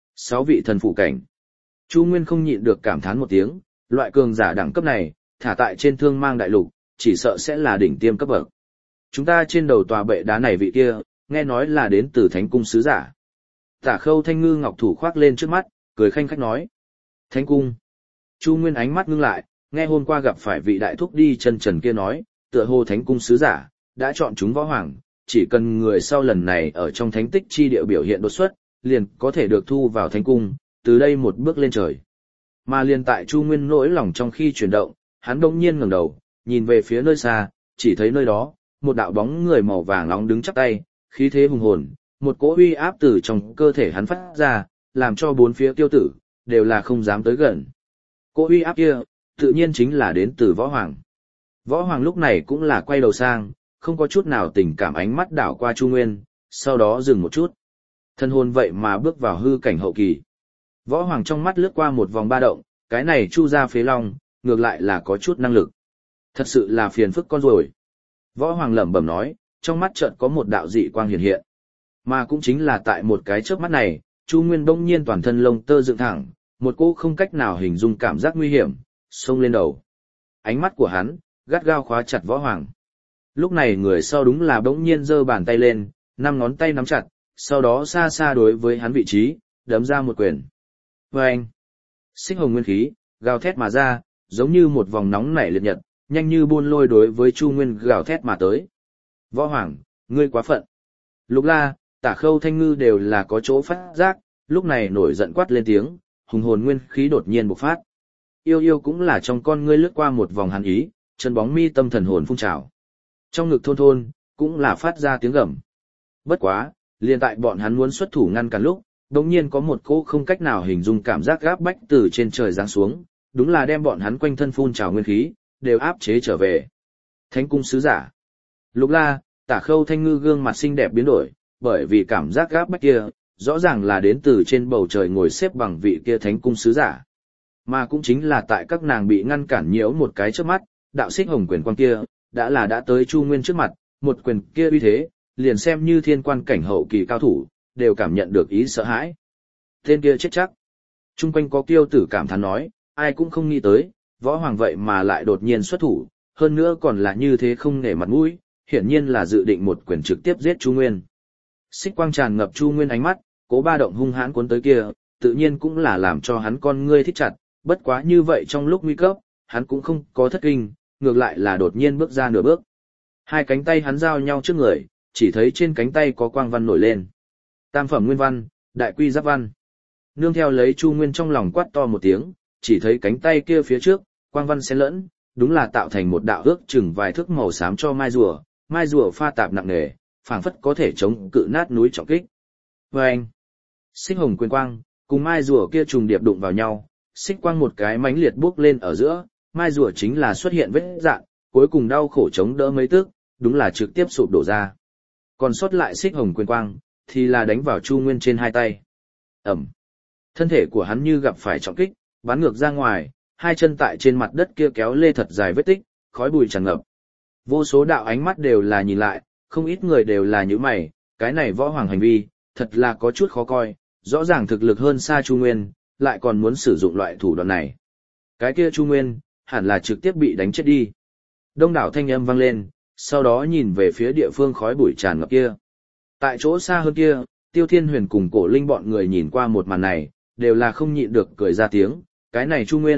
6 vị thần phụ cảnh. Chu Nguyên không nhịn được cảm thán một tiếng, loại cường giả đẳng cấp này, thả tại trên Thương Mang đại lục, chỉ sợ sẽ là đỉnh tiêm cấp bậc. Chúng ta trên đầu tòa bệ đá này vị kia, nghe nói là đến từ Thánh cung sứ giả. Tả Khâu Thanh Ngư ngọc thủ khoác lên trước mắt, cười khanh khách nói. Thánh cung. Chu Nguyên ánh mắt ngưng lại, nghe hôm qua gặp phải vị đại thúc đi chân trần kia nói, tựa hồ Thánh cung sứ giả, đã chọn chúng võ hoàng, chỉ cần người sau lần này ở trong thánh tích chi địa biểu hiện đột xuất, liền có thể được thu vào thánh cung, từ đây một bước lên trời. Mà liền tại Chu Nguyên nỗi lòng trong khi chuyển động, hắn đột nhiên ngẩng đầu, nhìn về phía nơi xa, chỉ thấy nơi đó, một đạo bóng người màu vàng nóng đứng chắp tay, khí thế hùng hồn, một cỗ uy áp từ trong cơ thể hắn phát ra, làm cho bốn phía tiêu tử đều là không dám tới gần. Cỗ uy áp kia, tự nhiên chính là đến từ Võ Hoàng. Võ Hoàng lúc này cũng là quay đầu sang, không có chút nào tình cảm ánh mắt đảo qua Chu Nguyên, sau đó dừng một chút. Thân hồn vậy mà bước vào hư cảnh hậu kỳ. Võ Hoàng trong mắt lướt qua một vòng ba động, cái này Chu gia phế long, ngược lại là có chút năng lực. Thật sự là phiền phức con rồi. Võ Hoàng lẩm bẩm nói, trong mắt chợt có một đạo dị quang hiện hiện. Mà cũng chính là tại một cái chớp mắt này, Chu Nguyên bỗng nhiên toàn thân lông tơ dựng thẳng, một cỗ không cách nào hình dung cảm giác nguy hiểm, xông lên đầu. Ánh mắt của hắn, gắt gao khóa chặt Võ Hoàng. Lúc này người sau đúng là bỗng nhiên giơ bàn tay lên, 5 ngón tay nắm chặt, sau đó xa xa đối với hắn vị trí, đấm ra một quyền. Vâng! Xích hồng nguyên khí, gào thét mà ra, giống như một vòng nóng nảy liệt nhật, nhanh như buôn lôi đối với Chu Nguyên gào thét mà tới. Võ Hoàng, ngươi quá phận. Lục La, Tả Khâu Thanh Ngư đều là có chỗ phát giác, lúc này nổi giận quát lên tiếng, hùng hồn nguyên khí đột nhiên bộc phát. Yêu yêu cũng là trong con ngươi lướt qua một vòng hàn ý, chân bóng mi tâm thần hồn phun trào. Trong ngực thôn thôn, cũng là phát ra tiếng gầm. Bất quá, liền tại bọn hắn muốn xuất thủ ngăn cản lúc, đột nhiên có một cỗ không cách nào hình dung cảm giác gáp bách từ trên trời giáng xuống, đúng là đem bọn hắn quanh thân phun trào nguyên khí, đều áp chế trở về. Thánh cung sứ giả. Lục La, Tả Khâu Thanh Ngư gương mặt xinh đẹp biến đổi, bởi vì cảm giác gáp bách kia, rõ ràng là đến từ trên bầu trời ngồi xếp bằng vị kia thánh cung sứ giả. Mà cũng chính là tại các nàng bị ngăn cản nhiễu một cái trước mắt, đạo xích hồng quyền quang kia, đã tới Chu Nguyên trước mặt, một quyền kia uy thế, liền xem như thiên quan cảnh hậu kỳ cao thủ, đều cảm nhận được ý sợ hãi. Tên kia chết chắc. Trung quanh có kiêu tử cảm thán nói, ai cũng không nghĩ tới, Võ Hoàng vậy mà lại đột nhiên xuất thủ, hơn nữa còn là như thế không nể mặt mũi, hiển nhiên là dự định một quyền trực tiếp giết Chu Nguyên. Xích quang tràn ngập Chu Nguyên ánh mắt, cố ba động hung hãn cuốn tới kia, tự nhiên cũng là làm cho hắn con ngươi thích chặt, bất quá như vậy trong lúc nguy cấp, hắn cũng không có thất kinh, ngược lại là đột nhiên bước ra nửa bước. Hai cánh tay hắn giao nhau trước người, chỉ thấy trên cánh tay có quang văn nổi lên. Tam phẩm nguyên văn, đại quy giáp văn. Nương theo lấy Chu Nguyên trong lòng quát to một tiếng, chỉ thấy cánh tay kia phía trước, quang văn xen lẫn, đúng là tạo thành một đạo ước chừng vài thước màu xám cho mai rùa pha tạp nặng nề, phảng phất có thể chống cự nát núi trọng kích. Vâng! Xích hồng quyền quang, cùng mai rùa kia trùng điệp đụng vào nhau, xích quang một cái mãnh liệt bốc lên ở giữa, mai rùa chính là xuất hiện vết rạn, cuối cùng đau khổ chống đỡ mấy tức, đúng là trực tiếp sụp đổ ra. Còn sót lại xích hồng quyền quang, thì là đánh vào Chu Nguyên trên hai tay. Ẩm! Thân thể của hắn như gặp phải trọng kích, bắn ngược ra ngoài, hai chân tại trên mặt đất kia kéo lê thật dài vết tích, khói bụi tràn ngập. Vô số đạo ánh mắt đều là nhìn lại, không ít người đều là nhíu mày, cái này Võ Hoàng hành vi, thật là có chút khó coi, rõ ràng thực lực hơn xa Chu Nguyên, lại còn muốn sử dụng loại thủ đoạn này. Cái kia Chu Nguyên, hẳn là trực tiếp bị đánh chết đi. Đông đảo thanh âm vang lên, sau đó nhìn về phía địa phương khói bụi tràn ngập kia. Tại chỗ xa hơn kia, Tiêu Thiên Huyền cùng Cổ Linh bọn người nhìn qua một màn này, đều là không nhịn được cười ra tiếng, cái này Chu Nguyên,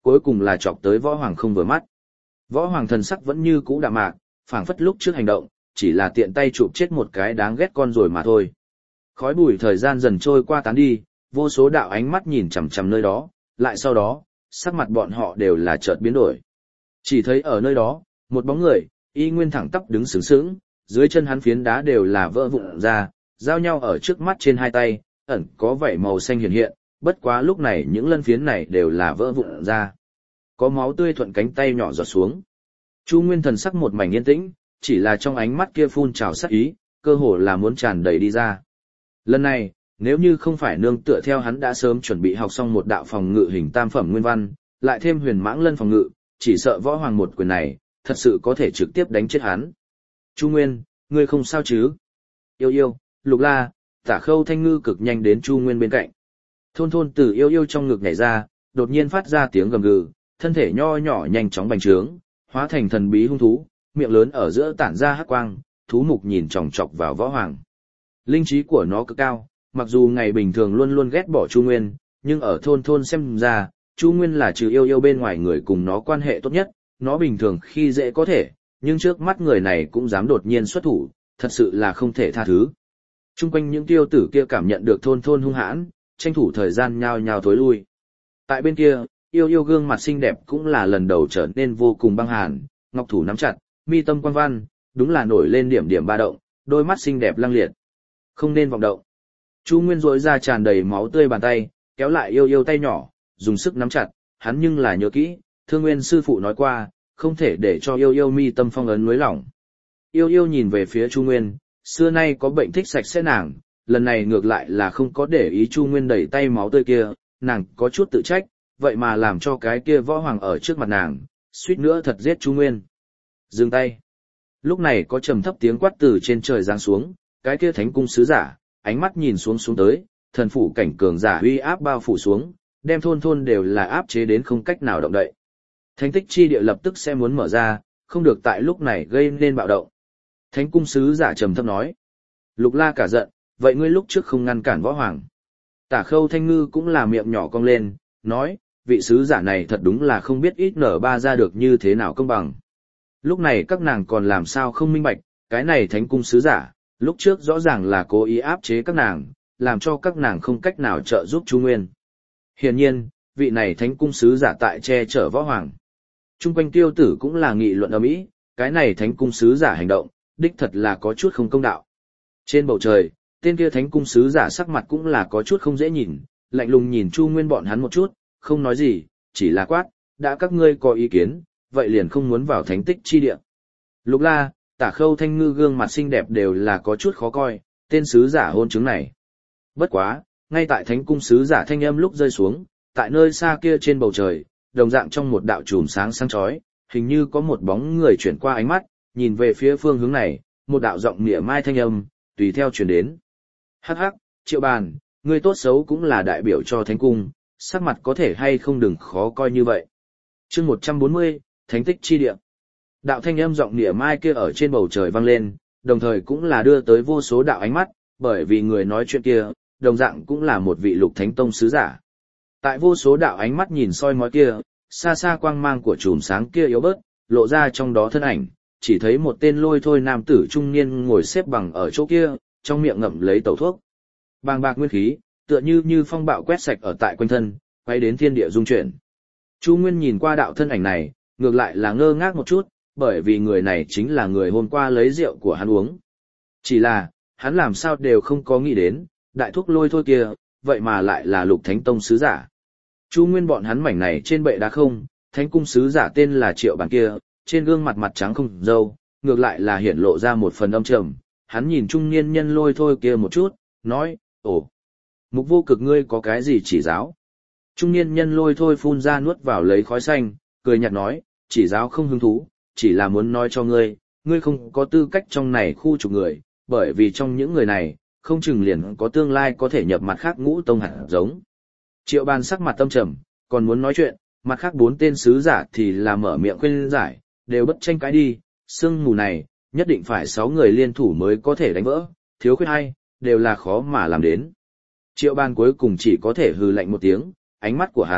cuối cùng là chọc tới Võ Hoàng không vừa mắt. Võ Hoàng thần sắc vẫn như cũ đạm mạc, phảng phất lúc trước hành động, chỉ là tiện tay chụp chết một cái đáng ghét con rồi mà thôi. Khói bụi thời gian dần trôi qua tán đi, vô số đạo ánh mắt nhìn chằm chằm nơi đó, lại sau đó, sắc mặt bọn họ đều là chợt biến đổi. Chỉ thấy ở nơi đó, một bóng người, y nguyên thẳng tắp đứng sướng sướng, dưới chân hắn phiến đá đều là vỡ vụn ra, giao nhau ở trước mắt trên hai tay, ẩn có vảy màu xanh hiện hiện, bất quá lúc này những lân phiến này đều là vỡ vụn ra. Có máu tươi thuận cánh tay nhỏ giọt xuống. Chu Nguyên thần sắc một mảnh yên tĩnh, chỉ là trong ánh mắt kia phun trào sát ý, cơ hồ là muốn tràn đầy đi ra. Lần này, nếu như không phải nương tựa theo hắn đã sớm chuẩn bị học xong một đạo phòng ngự hình tam phẩm nguyên văn, lại thêm huyền mãng lân phòng ngự, chỉ sợ Võ Hoàng một quyền này, thật sự có thể trực tiếp đánh chết hắn. Chu Nguyên, ngươi không sao chứ? Yêu yêu, Lục La, Tả Khâu Thanh Ngư cực nhanh đến Chu Nguyên bên cạnh. Thôn thôn từ yêu yêu trong ngực nhảy ra, đột nhiên phát ra tiếng gầm gừ, thân thể nho nhỏ nhanh chóng bành trướng, hóa thành thần bí hung thú, miệng lớn ở giữa tản ra hắc quang, thú mục nhìn chòng chọc vào Võ Hoàng. Linh trí của nó cực cao, mặc dù ngày bình thường luôn luôn ghét bỏ Chu Nguyên, nhưng ở thôn thôn xem ra, Chu Nguyên là trừ yêu yêu bên ngoài người cùng nó quan hệ tốt nhất, nó bình thường khi dễ có thể, nhưng trước mắt người này cũng dám đột nhiên xuất thủ, thật sự là không thể tha thứ. Trung quanh những tiêu tử kia cảm nhận được thôn thôn hung hãn, tranh thủ thời gian nhao nhao thối lui. Tại bên kia, yêu yêu gương mặt xinh đẹp cũng là lần đầu trở nên vô cùng băng hàn, ngọc thủ nắm chặt, mi tâm quang văn, đúng là nổi lên điểm điểm ba động, đôi mắt xinh đẹp lăng liệt. Không nên vọng động. Chu Nguyên rỗi ra tràn đầy máu tươi bàn tay, kéo lại yêu yêu tay nhỏ, dùng sức nắm chặt, hắn nhưng là nhớ kỹ, Thương Nguyên sư phụ nói qua, không thể để cho yêu yêu mi tâm phong ấn núi lỏng. Yêu yêu nhìn về phía Chu Nguyên, xưa nay có bệnh thích sạch sẽ nàng, lần này ngược lại là không có để ý Chu Nguyên đẩy tay máu tươi kia, nàng có chút tự trách, vậy mà làm cho cái kia Võ Hoàng ở trước mặt nàng, suýt nữa thật giết Chu Nguyên. Dừng tay. Lúc này có trầm thấp tiếng quát từ trên trời giáng xuống, cái kia thánh cung sứ giả, ánh mắt nhìn xuống xuống tới, thần phủ cảnh cường giả uy áp bao phủ xuống, đem thôn thôn đều là áp chế đến không cách nào động đậy. Thánh tích chi địa lập tức sẽ muốn mở ra, không được tại lúc này gây nên bạo động. Thánh cung sứ giả trầm thấp nói. Lục La cả giận, vậy ngươi lúc trước không ngăn cản Võ Hoàng. Tả Khâu Thanh Ngư cũng là miệng nhỏ cong lên, nói, vị sứ giả này thật đúng là không biết ít nở ba ra được như thế nào công bằng. Lúc này các nàng còn làm sao không minh bạch, cái này thánh cung sứ giả, lúc trước rõ ràng là cố ý áp chế các nàng, làm cho các nàng không cách nào trợ giúp Chu Nguyên. Hiển nhiên, vị này thánh cung sứ giả tại che chở Võ Hoàng. Trung quanh tiêu tử cũng là nghị luận ầm ĩ, cái này thánh cung sứ giả hành động, đích thật là có chút không công đạo. Trên bầu trời, tên kia thánh cung sứ giả sắc mặt cũng là có chút không dễ nhìn, lạnh lùng nhìn Chu Nguyên bọn hắn một chút, không nói gì, chỉ là quát, đã các ngươi có ý kiến, vậy liền không muốn vào thánh tích chi địa. Lục La, Tả Khâu Thanh Ngư gương mặt xinh đẹp đều là có chút khó coi, tên sứ giả hôn chứng này. Bất quá, ngay tại thánh cung sứ giả thanh âm lúc rơi xuống, tại nơi xa kia trên bầu trời, đồng dạng trong một đạo chùm sáng sáng chói, hình như có một bóng người chuyển qua ánh mắt, nhìn về phía phương hướng này, một đạo giọng mỉa mai thanh âm, tùy theo truyền đến. Hắc hắc, Triệu Bàn, ngươi tốt xấu cũng là đại biểu cho thánh cung, sắc mặt có thể hay không đừng khó coi như vậy. Chương 140, Thánh tích chi địa. Đạo thanh âm giọng mỉa mai kia ở trên bầu trời vang lên, đồng thời cũng là đưa tới vô số đạo ánh mắt, bởi vì người nói chuyện kia, đồng dạng cũng là một vị Lục Thánh Tông sứ giả. Tại vô số đạo ánh mắt nhìn soi mói kia, xa xa quang mang của chùm sáng kia yếu bớt, lộ ra trong đó thân ảnh, chỉ thấy một tên lôi thôi nam tử trung niên ngồi xếp bằng ở chỗ kia, trong miệng ngậm lấy tẩu thuốc. Bàng bạc nguyên khí, tựa như phong bạo quét sạch ở tại quanh thân, quay đến thiên địa rung chuyển. Chu Nguyên nhìn qua đạo thân ảnh này, ngược lại là ngơ ngác một chút, bởi vì người này chính là người hôm qua lấy rượu của hắn uống. Chỉ là, hắn làm sao đều không có nghĩ đến, đại thuốc lôi thôi kia, vậy mà lại là Lục Thánh Tông sứ giả. Chu Nguyên bọn hắn mảnh này trên bệ đá không, thánh cung sứ giả tên là Triệu Bàn kia, trên gương mặt mặt trắng không râu, ngược lại là hiện lộ ra một phần âm trầm. Hắn nhìn trung niên nhân lôi thôi kia một chút, nói, ồ, Mục Vô Cực ngươi có cái gì chỉ giáo? Trung niên nhân lôi thôi phun ra nuốt vào lấy khói xanh, cười nhạt nói, chỉ giáo không hứng thú, chỉ là muốn nói cho ngươi, ngươi không có tư cách trong này khu trục người, bởi vì trong những người này, không chừng liền có tương lai có thể nhập mặt khác ngũ tông hạt giống. Triệu Bàn sắc mặt tâm trầm, còn muốn nói chuyện, mặt khác 4 tên sứ giả thì là mở miệng khuyên giải, đều bất tranh cãi đi, sương mù này, nhất định phải 6 người liên thủ mới có thể đánh vỡ, thiếu khuyết hay, đều là khó mà làm đến. Triệu Bàn cuối cùng chỉ có thể hừ lạnh một tiếng, ánh mắt của hắn,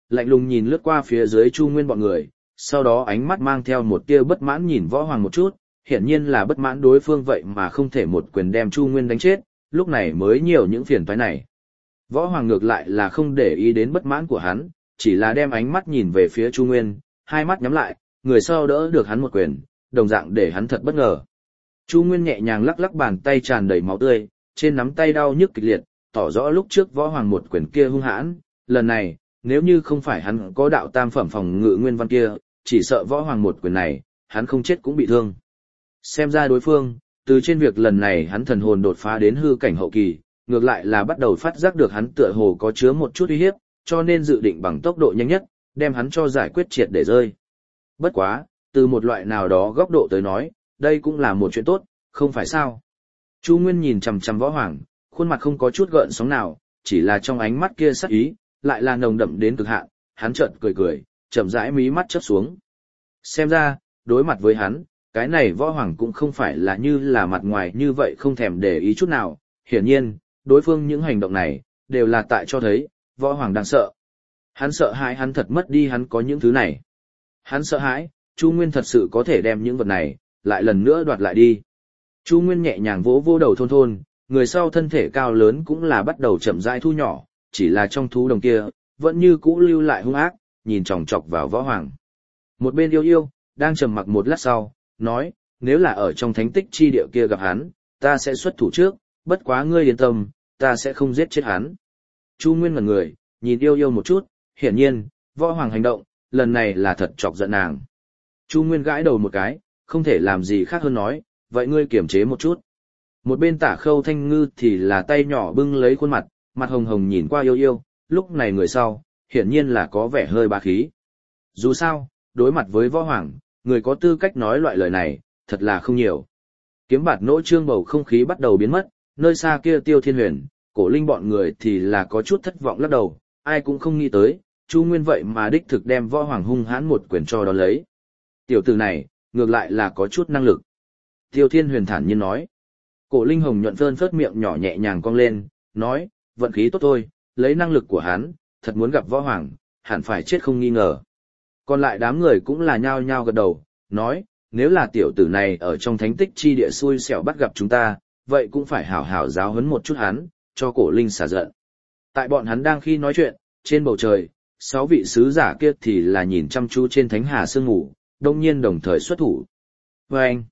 lạnh lùng nhìn lướt qua phía dưới Chu Nguyên bọn người, sau đó ánh mắt mang theo một tia bất mãn nhìn Võ Hoàng một chút, hiển nhiên là bất mãn đối phương vậy mà không thể một quyền đem Chu Nguyên đánh chết, lúc này mới nhiều những phiền toái này. Võ Hoàng ngược lại là không để ý đến bất mãn của hắn, chỉ là đem ánh mắt nhìn về phía Chu Nguyên, hai mắt nhắm lại, người sau đỡ được hắn một quyền, đồng dạng để hắn thật bất ngờ. Chu Nguyên nhẹ nhàng lắc lắc bàn tay tràn đầy máu tươi, trên nắm tay đau nhức kịch liệt, tỏ rõ lúc trước Võ Hoàng một quyền kia hung hãn, lần này, nếu như không phải hắn có đạo tam phẩm phòng ngự nguyên văn kia, chỉ sợ Võ Hoàng một quyền này, hắn không chết cũng bị thương. Xem ra đối phương, từ trên việc lần này hắn thần hồn đột phá đến hư cảnh hậu kỳ, ngược lại là bắt đầu phát giác được hắn tựa hồ có chứa một chút uy hiếp, cho nên dự định bằng tốc độ nhanh nhất, đem hắn cho giải quyết triệt để rơi. Bất quá, từ một loại nào đó góc độ tới nói, đây cũng là một chuyện tốt, không phải sao? Chu Nguyên nhìn chằm chằm Võ Hoàng, khuôn mặt không có chút gợn sóng nào, chỉ là trong ánh mắt kia sắc ý, lại là nồng đậm đến cực hạn, hắn chợt cười cười, chậm rãi mí mắt chớp xuống. Xem ra, đối mặt với hắn, cái này Võ Hoàng cũng không phải là như là mặt ngoài như vậy không thèm để ý chút nào, hiển nhiên, đối phương những hành động này, đều là tại cho thấy, Võ Hoàng đang sợ. Hắn sợ hãi hắn thật mất đi hắn có những thứ này. Hắn sợ hãi, Chu Nguyên thật sự có thể đem những vật này, lại lần nữa đoạt lại đi. Chu Nguyên nhẹ nhàng vỗ vỗ đầu thôn thôn, người sau thân thể cao lớn cũng là bắt đầu chậm rãi thu nhỏ, chỉ là trong thú đồng kia, vẫn như cũ lưu lại hung ác, nhìn chòng chọc vào Võ Hoàng. Một bên yêu yêu, đang trầm mặc một lát sau, nói, nếu là ở trong thánh tích chi địa kia gặp hắn, ta sẽ xuất thủ trước, bất quá ngươi yên tâm, ta sẽ không giết chết hắn. Chu Nguyên ngẩn người, nhìn yêu yêu một chút, hiển nhiên, Võ Hoàng hành động, lần này là thật chọc giận nàng. Chu Nguyên gãi đầu một cái, không thể làm gì khác hơn nói, vậy ngươi kiềm chế một chút. Một bên Tả Khâu Thanh Ngư thì là tay nhỏ bưng lấy khuôn mặt, mặt hồng hồng nhìn qua yêu yêu, lúc này người sau, hiển nhiên là có vẻ hơi bá khí. Dù sao, đối mặt với Võ Hoàng, người có tư cách nói loại lời này, thật là không nhiều. Kiếm bạt nỗ trương bầu không khí bắt đầu biến mất, nơi xa kia Tiêu Thiên Huyền, Cổ Linh bọn người thì là có chút thất vọng lắc đầu, ai cũng không nghĩ tới, Chu Nguyên vậy mà đích thực đem Võ Hoàng hung hãn một quyền cho đón lấy. Tiểu tử này, ngược lại là có chút năng lực. Tiêu Thiên Huyền thản nhiên nói. Cổ Linh hồng nhuận phơn phớt miệng nhỏ nhẹ nhàng cong lên, nói, vận khí tốt thôi, lấy năng lực của hắn, thật muốn gặp Võ Hoàng, hẳn phải chết không nghi ngờ. Còn lại đám người cũng là nhao nhao gật đầu, nói, nếu là tiểu tử này ở trong thánh tích chi địa xui xẻo bắt gặp chúng ta, vậy cũng phải hảo hảo giáo huấn một chút hắn, cho Cổ Linh xả giận. Tại bọn hắn đang khi nói chuyện, trên bầu trời, 6 vị sứ giả kia thì là nhìn chăm chú trên thánh hà sương ngủ, đông nhiên đồng thời xuất thủ. Và anh,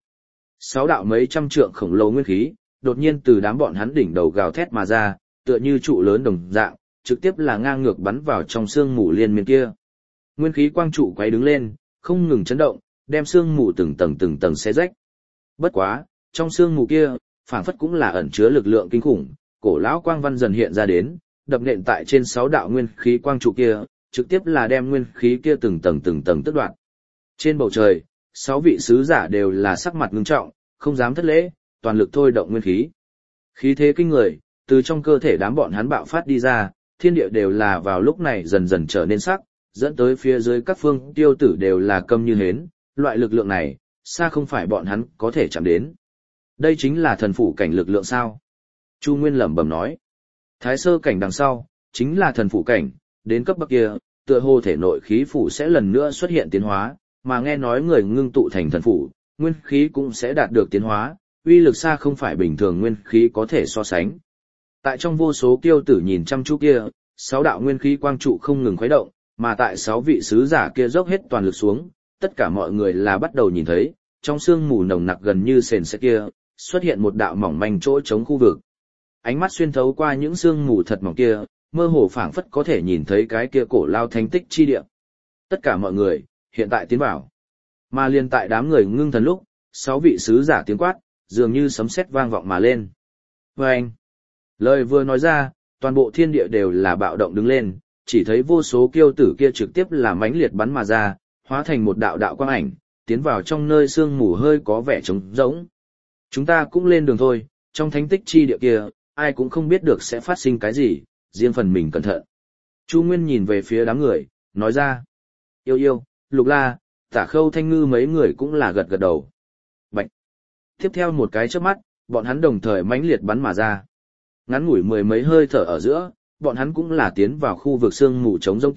6 đạo mấy trăm trượng khổng lồ nguyên khí, đột nhiên từ đám bọn hắn đỉnh đầu gào thét mà ra, tựa như trụ lớn đồng dạng, trực tiếp là ngang ngược bắn vào trong sương mù liên miên kia. Nguyên khí quang trụ quay đứng lên, không ngừng chấn động, đem sương mù từng tầng xé rách. Bất quá, trong sương mù kia, phảng phất cũng là ẩn chứa lực lượng kinh khủng, cổ lão quang văn dần hiện ra đến, đập nện tại trên 6 đạo nguyên khí quang trụ kia, trực tiếp là đem nguyên khí kia từng tầng tước đoạt. Trên bầu trời, 6 vị sứ giả đều là sắc mặt ngưng trọng, không dám thất lễ, toàn lực thôi động nguyên khí. Khí thế kinh người, từ trong cơ thể đám bọn hắn bạo phát đi ra, thiên địa đều là vào lúc này dần dần trở nên sắc, dẫn tới phía dưới các phương tiêu tử đều là câm như hến, loại lực lượng này, xa không phải bọn hắn có thể chạm đến. Đây chính là thần phủ cảnh lực lượng sao? Chu Nguyên lẩm bẩm nói. Thái sơ cảnh đằng sau, chính là thần phủ cảnh, đến cấp bậc kia, tựa hồ thể nội khí phủ sẽ lần nữa xuất hiện tiến hóa, mà nghe nói người ngưng tụ thành thần phủ, nguyên khí cũng sẽ đạt được tiến hóa, uy lực xa không phải bình thường nguyên khí có thể so sánh. Tại trong vô số kiêu tử nhìn chăm chú kia, 6 đạo nguyên khí quang trụ không ngừng khuấy động, mà tại 6 vị sứ giả kia dốc hết toàn lực xuống, tất cả mọi người là bắt đầu nhìn thấy, trong sương mù nồng nặc gần như sền sét kia, xuất hiện một đạo mỏng manh chỗ trống khu vực. Ánh mắt xuyên thấu qua những sương mù thật mỏng kia, mơ hồ phảng phất có thể nhìn thấy cái kia cổ lao thánh tích chi địa. Tất cả mọi người, hiện tại tiến vào. Mà liền tại đám người ngưng thần lúc, 6 vị sứ giả tiếng quát, dường như sấm sét vang vọng mà lên. Vâng! Lời vừa nói ra, toàn bộ thiên địa đều là bạo động đứng lên, chỉ thấy vô số kiêu tử kia trực tiếp là mãnh liệt bắn mà ra, hóa thành một đạo đạo quang ảnh, tiến vào trong nơi sương mù hơi có vẻ trống rỗng. Chúng ta cũng lên đường thôi, trong thánh tích chi địa kia, ai cũng không biết được sẽ phát sinh cái gì, riêng phần mình cẩn thận. Chu Nguyên nhìn về phía đám người, nói ra. Yêu yêu, Lục La, Tả Khâu Thanh Ngư mấy người cũng là gật gật đầu. Bạch. Tiếp theo một cái chớp mắt, bọn hắn đồng thời mãnh liệt bắn mà ra. Ngắn ngủi mười mấy hơi thở ở giữa, bọn hắn cũng là tiến vào khu vực sương mù trống rỗng kia,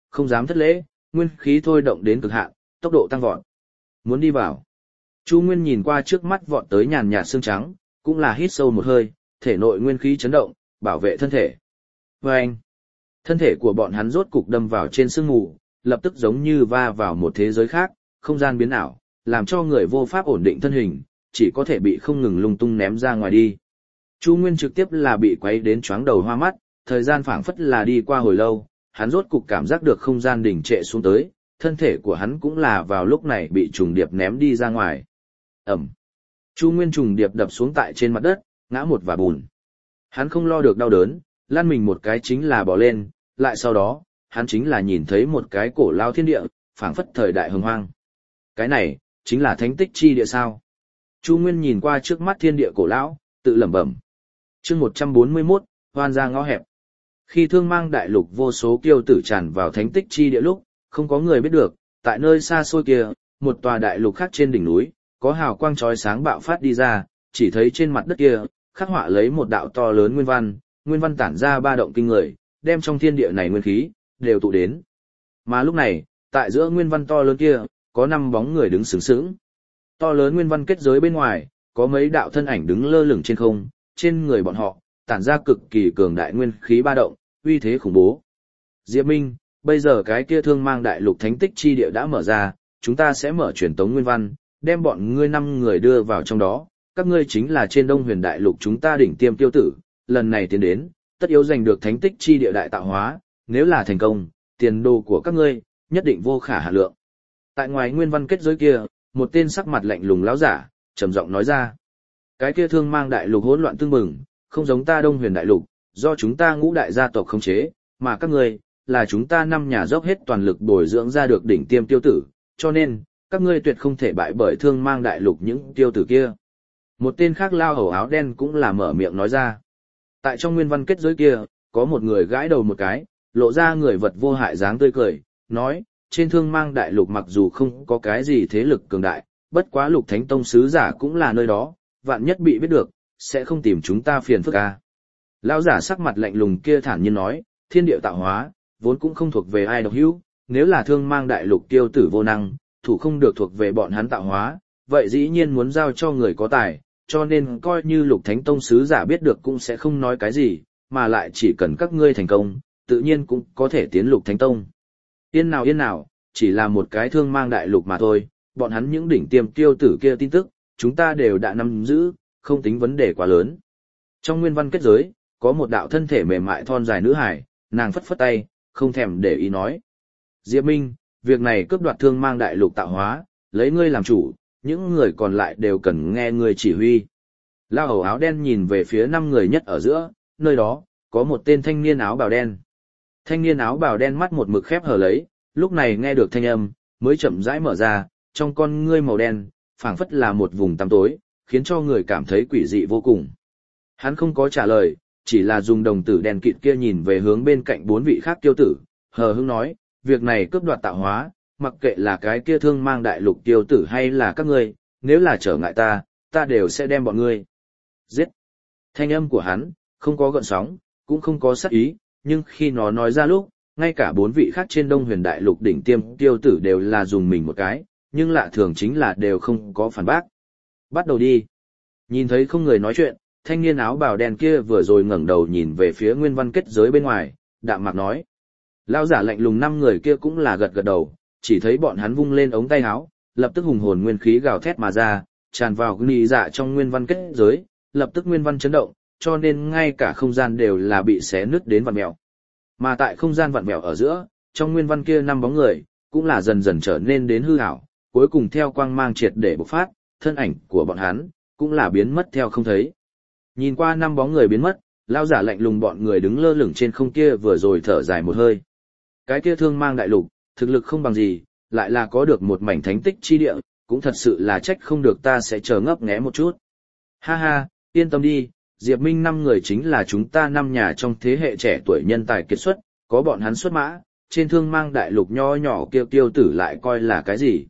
không dám thất lễ, nguyên khí thôi động đến cực hạn, tốc độ tăng vọt. Muốn đi vào. Chu Nguyên nhìn qua trước mắt vọt tới nhàn nhạt xương trắng, cũng là hít sâu một hơi, thể nội nguyên khí chấn động, bảo vệ thân thể. Và anh, thân thể của bọn hắn rốt cục đâm vào trên sương mù, lập tức giống như va vào một thế giới khác, không gian biến ảo, làm cho người vô pháp ổn định thân hình, chỉ có thể bị không ngừng lung tung ném ra ngoài đi. Chu Nguyên trực tiếp là bị quấy đến chóng đầu hoa mắt, thời gian phảng phất là đi qua hồi lâu, hắn rốt cục cảm giác được không gian đình trệ xuống tới, thân thể của hắn cũng là vào lúc này bị trùng điệp ném đi ra ngoài. Ẩm. Chu Nguyên trùng điệp đập xuống tại trên mặt đất, ngã một vả bùn. Hắn không lo được đau đớn, lăn mình một cái chính là bỏ lên, lại sau đó, hắn chính là nhìn thấy một cái cổ lao thiên địa, phảng phất thời đại hồng hoang. Cái này, chính là thánh tích chi địa sao. Chu Nguyên nhìn qua trước mắt thiên địa cổ lão, tự lẩm bẩm. Chương 141, hoan ra ngõ hẹp. Khi Thương Mang đại lục vô số kiêu tử tràn vào thánh tích chi địa lúc, không có người biết được, tại nơi xa xôi kia, một tòa đại lục khác trên đỉnh núi, có hào quang chói sáng bạo phát đi ra, chỉ thấy trên mặt đất kia, khắc họa lấy một đạo to lớn nguyên văn tản ra ba động kinh người, đem trong thiên địa này nguyên khí đều tụ đến. Mà lúc này, tại giữa nguyên văn to lớn kia, có 5 bóng người đứng sướng sướng. To lớn nguyên văn kết giới bên ngoài, có mấy đạo thân ảnh đứng lơ lửng trên không, trên người bọn họ tản ra cực kỳ cường đại nguyên khí ba động, uy thế khủng bố. Diệp Minh, bây giờ cái kia Thương Mang đại lục thánh tích chi địa đã mở ra, chúng ta sẽ mở truyền tống nguyên văn, đem bọn ngươi 5 người đưa vào trong đó, các ngươi chính là trên Đông Huyền đại lục chúng ta đỉnh tiêm tiêu tử, lần này tiến đến, tất yếu giành được thánh tích chi địa đại tạo hóa, nếu là thành công, tiền đồ của các ngươi nhất định vô khả hạn lượng. Tại ngoài nguyên văn kết giới kia, một tên sắc mặt lạnh lùng lão giả trầm giọng nói ra: cái kia Thương Mang đại lục hỗn loạn tương mừng, không giống ta Đông Huyền đại lục, do chúng ta ngũ đại gia tộc khống chế, mà các ngươi là chúng ta 5 nhà dốc hết toàn lực bồi dưỡng ra được đỉnh tiêm tiêu tử, cho nên các ngươi tuyệt không thể bại bởi Thương Mang đại lục những tiêu tử kia. Một tên khác lao hầu áo đen cũng là mở miệng nói ra. Tại trong nguyên văn kết giới kia, có một người gãi đầu một cái, lộ ra người vật vô hại dáng tươi cười, nói: trên Thương Mang đại lục mặc dù không có cái gì thế lực cường đại, bất quá Lục Thánh Tông sứ giả cũng là nơi đó, vạn nhất bị biết được, sẽ không tìm chúng ta phiền phức à. Lão giả sắc mặt lạnh lùng kia thản nhiên nói: thiên địa tạo hóa, vốn cũng không thuộc về ai độc hữu, nếu là Thương Mang đại lục tiêu tử vô năng, thủ không được thuộc về bọn hắn tạo hóa, vậy dĩ nhiên muốn giao cho người có tài, cho nên coi như Lục Thánh Tông sứ giả biết được cũng sẽ không nói cái gì, mà lại chỉ cần các ngươi thành công, tự nhiên cũng có thể tiến Lục Thánh Tông. Yên nào, chỉ là một cái Thương Mang đại lục mà thôi, bọn hắn những đỉnh tiêm tiêu tử kia tin tức, chúng ta đều đã nắm giữ, không tính vấn đề quá lớn. Trong nguyên văn kết giới, có một đạo thân thể mềm mại thon dài nữ hải, nàng phất phất tay, không thèm để ý nói: Diệp Minh, việc này cướp đoạt Thương Mang đại lục tạo hóa, lấy ngươi làm chủ, những người còn lại đều cần nghe ngươi chỉ huy. Lao hầu áo đen nhìn về phía 5 người nhất ở giữa, nơi đó, có một tên thanh niên áo bào đen. Thanh niên áo bào đen mắt một mực khép hờ lấy, lúc này nghe được thanh âm, mới chậm rãi mở ra, trong con ngươi màu đen, phảng phất là một vùng tăm tối, khiến cho người cảm thấy quỷ dị vô cùng. Hắn không có trả lời, chỉ là dùng đồng tử đen kịt kia nhìn về hướng bên cạnh 4 vị khác tiêu tử, hờ hững nói: việc này cướp đoạt tạo hóa, mặc kệ là cái kia Thương Mang đại lục tiêu tử hay là các ngươi, nếu là trở ngại ta đều sẽ đem bọn ngươi giết. Thanh âm của hắn không có gợn sóng, cũng không có sát ý, nhưng khi nó nói ra lúc, ngay cả 4 vị khác trên Đông Huyền đại lục đỉnh tiêm tiêu tử đều là dùng mình một cái, nhưng lạ thường chính là đều không có phản bác. Bắt đầu đi. Nhìn thấy không người nói chuyện, thanh niên áo bào đen kia vừa rồi ngẩng đầu nhìn về phía nguyên văn kết giới bên ngoài, đạm mạc nói. Lão giả lạnh lùng 5 người kia cũng là gật gật đầu, chỉ thấy bọn hắn vung lên ống tay áo, lập tức hùng hồn nguyên khí gào thét mà ra, tràn vào nghi dạ trong nguyên văn kết giới, lập tức nguyên văn chấn động, cho nên ngay cả không gian đều là bị xé nứt đến vặn mèo. Mà tại không gian vặn mèo ở giữa, trong nguyên văn kia 5 bóng người, cũng là dần dần trở nên đến hư ảo, cuối cùng theo quang mang triệt để bộc phát, thân ảnh của bọn hắn cũng là biến mất theo không thấy. Nhìn qua 5 bóng người biến mất, lão giả lạnh lùng bọn người đứng lơ lửng trên không kia vừa rồi thở dài một hơi. Cái kia Thương Mang đại lục, thực lực không bằng gì, lại là có được một mảnh thánh tích chi địa, cũng thật sự là trách không được ta sẽ chờ ngấp nghé một chút. Ha ha, yên tâm đi, Diệp Minh 5 người chính là chúng ta 5 nhà trong thế hệ trẻ tuổi nhân tài kiệt xuất, có bọn hắn xuất mã, trên Thương Mang đại lục nho nhỏ kiêu tiêu tử lại coi là cái gì.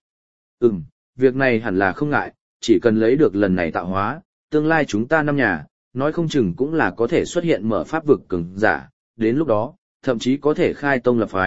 Việc này hẳn là không ngại, chỉ cần lấy được lần này tạo hóa, tương lai chúng ta 5 nhà, nói không chừng cũng là có thể xuất hiện mở pháp vực cường giả, đến lúc đó, thậm chí có thể khai tông lập phái,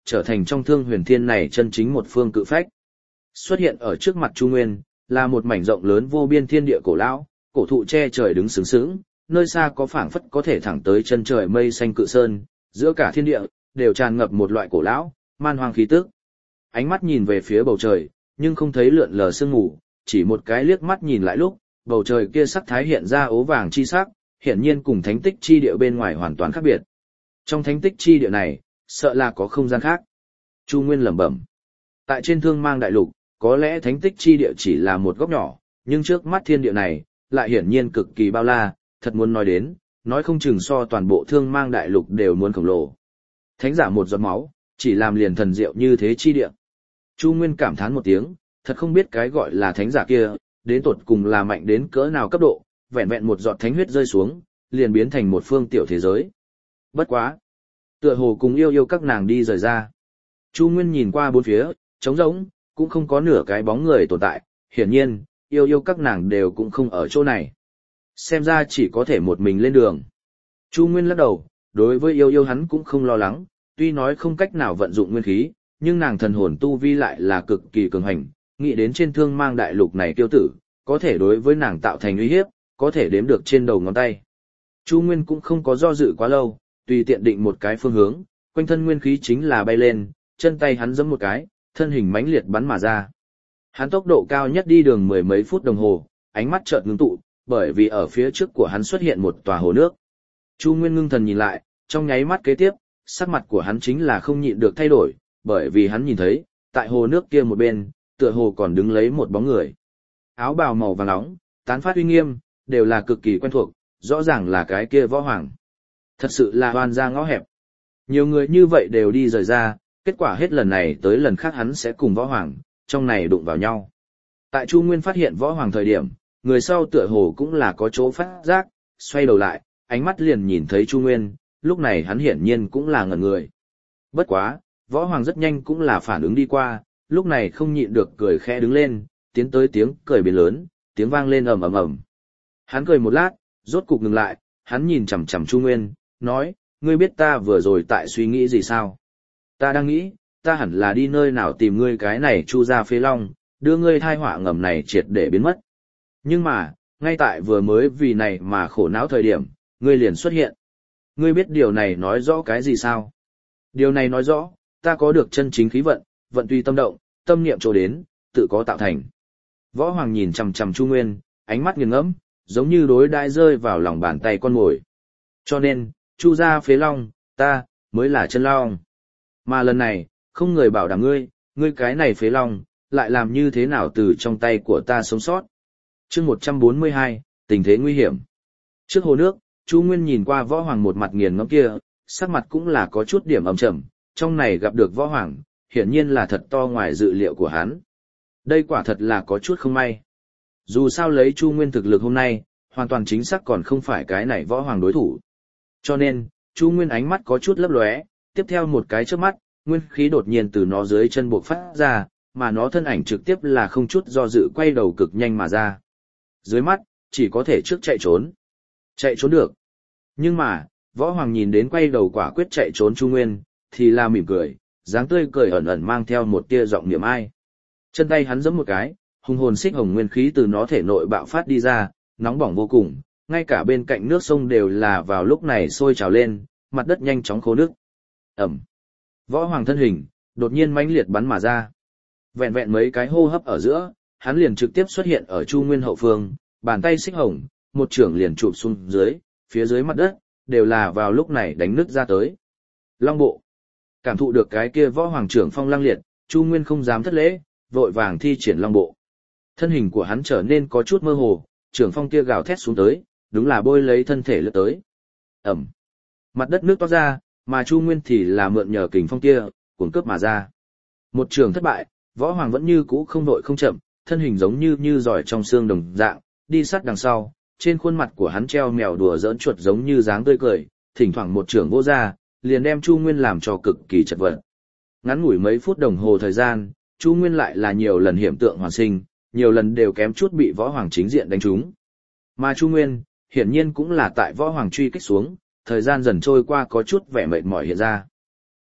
trở thành trong Thương Huyền Thiên này chân chính một phương cự phách. Xuất hiện ở trước mặt Chu Nguyên, là một mảnh rộng lớn vô biên thiên địa cổ lão, cổ thụ che trời đứng sướng sướng, nơi xa có phảng phất có thể thẳng tới chân trời mây xanh cự sơn, giữa cả thiên địa đều tràn ngập một loại cổ lão, man hoang khí tức. Ánh mắt nhìn về phía bầu trời, nhưng không thấy lượn lờ sương mù, chỉ một cái liếc mắt nhìn lại lúc, bầu trời kia sắc thái hiện ra ố vàng chi sắc, hiển nhiên cùng thánh tích chi địa bên ngoài hoàn toàn khác biệt. Trong thánh tích chi địa này, sợ là có không gian khác. Chu Nguyên lẩm bẩm. Tại trên Thương Mang đại lục, có lẽ thánh tích chi địa chỉ là một góc nhỏ, nhưng trước mắt thiên địa này, lại hiển nhiên cực kỳ bao la, thật muốn nói đến, nói không chừng so toàn bộ Thương Mang đại lục đều muốn khổng lồ. Thánh giả một giọt máu, chỉ làm liền thần diệu như thế chi địa. Chu Nguyên cảm thán một tiếng, thật không biết cái gọi là thánh giả kia, đến tột cùng là mạnh đến cỡ nào cấp độ, vẹn vẹn một giọt thánh huyết rơi xuống, liền biến thành một phương tiểu thế giới. Bất quá, tựa hồ cùng yêu các nàng đi rời ra. Chu Nguyên nhìn qua bốn phía, trống rỗng, cũng không có nửa cái bóng người tồn tại, hiển nhiên, yêu các nàng đều cũng không ở chỗ này. Xem ra chỉ có thể một mình lên đường. Chu Nguyên lắc đầu, đối với yêu hắn cũng không lo lắng, tuy nói không cách nào vận dụng nguyên khí, nhưng nàng thần hồn tu vi lại là cực kỳ cường hành, nghĩ đến trên Thương Mang đại lục này tiêu tử, có thể đối với nàng tạo thành uy hiếp, có thể đếm được trên đầu ngón tay. Chu Nguyên cũng không có do dự quá lâu, tùy tiện định một cái phương hướng, quanh thân nguyên khí chính là bay lên, chân tay hắn giẫm một cái, thân hình mãnh liệt bắn mà ra. Hắn tốc độ cao nhất đi đường mười mấy phút đồng hồ, ánh mắt chợt ngưng tụ, bởi vì ở phía trước của hắn xuất hiện một tòa hồ nước. Chu Nguyên ngưng thần nhìn lại, trong nháy mắt kế tiếp, sắc mặt của hắn chính là không nhịn được thay đổi, bởi vì hắn nhìn thấy, tại hồ nước kia một bên, tựa hồ còn đứng lấy một bóng người. Áo bào màu vàng nóng, tán phát uy nghiêm, đều là cực kỳ quen thuộc, rõ ràng là cái kia Võ Hoàng. Thật sự là oan ra ngõ hẹp. Nhiều người như vậy đều đi rời ra, kết quả hết lần này tới lần khác hắn sẽ cùng Võ Hoàng, trong này đụng vào nhau. Tại Chu Nguyên phát hiện Võ Hoàng thời điểm, người sau tựa hồ cũng là có chỗ phát giác, xoay đầu lại, ánh mắt liền nhìn thấy Chu Nguyên, lúc này hắn hiển nhiên cũng là ngẩn người. Bất quá, Võ Hoàng rất nhanh cũng là phản ứng đi qua, lúc này không nhịn được cười khẽ đứng lên, tiến tới tiếng cười biến lớn, tiếng vang lên ầm ầm ầm. Hắn cười một lát, rốt cục ngừng lại, hắn nhìn chằm chằm Chu Nguyên, nói, ngươi biết ta vừa rồi tại suy nghĩ gì sao? Ta đang nghĩ, ta hẳn là đi nơi nào tìm ngươi cái này Chu gia phế long, đưa ngươi thai họa ngầm này triệt để biến mất. Nhưng mà, ngay tại vừa mới vì này mà khổ não thời điểm, ngươi liền xuất hiện. Ngươi biết điều này nói rõ cái gì sao? Điều này nói rõ, ta có được chân chính khí vận, vận tùy tâm động, tâm niệm chỗ đến, tự có tạo thành. Võ Hoàng nhìn chằm chằm Chu Nguyên, ánh mắt nghiền ngẫm, giống như đối đãi rơi vào lòng bàn tay con mồi. Cho nên, Chu gia phế long, ta, mới là chân long. Mà lần này, không người bảo đảm ngươi cái này phế long, lại làm như thế nào từ trong tay của ta sống sót. Chương 142, tình thế nguy hiểm. Trước hồ nước, Chu Nguyên nhìn qua Võ Hoàng một mặt nghiền ngẫm kia, sắc mặt cũng là có chút điểm âm trầm, trong này gặp được Võ Hoàng, hiển nhiên là thật to ngoài dự liệu của hắn. Đây quả thật là có chút không may. Dù sao lấy Chu Nguyên thực lực hôm nay, hoàn toàn chính xác còn không phải cái này Võ Hoàng đối thủ. Cho nên, Chu Nguyên ánh mắt có chút lấp lóe, tiếp theo một cái chớp mắt, nguyên khí đột nhiên từ nó dưới chân buộc phát ra, mà nó thân ảnh trực tiếp là không chút do dự quay đầu cực nhanh mà ra. Dưới mắt, chỉ có thể trước chạy trốn. Chạy trốn được. Nhưng mà, Võ Hoàng nhìn đến quay đầu quả quyết chạy trốn Chu Nguyên, thì là mỉm cười, dáng tươi cười ẩn ẩn mang theo một tia giọng niệm ai. Chân tay hắn giẫm một cái, hùng hồn xích hồng nguyên khí từ nó thể nội bạo phát đi ra, nóng bỏng vô cùng, ngay cả bên cạnh nước sông đều là vào lúc này sôi trào lên, mặt đất nhanh chóng khô nước. Ẩm. Võ Hoàng thân hình, đột nhiên mãnh liệt bắn mà ra. Vẹn vẹn mấy cái hô hấp ở giữa, hắn liền trực tiếp xuất hiện ở Chu Nguyên hậu phương, bàn tay xích hồng, một chưởng liền chụp xuống dưới, phía dưới mặt đất, đều là vào lúc này đánh nứt ra tới. Long bộ. Cảm thụ được cái kia Võ Hoàng trưởng phong lăng liệt, Chu Nguyên không dám thất lễ, vội vàng thi triển long bộ. Thân hình của hắn trở nên có chút mơ hồ, trưởng phong kia gào thét xuống tới, đúng là bôi lấy thân thể lướt tới. Ẩm. Mặt đất nước toát ra, mà Chu Nguyên thì là mượn nhờ kình phong kia, cuốn cướp mà ra. Một trường thất bại, Võ Hoàng vẫn như cũ không đội không chậm, thân hình giống như giỏi trong xương đồng dạng, đi sát đằng sau, trên khuôn mặt của hắn treo mèo đùa giỡn chuột giống như dáng tươi cười, thỉnh thoảng một trường vô ra, liền đem Chu Nguyên làm cho cực kỳ chật vật. Ngắn ngủi mấy phút đồng hồ thời gian, Chu Nguyên lại là nhiều lần hiểm tượng hoàn sinh, nhiều lần đều kém chút bị Võ Hoàng chính diện đánh trúng. Mà Chu Nguyên, hiển nhiên cũng là tại Võ Hoàng truy kích xuống, thời gian dần trôi qua có chút vẻ mệt mỏi hiện ra.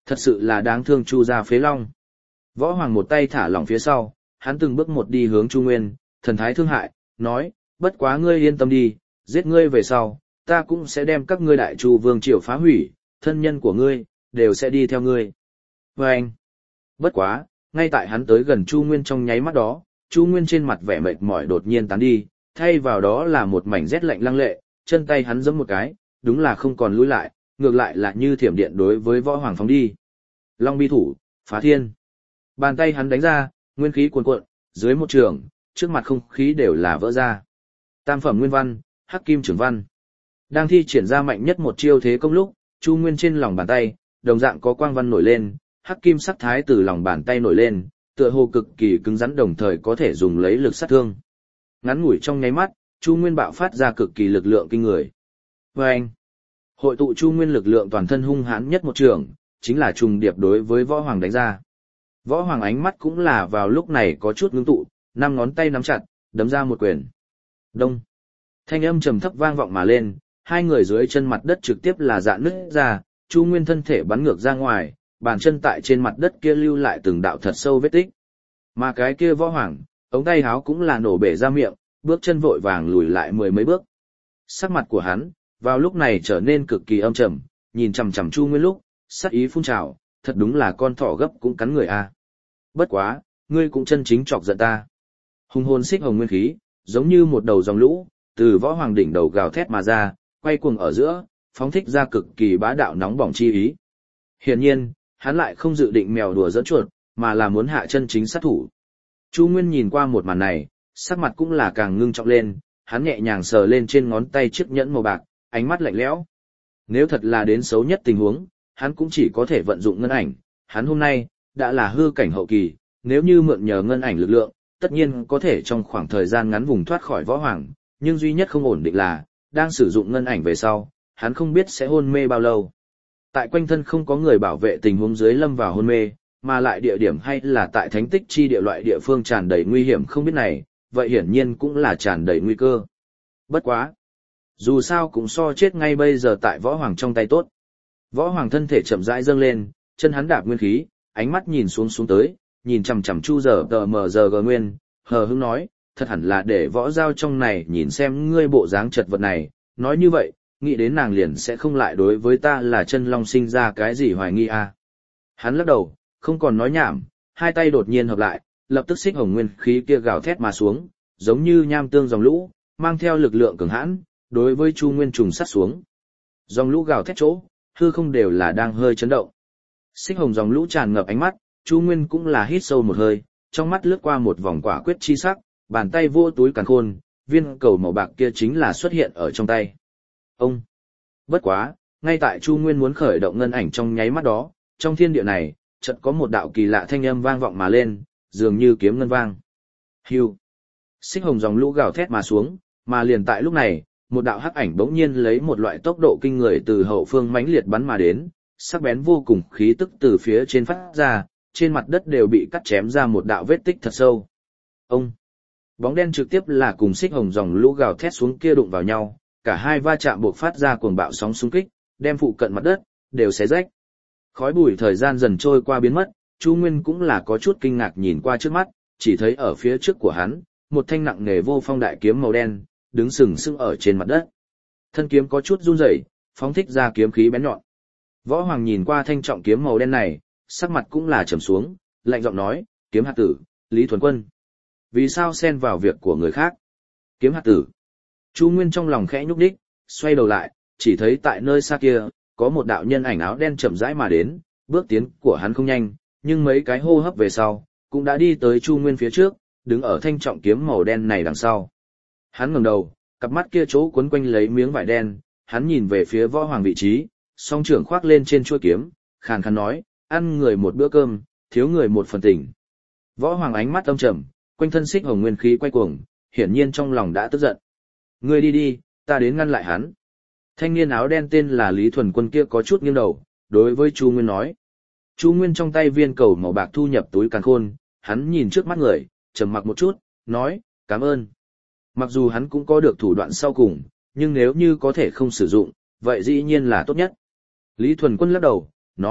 Thật sự là đáng thương Chu gia phế long. Võ Hoàng một tay thả lỏng phía sau, hắn từng bước một đi hướng Chu Nguyên, thần thái thương hại, nói, bất quá ngươi yên tâm đi, giết ngươi về sau, ta cũng sẽ đem các ngươi đại Chu vương triều phá hủy, thân nhân của ngươi, đều sẽ đi theo ngươi. Và anh, bất quá, ngay tại hắn tới gần Chu Nguyên trong nháy mắt đó, Chu Nguyên trên mặt vẻ mệt mỏi đột nhiên tán đi, thay vào đó là một mảnh rét lạnh lăng lệ, chân tay hắn giẫm một cái, đúng là không còn lùi lại, ngược lại là như thiểm điện đối với Võ Hoàng phóng đi. Long bi thủ, phá thiên. Bàn tay hắn đánh ra, nguyên khí cuồn cuộn, dưới một trường, trước mặt không khí đều là vỡ ra. Tam phẩm nguyên văn, hắc kim trưởng văn. Đang thi triển ra mạnh nhất một chiêu thế công lúc, Chu Nguyên trên lòng bàn tay, đồng dạng có quang văn nổi lên, hắc kim sắc thái từ lòng bàn tay nổi lên, tựa hồ cực kỳ cứng rắn đồng thời có thể dùng lấy lực sát thương. Ngắn ngủi trong nháy mắt, Chu Nguyên bạo phát ra cực kỳ lực lượng kinh người. Và anh, hội tụ Chu Nguyên lực lượng toàn thân hung hãn nhất một trường, chính là trùng điệp đối với Võ Hoàng đánh ra. Võ Hoàng ánh mắt cũng là vào lúc này có chút ngưng tụ, năm ngón tay nắm chặt, đấm ra một quyền. Đông. Thanh âm trầm thấp vang vọng mà lên, hai người dưới chân mặt đất trực tiếp là dạn nứt ra, Chu Nguyên thân thể bắn ngược ra ngoài, bàn chân tại trên mặt đất kia lưu lại từng đạo thật sâu vết tích. Mà cái kia Võ Hoàng, ống tay áo cũng là nổ bể ra miệng, bước chân vội vàng lùi lại mười mấy bước. Sắc mặt của hắn, vào lúc này trở nên cực kỳ âm trầm, nhìn chằm chằm Chu Nguyên lúc, sát ý phun trào, thật đúng là con thỏ gấp cũng cắn người a. Bất quá, ngươi cũng chân chính chọc giận ta. Hung hồn xích hồng nguyên khí, giống như một đầu dòng lũ, từ Võ Hoàng đỉnh đầu gào thét mà ra, quay cuồng ở giữa, phóng thích ra cực kỳ bá đạo nóng bỏng chi ý. Hiển nhiên, hắn lại không dự định mèo đùa dẫn chuột, mà là muốn hạ chân chính sát thủ. Chu Nguyên nhìn qua một màn này, sắc mặt cũng là càng ngưng trọng lên, hắn nhẹ nhàng sờ lên trên ngón tay chiếc nhẫn màu bạc, ánh mắt lạnh lẽo. Nếu thật là đến xấu nhất tình huống, hắn cũng chỉ có thể vận dụng ngân ảnh, hắn hôm nay đã là hư cảnh hậu kỳ, nếu như mượn nhờ ngân ảnh lực lượng, tất nhiên có thể trong khoảng thời gian ngắn vùng thoát khỏi Võ Hoàng, nhưng duy nhất không ổn định là, đang sử dụng ngân ảnh về sau, hắn không biết sẽ hôn mê bao lâu. Tại quanh thân không có người bảo vệ tình huống dưới lâm vào hôn mê, mà lại địa điểm hay là tại thánh tích chi địa loại địa phương tràn đầy nguy hiểm không biết này, vậy hiển nhiên cũng là tràn đầy nguy cơ. Bất quá, dù sao cũng so chết ngay bây giờ tại Võ Hoàng trong tay tốt. Võ Hoàng thân thể chậm rãi dâng lên, chân hắn đạp nguyên khí, ánh mắt nhìn xuống tới, nhìn chằm chằm Chu giờ tờ mờ giờ gờ nguyên, hờ hững nói, thật hẳn là để Võ Giao trong này nhìn xem ngươi bộ dáng chật vật này, nói như vậy, nghĩ đến nàng liền sẽ không lại đối với ta là chân long sinh ra cái gì hoài nghi à. Hắn lắc đầu, không còn nói nhảm, hai tay đột nhiên hợp lại, lập tức xích hồng nguyên khí kia gào thét mà xuống, giống như nham tương dòng lũ, mang theo lực lượng cường hãn, đối với Chu Nguyên trùng sát xuống. Dòng lũ gào thét chỗ, hư không đều là đang hơi chấn động. Xích hồng dòng lũ tràn ngập ánh mắt, Chu Nguyên cũng là hít sâu một hơi, trong mắt lướt qua một vòng quả quyết chi sắc, bàn tay vô túi càn khôn, viên cầu màu bạc kia chính là xuất hiện ở trong tay. Ông! Bất quá, ngay tại Chu Nguyên muốn khởi động ngân ảnh trong nháy mắt đó, trong thiên địa này, chợt có một đạo kỳ lạ thanh âm vang vọng mà lên, dường như kiếm ngân vang. Hưu! Xích hồng dòng lũ gào thét mà xuống, mà liền tại lúc này, một đạo hắc ảnh bỗng nhiên lấy một loại tốc độ kinh người từ hậu phương mãnh liệt bắn mà đến, sắc bén vô cùng khí tức từ phía trên phát ra, trên mặt đất đều bị cắt chém ra một đạo vết tích thật sâu. Ông! Bóng đen trực tiếp là cùng xích hồng dòng lũ gào thét xuống kia đụng vào nhau, cả hai va chạm buộc phát ra cuồng bạo sóng xung kích, đem phụ cận mặt đất đều xé rách. Khói bụi thời gian dần trôi qua biến mất, Chu Nguyên cũng là có chút kinh ngạc nhìn qua trước mắt, chỉ thấy ở phía trước của hắn, một thanh nặng nề vô phong đại kiếm màu đen, đứng sừng sững ở trên mặt đất. Thân kiếm có chút run rẩy, phóng thích ra kiếm khí bén nhọn. Võ Hoàng nhìn qua thanh trọng kiếm màu đen này, sắc mặt cũng là trầm xuống, lạnh giọng nói, kiếm hạt tử, Lý Thuần Quân. Vì sao xen vào việc của người khác? Kiếm hạt tử. Chu Nguyên trong lòng khẽ nhúc đích, xoay đầu lại, chỉ thấy tại nơi xa kia, có một đạo nhân ảnh áo đen chậm rãi mà đến, bước tiến của hắn không nhanh, nhưng mấy cái hô hấp về sau, cũng đã đi tới Chu Nguyên phía trước, đứng ở thanh trọng kiếm màu đen này đằng sau. Hắn ngẩng đầu, cặp mắt kia chỗ quấn quanh lấy miếng vải đen, hắn nhìn về phía Võ Hoàng vị trí, song trưởng khoác lên trên chuôi kiếm, khàn khàn nói, ăn người một bữa cơm, thiếu người một phần tình. Võ Hoàng ánh mắt âm trầm, quanh thân xích hồng nguyên khí quay cuồng, hiển nhiên trong lòng đã tức giận. Ngươi đi đi, ta đến ngăn lại hắn. Thanh niên áo đen tên là Lý Thuần Quân kia có chút nghiêng đầu, đối với Chu Nguyên nói. Chu Nguyên trong tay viên cầu màu bạc thu nhập túi càn khôn, hắn nhìn trước mắt người, trầm mặc một chút, nói, cảm ơn. Mặc dù hắn cũng có được thủ đoạn sau cùng, nhưng nếu như có thể không sử dụng, vậy dĩ nhiên là tốt nhất. Lý Thuần Quân lắc đầu, nói,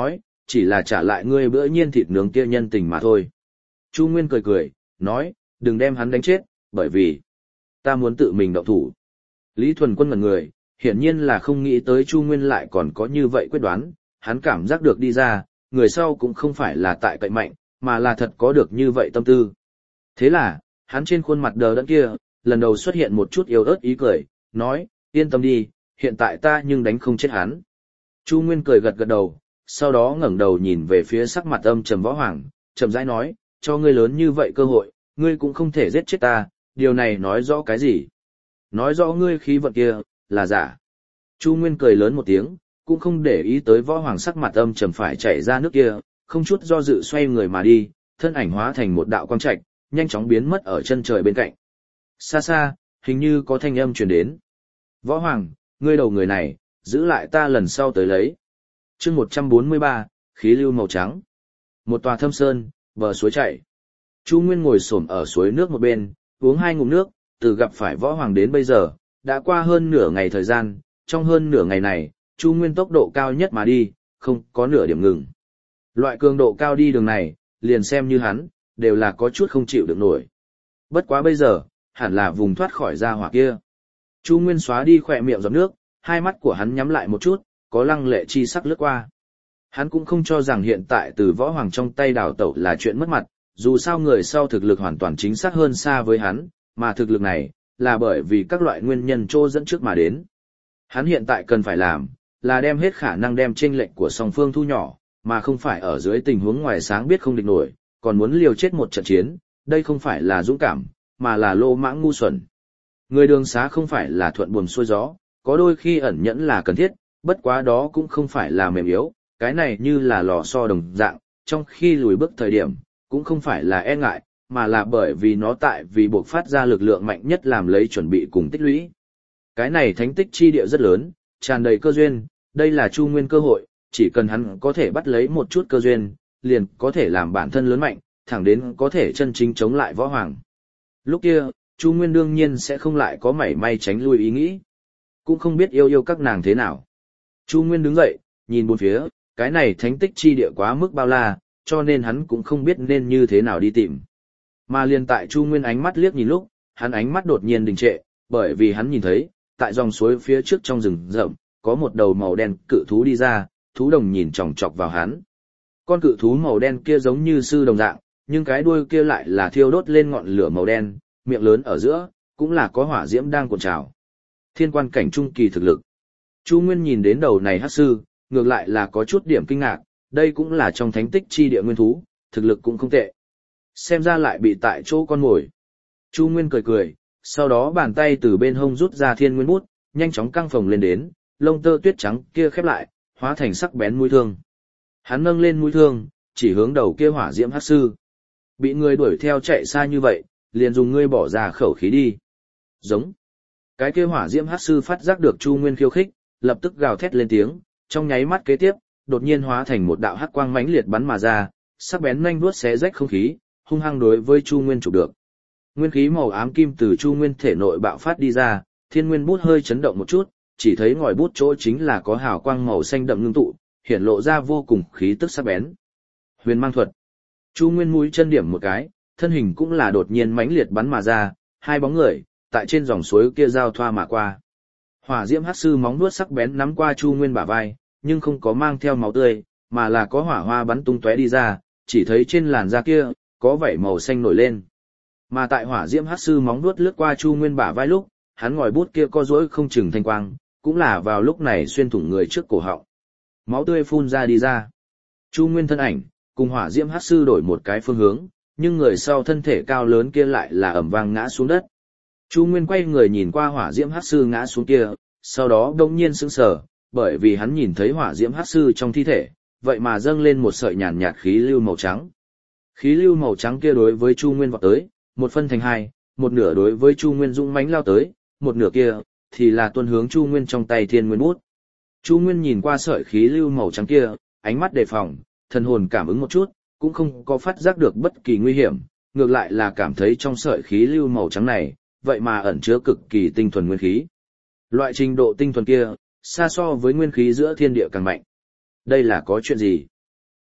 chỉ là trả lại ngươi bữa nhiên thịt nướng kia nhân tình mà thôi. Chu Nguyên cười cười, nói, đừng đem hắn đánh chết, bởi vì ta muốn tự mình động thủ. Lý Thuần Quân ngẩn người, hiển nhiên là không nghĩ tới Chu Nguyên lại còn có như vậy quyết đoán, hắn cảm giác được đi ra, người sau cũng không phải là tại cậy mạnh, mà là thật có được như vậy tâm tư. Thế là, hắn trên khuôn mặt đờ đẫn kia, lần đầu xuất hiện một chút yếu ớt ý cười, nói, yên tâm đi, hiện tại ta nhưng đánh không chết hắn. Chu Nguyên cười gật gật đầu, sau đó ngẩng đầu nhìn về phía sắc mặt âm trầm Võ Hoàng, chậm rãi nói, cho ngươi lớn như vậy cơ hội, ngươi cũng không thể giết chết ta, điều này nói rõ cái gì? Nói rõ ngươi khí vận kia, là giả. Chu Nguyên cười lớn một tiếng, cũng không để ý tới Võ Hoàng sắc mặt âm trầm phải chảy ra nước kia, không chút do dự xoay người mà đi, thân ảnh hóa thành một đạo quang trạch, nhanh chóng biến mất ở chân trời bên cạnh. Xa xa, hình như có thanh âm truyền đến. Võ Hoàng, ngươi đầu người này, giữ lại ta lần sau tới lấy. Chương 143, khí lưu màu trắng. Một tòa thâm sơn, bờ suối chảy. Chu Nguyên ngồi xổm ở suối nước một bên, uống 2 ngụm nước, từ gặp phải Võ Hoàng đến bây giờ, đã qua hơn nửa ngày thời gian, trong hơn nửa ngày này, Chu Nguyên tốc độ cao nhất mà đi, không có nửa điểm ngừng. Loại cường độ cao đi đường này, liền xem như hắn, đều là có chút không chịu được nổi. Bất quá bây giờ, hẳn là vùng thoát khỏi ra hỏa kia. Chu Nguyên xóa đi khỏe miệng giọt nước, hai mắt của hắn nhắm lại một chút, có lăng lệ chi sắc lướt qua. Hắn cũng không cho rằng hiện tại từ Võ Hoàng trong tay đào tẩu là chuyện mất mặt, dù sao người sau thực lực hoàn toàn chính xác hơn xa với hắn, mà thực lực này, là bởi vì các loại nguyên nhân trô dẫn trước mà đến. Hắn hiện tại cần phải làm, là đem hết khả năng đem chênh lệch của song phương thu nhỏ, mà không phải ở dưới tình huống ngoài sáng biết không địch nổi, còn muốn liều chết một trận chiến, đây không phải là dũng cảm, mà là lô mãng ngu xuẩn. Người đường xá không phải là thuận buồm xuôi gió, có đôi khi ẩn nhẫn là cần thiết, bất quá đó cũng không phải là mềm yếu, cái này như là lò xo đồng dạng, trong khi lùi bước thời điểm, cũng không phải là e ngại, mà là bởi vì nó vì buộc phát ra lực lượng mạnh nhất làm lấy chuẩn bị cùng tích lũy. Cái này thánh tích chi địa rất lớn, tràn đầy cơ duyên, đây là Chu Nguyên cơ hội, chỉ cần hắn có thể bắt lấy một chút cơ duyên, liền có thể làm bản thân lớn mạnh, thẳng đến có thể chân chính chống lại Võ Hoàng. Lúc kia, Chu Nguyên đương nhiên sẽ không lại có mảy may tránh lui ý nghĩ. Cũng không biết yêu các nàng thế nào. Chu Nguyên đứng dậy, nhìn bốn phía, cái này thánh tích chi địa quá mức bao la, cho nên hắn cũng không biết nên như thế nào đi tìm. Mà liền tại Chu Nguyên ánh mắt liếc nhìn lúc, hắn ánh mắt đột nhiên đình trệ, bởi vì hắn nhìn thấy, tại dòng suối phía trước trong rừng rậm, có một đầu màu đen cự thú đi ra, thú đồng nhìn chòng chọc vào hắn. Con cự thú màu đen kia giống như sư đồng dạng, nhưng cái đuôi kia lại là thiêu đốt lên ngọn lửa màu đen, miệng lớn ở giữa, cũng là có hỏa diễm đang cuộn trào. Thiên quan cảnh trung kỳ thực lực. Chu Nguyên nhìn đến đầu này hắc sư, ngược lại là có chút điểm kinh ngạc, đây cũng là trong thánh tích chi địa nguyên thú, thực lực cũng không tệ. Xem ra lại bị tại chỗ con mồi. Chu Nguyên cười cười, sau đó bàn tay từ bên hông rút ra thiên nguyên bút, nhanh chóng căng phồng lên đến, lông tơ tuyết trắng kia khép lại, hóa thành sắc bén mũi thương. Hắn nâng lên mũi thương, chỉ hướng đầu kia hỏa diễm hắc sư. Bị người đuổi theo chạy xa như vậy, liền dùng ngươi bỏ ra khẩu khí đi. Giống. Cái kia hỏa diễm hắc sư phát giác được Chu Nguyên khiêu khích, lập tức gào thét lên tiếng, trong nháy mắt kế tiếp, đột nhiên hóa thành một đạo hắc quang mãnh liệt bắn mà ra, sắc bén nhanh vuốt xé rách không khí, hung hăng đối với Chu Nguyên chụp được. Nguyên khí màu ám kim từ Chu Nguyên thể nội bạo phát đi ra, thiên nguyên bút hơi chấn động một chút, chỉ thấy ngòi bút chỗ chính là có hào quang màu xanh đậm ngưng tụ, hiển lộ ra vô cùng khí tức sắc bén. Huyền mang thuật. Chu Nguyên mũi chân điểm một cái, thân hình cũng là đột nhiên mãnh liệt bắn mà ra, hai bóng người tại trên dòng suối kia giao thoa mà qua. Hỏa diễm hắc sư móng vuốt sắc bén nắm qua Chu Nguyên bả vai, nhưng không có mang theo máu tươi, mà là có hỏa hoa bắn tung tóe đi ra, chỉ thấy trên làn da kia có vảy màu xanh nổi lên. Mà tại hỏa diễm hắc sư móng vuốt lướt qua Chu Nguyên bả vai lúc, hắn ngòi bút kia co duỗi không chừng thanh quang, cũng là vào lúc này xuyên thủng người trước cổ họng. Máu tươi phun ra đi ra. Chu Nguyên thân ảnh cùng hỏa diễm hắc sư đổi một cái phương hướng, nhưng người sau thân thể cao lớn kia lại là ầm vang ngã xuống đất. Chu Nguyên quay người nhìn qua hỏa diễm hắc sư ngã xuống kia, sau đó đông nhiên sững sờ, bởi vì hắn nhìn thấy hỏa diễm hắc sư trong thi thể, vậy mà dâng lên một sợi nhàn nhạt khí lưu màu trắng. Khí lưu màu trắng kia đối với Chu Nguyên vọt tới, một phân thành hai, một nửa đối với Chu Nguyên dũng mãnh lao tới, một nửa kia thì là tuôn hướng Chu Nguyên trong tay thiên nguyên bút. Chu Nguyên nhìn qua sợi khí lưu màu trắng kia, ánh mắt đề phòng, thần hồn cảm ứng một chút, cũng không có phát giác được bất kỳ nguy hiểm, ngược lại là cảm thấy trong sợi khí lưu màu trắng này, vậy mà ẩn chứa cực kỳ tinh thuần nguyên khí. Loại trình độ tinh thuần kia, xa so với nguyên khí giữa thiên địa càng mạnh. Đây là có chuyện gì?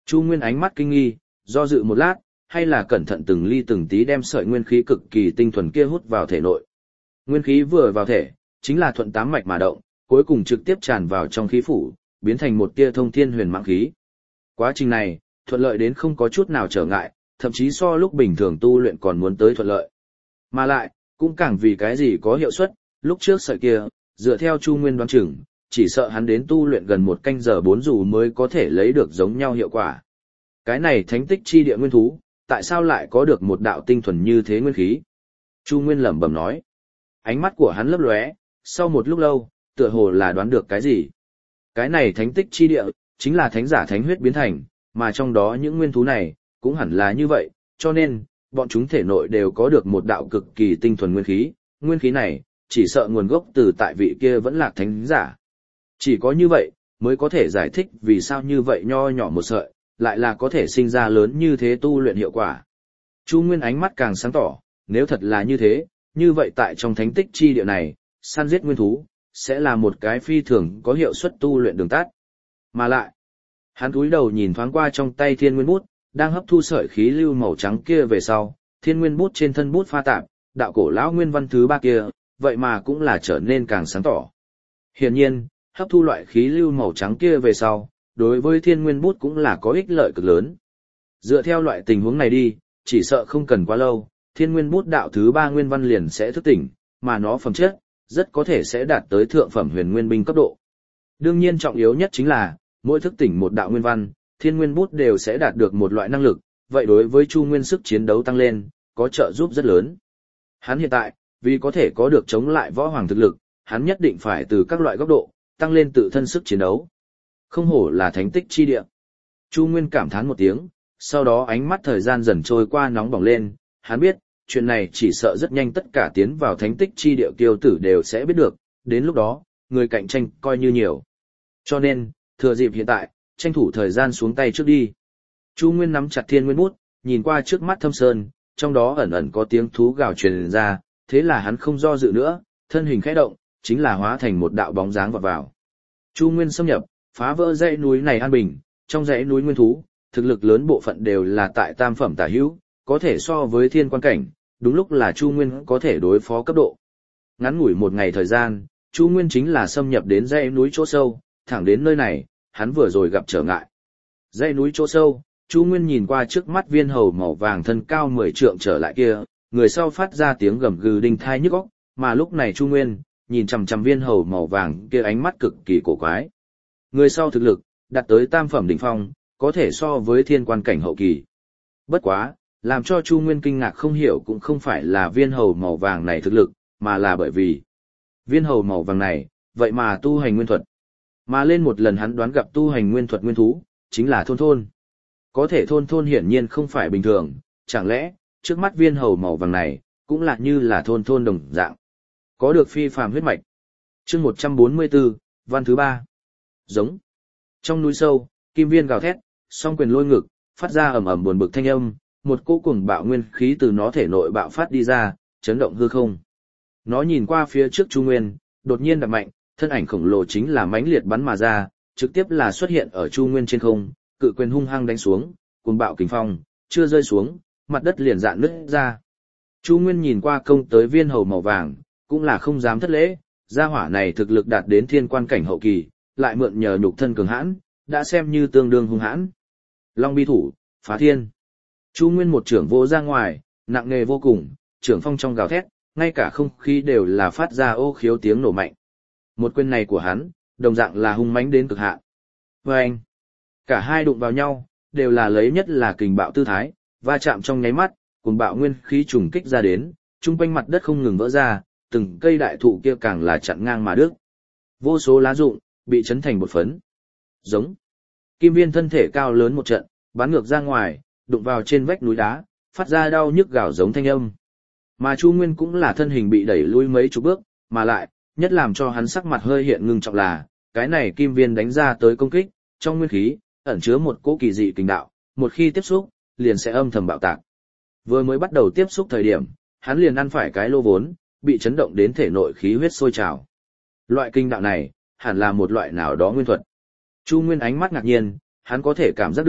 Chu Nguyên ánh mắt kinh nghi, do dự một lát, hay là cẩn thận từng ly từng tí đem sợi nguyên khí cực kỳ tinh thuần kia hút vào thể nội. Nguyên khí vừa vào thể, chính là thuận tám mạch mà động, cuối cùng trực tiếp tràn vào trong khí phủ, biến thành một tia thông thiên huyền mạng khí. Quá trình này, thuận lợi đến không có chút nào trở ngại, thậm chí so lúc bình thường tu luyện còn muốn tới thuận lợi. Mà lại, cũng càng vì cái gì có hiệu suất, lúc trước sợi kia, dựa theo Chu Nguyên đoán chừng, chỉ sợ hắn đến tu luyện gần 1 canh giờ 4 dù mới có thể lấy được giống nhau hiệu quả. Cái này thánh tích chi địa nguyên thú, tại sao lại có được một đạo tinh thuần như thế nguyên khí? Chu Nguyên lẩm bẩm nói. Ánh mắt của hắn lấp lóe, sau một lúc lâu, tựa hồ là đoán được cái gì. Cái này thánh tích chi địa, chính là thánh giả thánh huyết biến thành, mà trong đó những nguyên thú này, cũng hẳn là như vậy, cho nên, bọn chúng thể nội đều có được một đạo cực kỳ tinh thuần nguyên khí này, chỉ sợ nguồn gốc từ tại vị kia vẫn là thánh giả. Chỉ có như vậy, mới có thể giải thích vì sao như vậy nho nhỏ một sợi, lại là có thể sinh ra lớn như thế tu luyện hiệu quả. Chu Nguyên ánh mắt càng sáng tỏ, nếu thật là như thế, như vậy tại trong thánh tích chi địa này, săn giết nguyên thú, sẽ là một cái phi thường có hiệu suất tu luyện đường tắt. Mà lại, hắn cúi đầu nhìn thoáng qua trong tay thiên nguyên bút, đang hấp thu sợi khí lưu màu trắng kia về sau, thiên nguyên bút trên thân bút pha tạp, đạo cổ lão nguyên văn thứ 3 kia, vậy mà cũng là trở nên càng sáng tỏ. Hiển nhiên, hấp thu loại khí lưu màu trắng kia về sau, đối với thiên nguyên bút cũng là có ích lợi cực lớn. Dựa theo loại tình huống này đi, chỉ sợ không cần quá lâu, thiên nguyên bút đạo thứ 3 nguyên văn liền sẽ thức tỉnh, mà nó phẩm chất, rất có thể sẽ đạt tới thượng phẩm huyền nguyên binh cấp độ. Đương nhiên trọng yếu nhất chính là, mỗi thức tỉnh một đạo nguyên văn, thiên nguyên bút đều sẽ đạt được một loại năng lực, vậy đối với Chu Nguyên sức chiến đấu tăng lên, có trợ giúp rất lớn. Hắn hiện tại, vì có thể có được chống lại võ hoàng thực lực, hắn nhất định phải từ các loại góc độ, tăng lên tự thân sức chiến đấu. Không hổ là thánh tích chi địa. Chu Nguyên cảm thán một tiếng, sau đó ánh mắt thời gian dần trôi qua nóng bỏng lên, hắn biết, chuyện này chỉ sợ rất nhanh tất cả tiến vào thánh tích chi địa kiêu tử đều sẽ biết được, đến lúc đó, người cạnh tranh coi như nhiều. Cho nên, thừa dịp hiện tại, tranh thủ thời gian xuống tay trước đi. Chu Nguyên nắm chặt thiên nguyên bút, nhìn qua trước mắt thâm sơn, trong đó ẩn ẩn có tiếng thú gào truyền ra, thế là hắn không do dự nữa, thân hình khẽ động, chính là hóa thành một đạo bóng dáng vọt vào. Chu Nguyên xâm nhập, phá vỡ dãy núi này an bình, trong dãy núi nguyên thú, thực lực lớn bộ phận đều là tại tam phẩm tả hữu, có thể so với thiên quan cảnh, đúng lúc là Chu Nguyên có thể đối phó cấp độ. Ngắn ngủi một ngày thời gian, Chu Nguyên chính là xâm nhập đến dãy núi chỗ sâu, thẳng đến nơi này, hắn vừa rồi gặp trở ngại. Dãy núi chỗ sâu, Chu Nguyên nhìn qua trước mắt viên hầu màu vàng thân cao 10 trượng trở lại kia, người sau phát ra tiếng gầm gừ đinh thai nhức óc, mà lúc này Chu Nguyên nhìn chằm chằm viên hầu màu vàng kia ánh mắt cực kỳ cổ quái. Người sau thực lực đạt tới tam phẩm đỉnh phong, có thể so với thiên quan cảnh hậu kỳ. Bất quá, làm cho Chu Nguyên kinh ngạc không hiểu cũng không phải là viên hầu màu vàng này thực lực, mà là bởi vì viên hầu màu vàng này, vậy mà tu hành nguyên thuật. Mà lên một lần hắn đoán gặp tu hành nguyên thuật nguyên thú, chính là thôn thôn. Có thể thôn thôn hiển nhiên không phải bình thường, chẳng lẽ, trước mắt viên hầu màu vàng này, cũng là như là thôn thôn đồng dạng. Có được phi phàm huyết mạch. Chương 144, văn thứ 3. Giống. Trong núi sâu, kim viên gào thét, song quyền lôi ngực, phát ra ầm ầm buồn bực thanh âm, một cỗ cuồng bạo nguyên khí từ nó thể nội bạo phát đi ra, chấn động hư không. Nó nhìn qua phía trước Chu Nguyên, đột nhiên đập mạnh, thân ảnh khổng lồ chính là mãnh liệt bắn mà ra, trực tiếp là xuất hiện ở Chu Nguyên trên không, cự quyền hung hăng đánh xuống, cuồng bạo kình phong, chưa rơi xuống, mặt đất liền rạn nứt ra. Chu Nguyên nhìn qua công tới viên hầu màu vàng, cũng là không dám thất lễ, gia hỏa này thực lực đạt đến thiên quan cảnh hậu kỳ, lại mượn nhờ nhục thân cường hãn, đã xem như tương đương hung hãn. Long bi thủ, phá thiên. Chu Nguyên một trưởng vỗ ra ngoài, nặng nề vô cùng, trưởng phong trong gào thét, ngay cả không khí đều là phát ra ô khiếu tiếng nổ mạnh. Một quyền này của hắn, đồng dạng là hung mãnh đến cực hạn. Vâng! Cả hai đụng vào nhau, đều là lấy nhất là kình bạo tư thái, va chạm trong nháy mắt, cùng bạo nguyên khí trùng kích ra đến, trung quanh mặt đất không ngừng vỡ ra, từng cây đại thụ kia càng là chặn ngang mà đứt. Vô số lá rụng bị chấn thành bột phấn. Giống. Kim viên thân thể cao lớn một trận, bắn ngược ra ngoài, đụng vào trên vách núi đá, phát ra đau nhức gào giống thanh âm. Mà Chu Nguyên cũng là thân hình bị đẩy lui mấy chục bước, mà lại, nhất làm cho hắn sắc mặt hơi hiện ngưng trọng là, cái này kim viên đánh ra tới công kích, trong nguyên khí, ẩn chứa một cỗ kỳ dị kình đạo, một khi tiếp xúc, liền sẽ âm thầm bạo tạc. Vừa mới bắt đầu tiếp xúc thời điểm, hắn liền ăn phải cái lô vốn, bị chấn động đến thể nội khí huyết sôi trào. Loại kinh đạo này, hẳn là một loại nào đó nguyên thuật. Chu Nguyên ánh mắt ngạc nhiên, hắn có thể cảm giác được,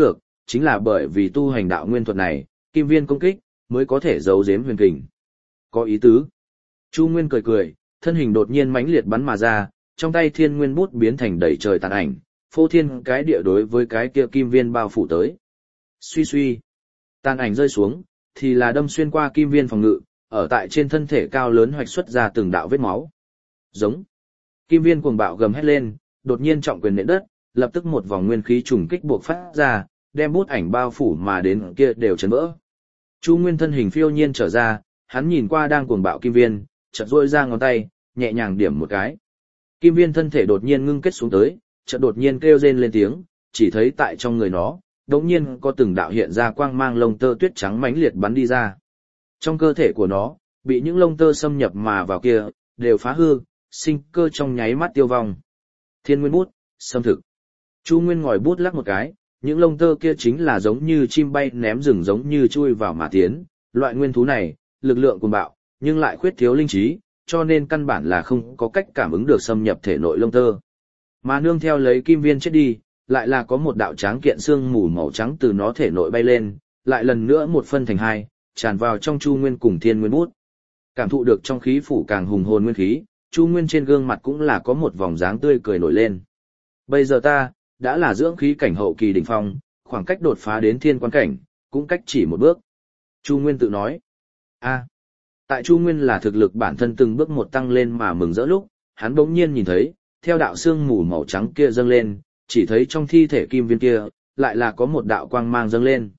chính là bởi vì tu hành đạo nguyên thuật này, kim viên công kích, mới có thể giấu giếm huyền kình. Có ý tứ. Chu Nguyên cười cười, thân hình đột nhiên mãnh liệt bắn mà ra, trong tay thiên nguyên bút biến thành đầy trời tàn ảnh, phô thiên cái địa đối với cái kia kim viên bao phủ tới. Suy suy. Tàn ảnh rơi xuống, thì là đâm xuyên qua kim viên phòng ngự, ở tại trên thân thể cao lớn hoạch xuất ra từng đạo vết máu. Giống. Kim viên cuồng bạo gầm hét lên, đột nhiên trọng quyền nện đất, lập tức một vòng nguyên khí trùng kích buộc phát ra, đem bút ảnh bao phủ mà đến kia đều chấn vỡ. Chu Nguyên thân hình phiêu nhiên trở ra, hắn nhìn qua đang cuồng bạo kim viên, chợt duỗi ra ngón tay, nhẹ nhàng điểm một cái. Kim viên thân thể đột nhiên ngưng kết xuống tới, chợt đột nhiên kêu rên lên tiếng, chỉ thấy tại trong người nó, đột nhiên có từng đạo hiện ra quang mang lông tơ tuyết trắng mãnh liệt bắn đi ra. Trong cơ thể của nó, bị những lông tơ xâm nhập mà vào kia, đều phá hư, sinh cơ trong nháy mắt tiêu vong. Thiên nguyên bút, xâm thực. Chu Nguyên ngòi bút lắc một cái, những lông tơ kia chính là giống như chim bay ném rừng giống như chui vào mà tiến, loại nguyên thú này, lực lượng cuồng bạo, nhưng lại khuyết thiếu linh trí, cho nên căn bản là không có cách cảm ứng được xâm nhập thể nội lông tơ. Mà nương theo lấy kim viên chết đi, lại là có một đạo tráng kiện xương mù màu trắng từ nó thể nội bay lên, lại lần nữa một phân thành hai, tràn vào trong Chu Nguyên cùng thiên nguyên bút. Cảm thụ được trong khí phủ càng hùng hồn nguyên khí, Chu Nguyên trên gương mặt cũng là có một vòng dáng tươi cười nổi lên. Bây giờ ta, đã là dưỡng khí cảnh hậu kỳ đỉnh phong, khoảng cách đột phá đến thiên quan cảnh, cũng cách chỉ một bước. Chu Nguyên tự nói. Tại Chu Nguyên là thực lực bản thân từng bước một tăng lên mà mừng rỡ lúc, hắn bỗng nhiên nhìn thấy, theo đạo xương mù màu trắng kia dâng lên, chỉ thấy trong thi thể kim viên kia, lại là có một đạo quang mang dâng lên.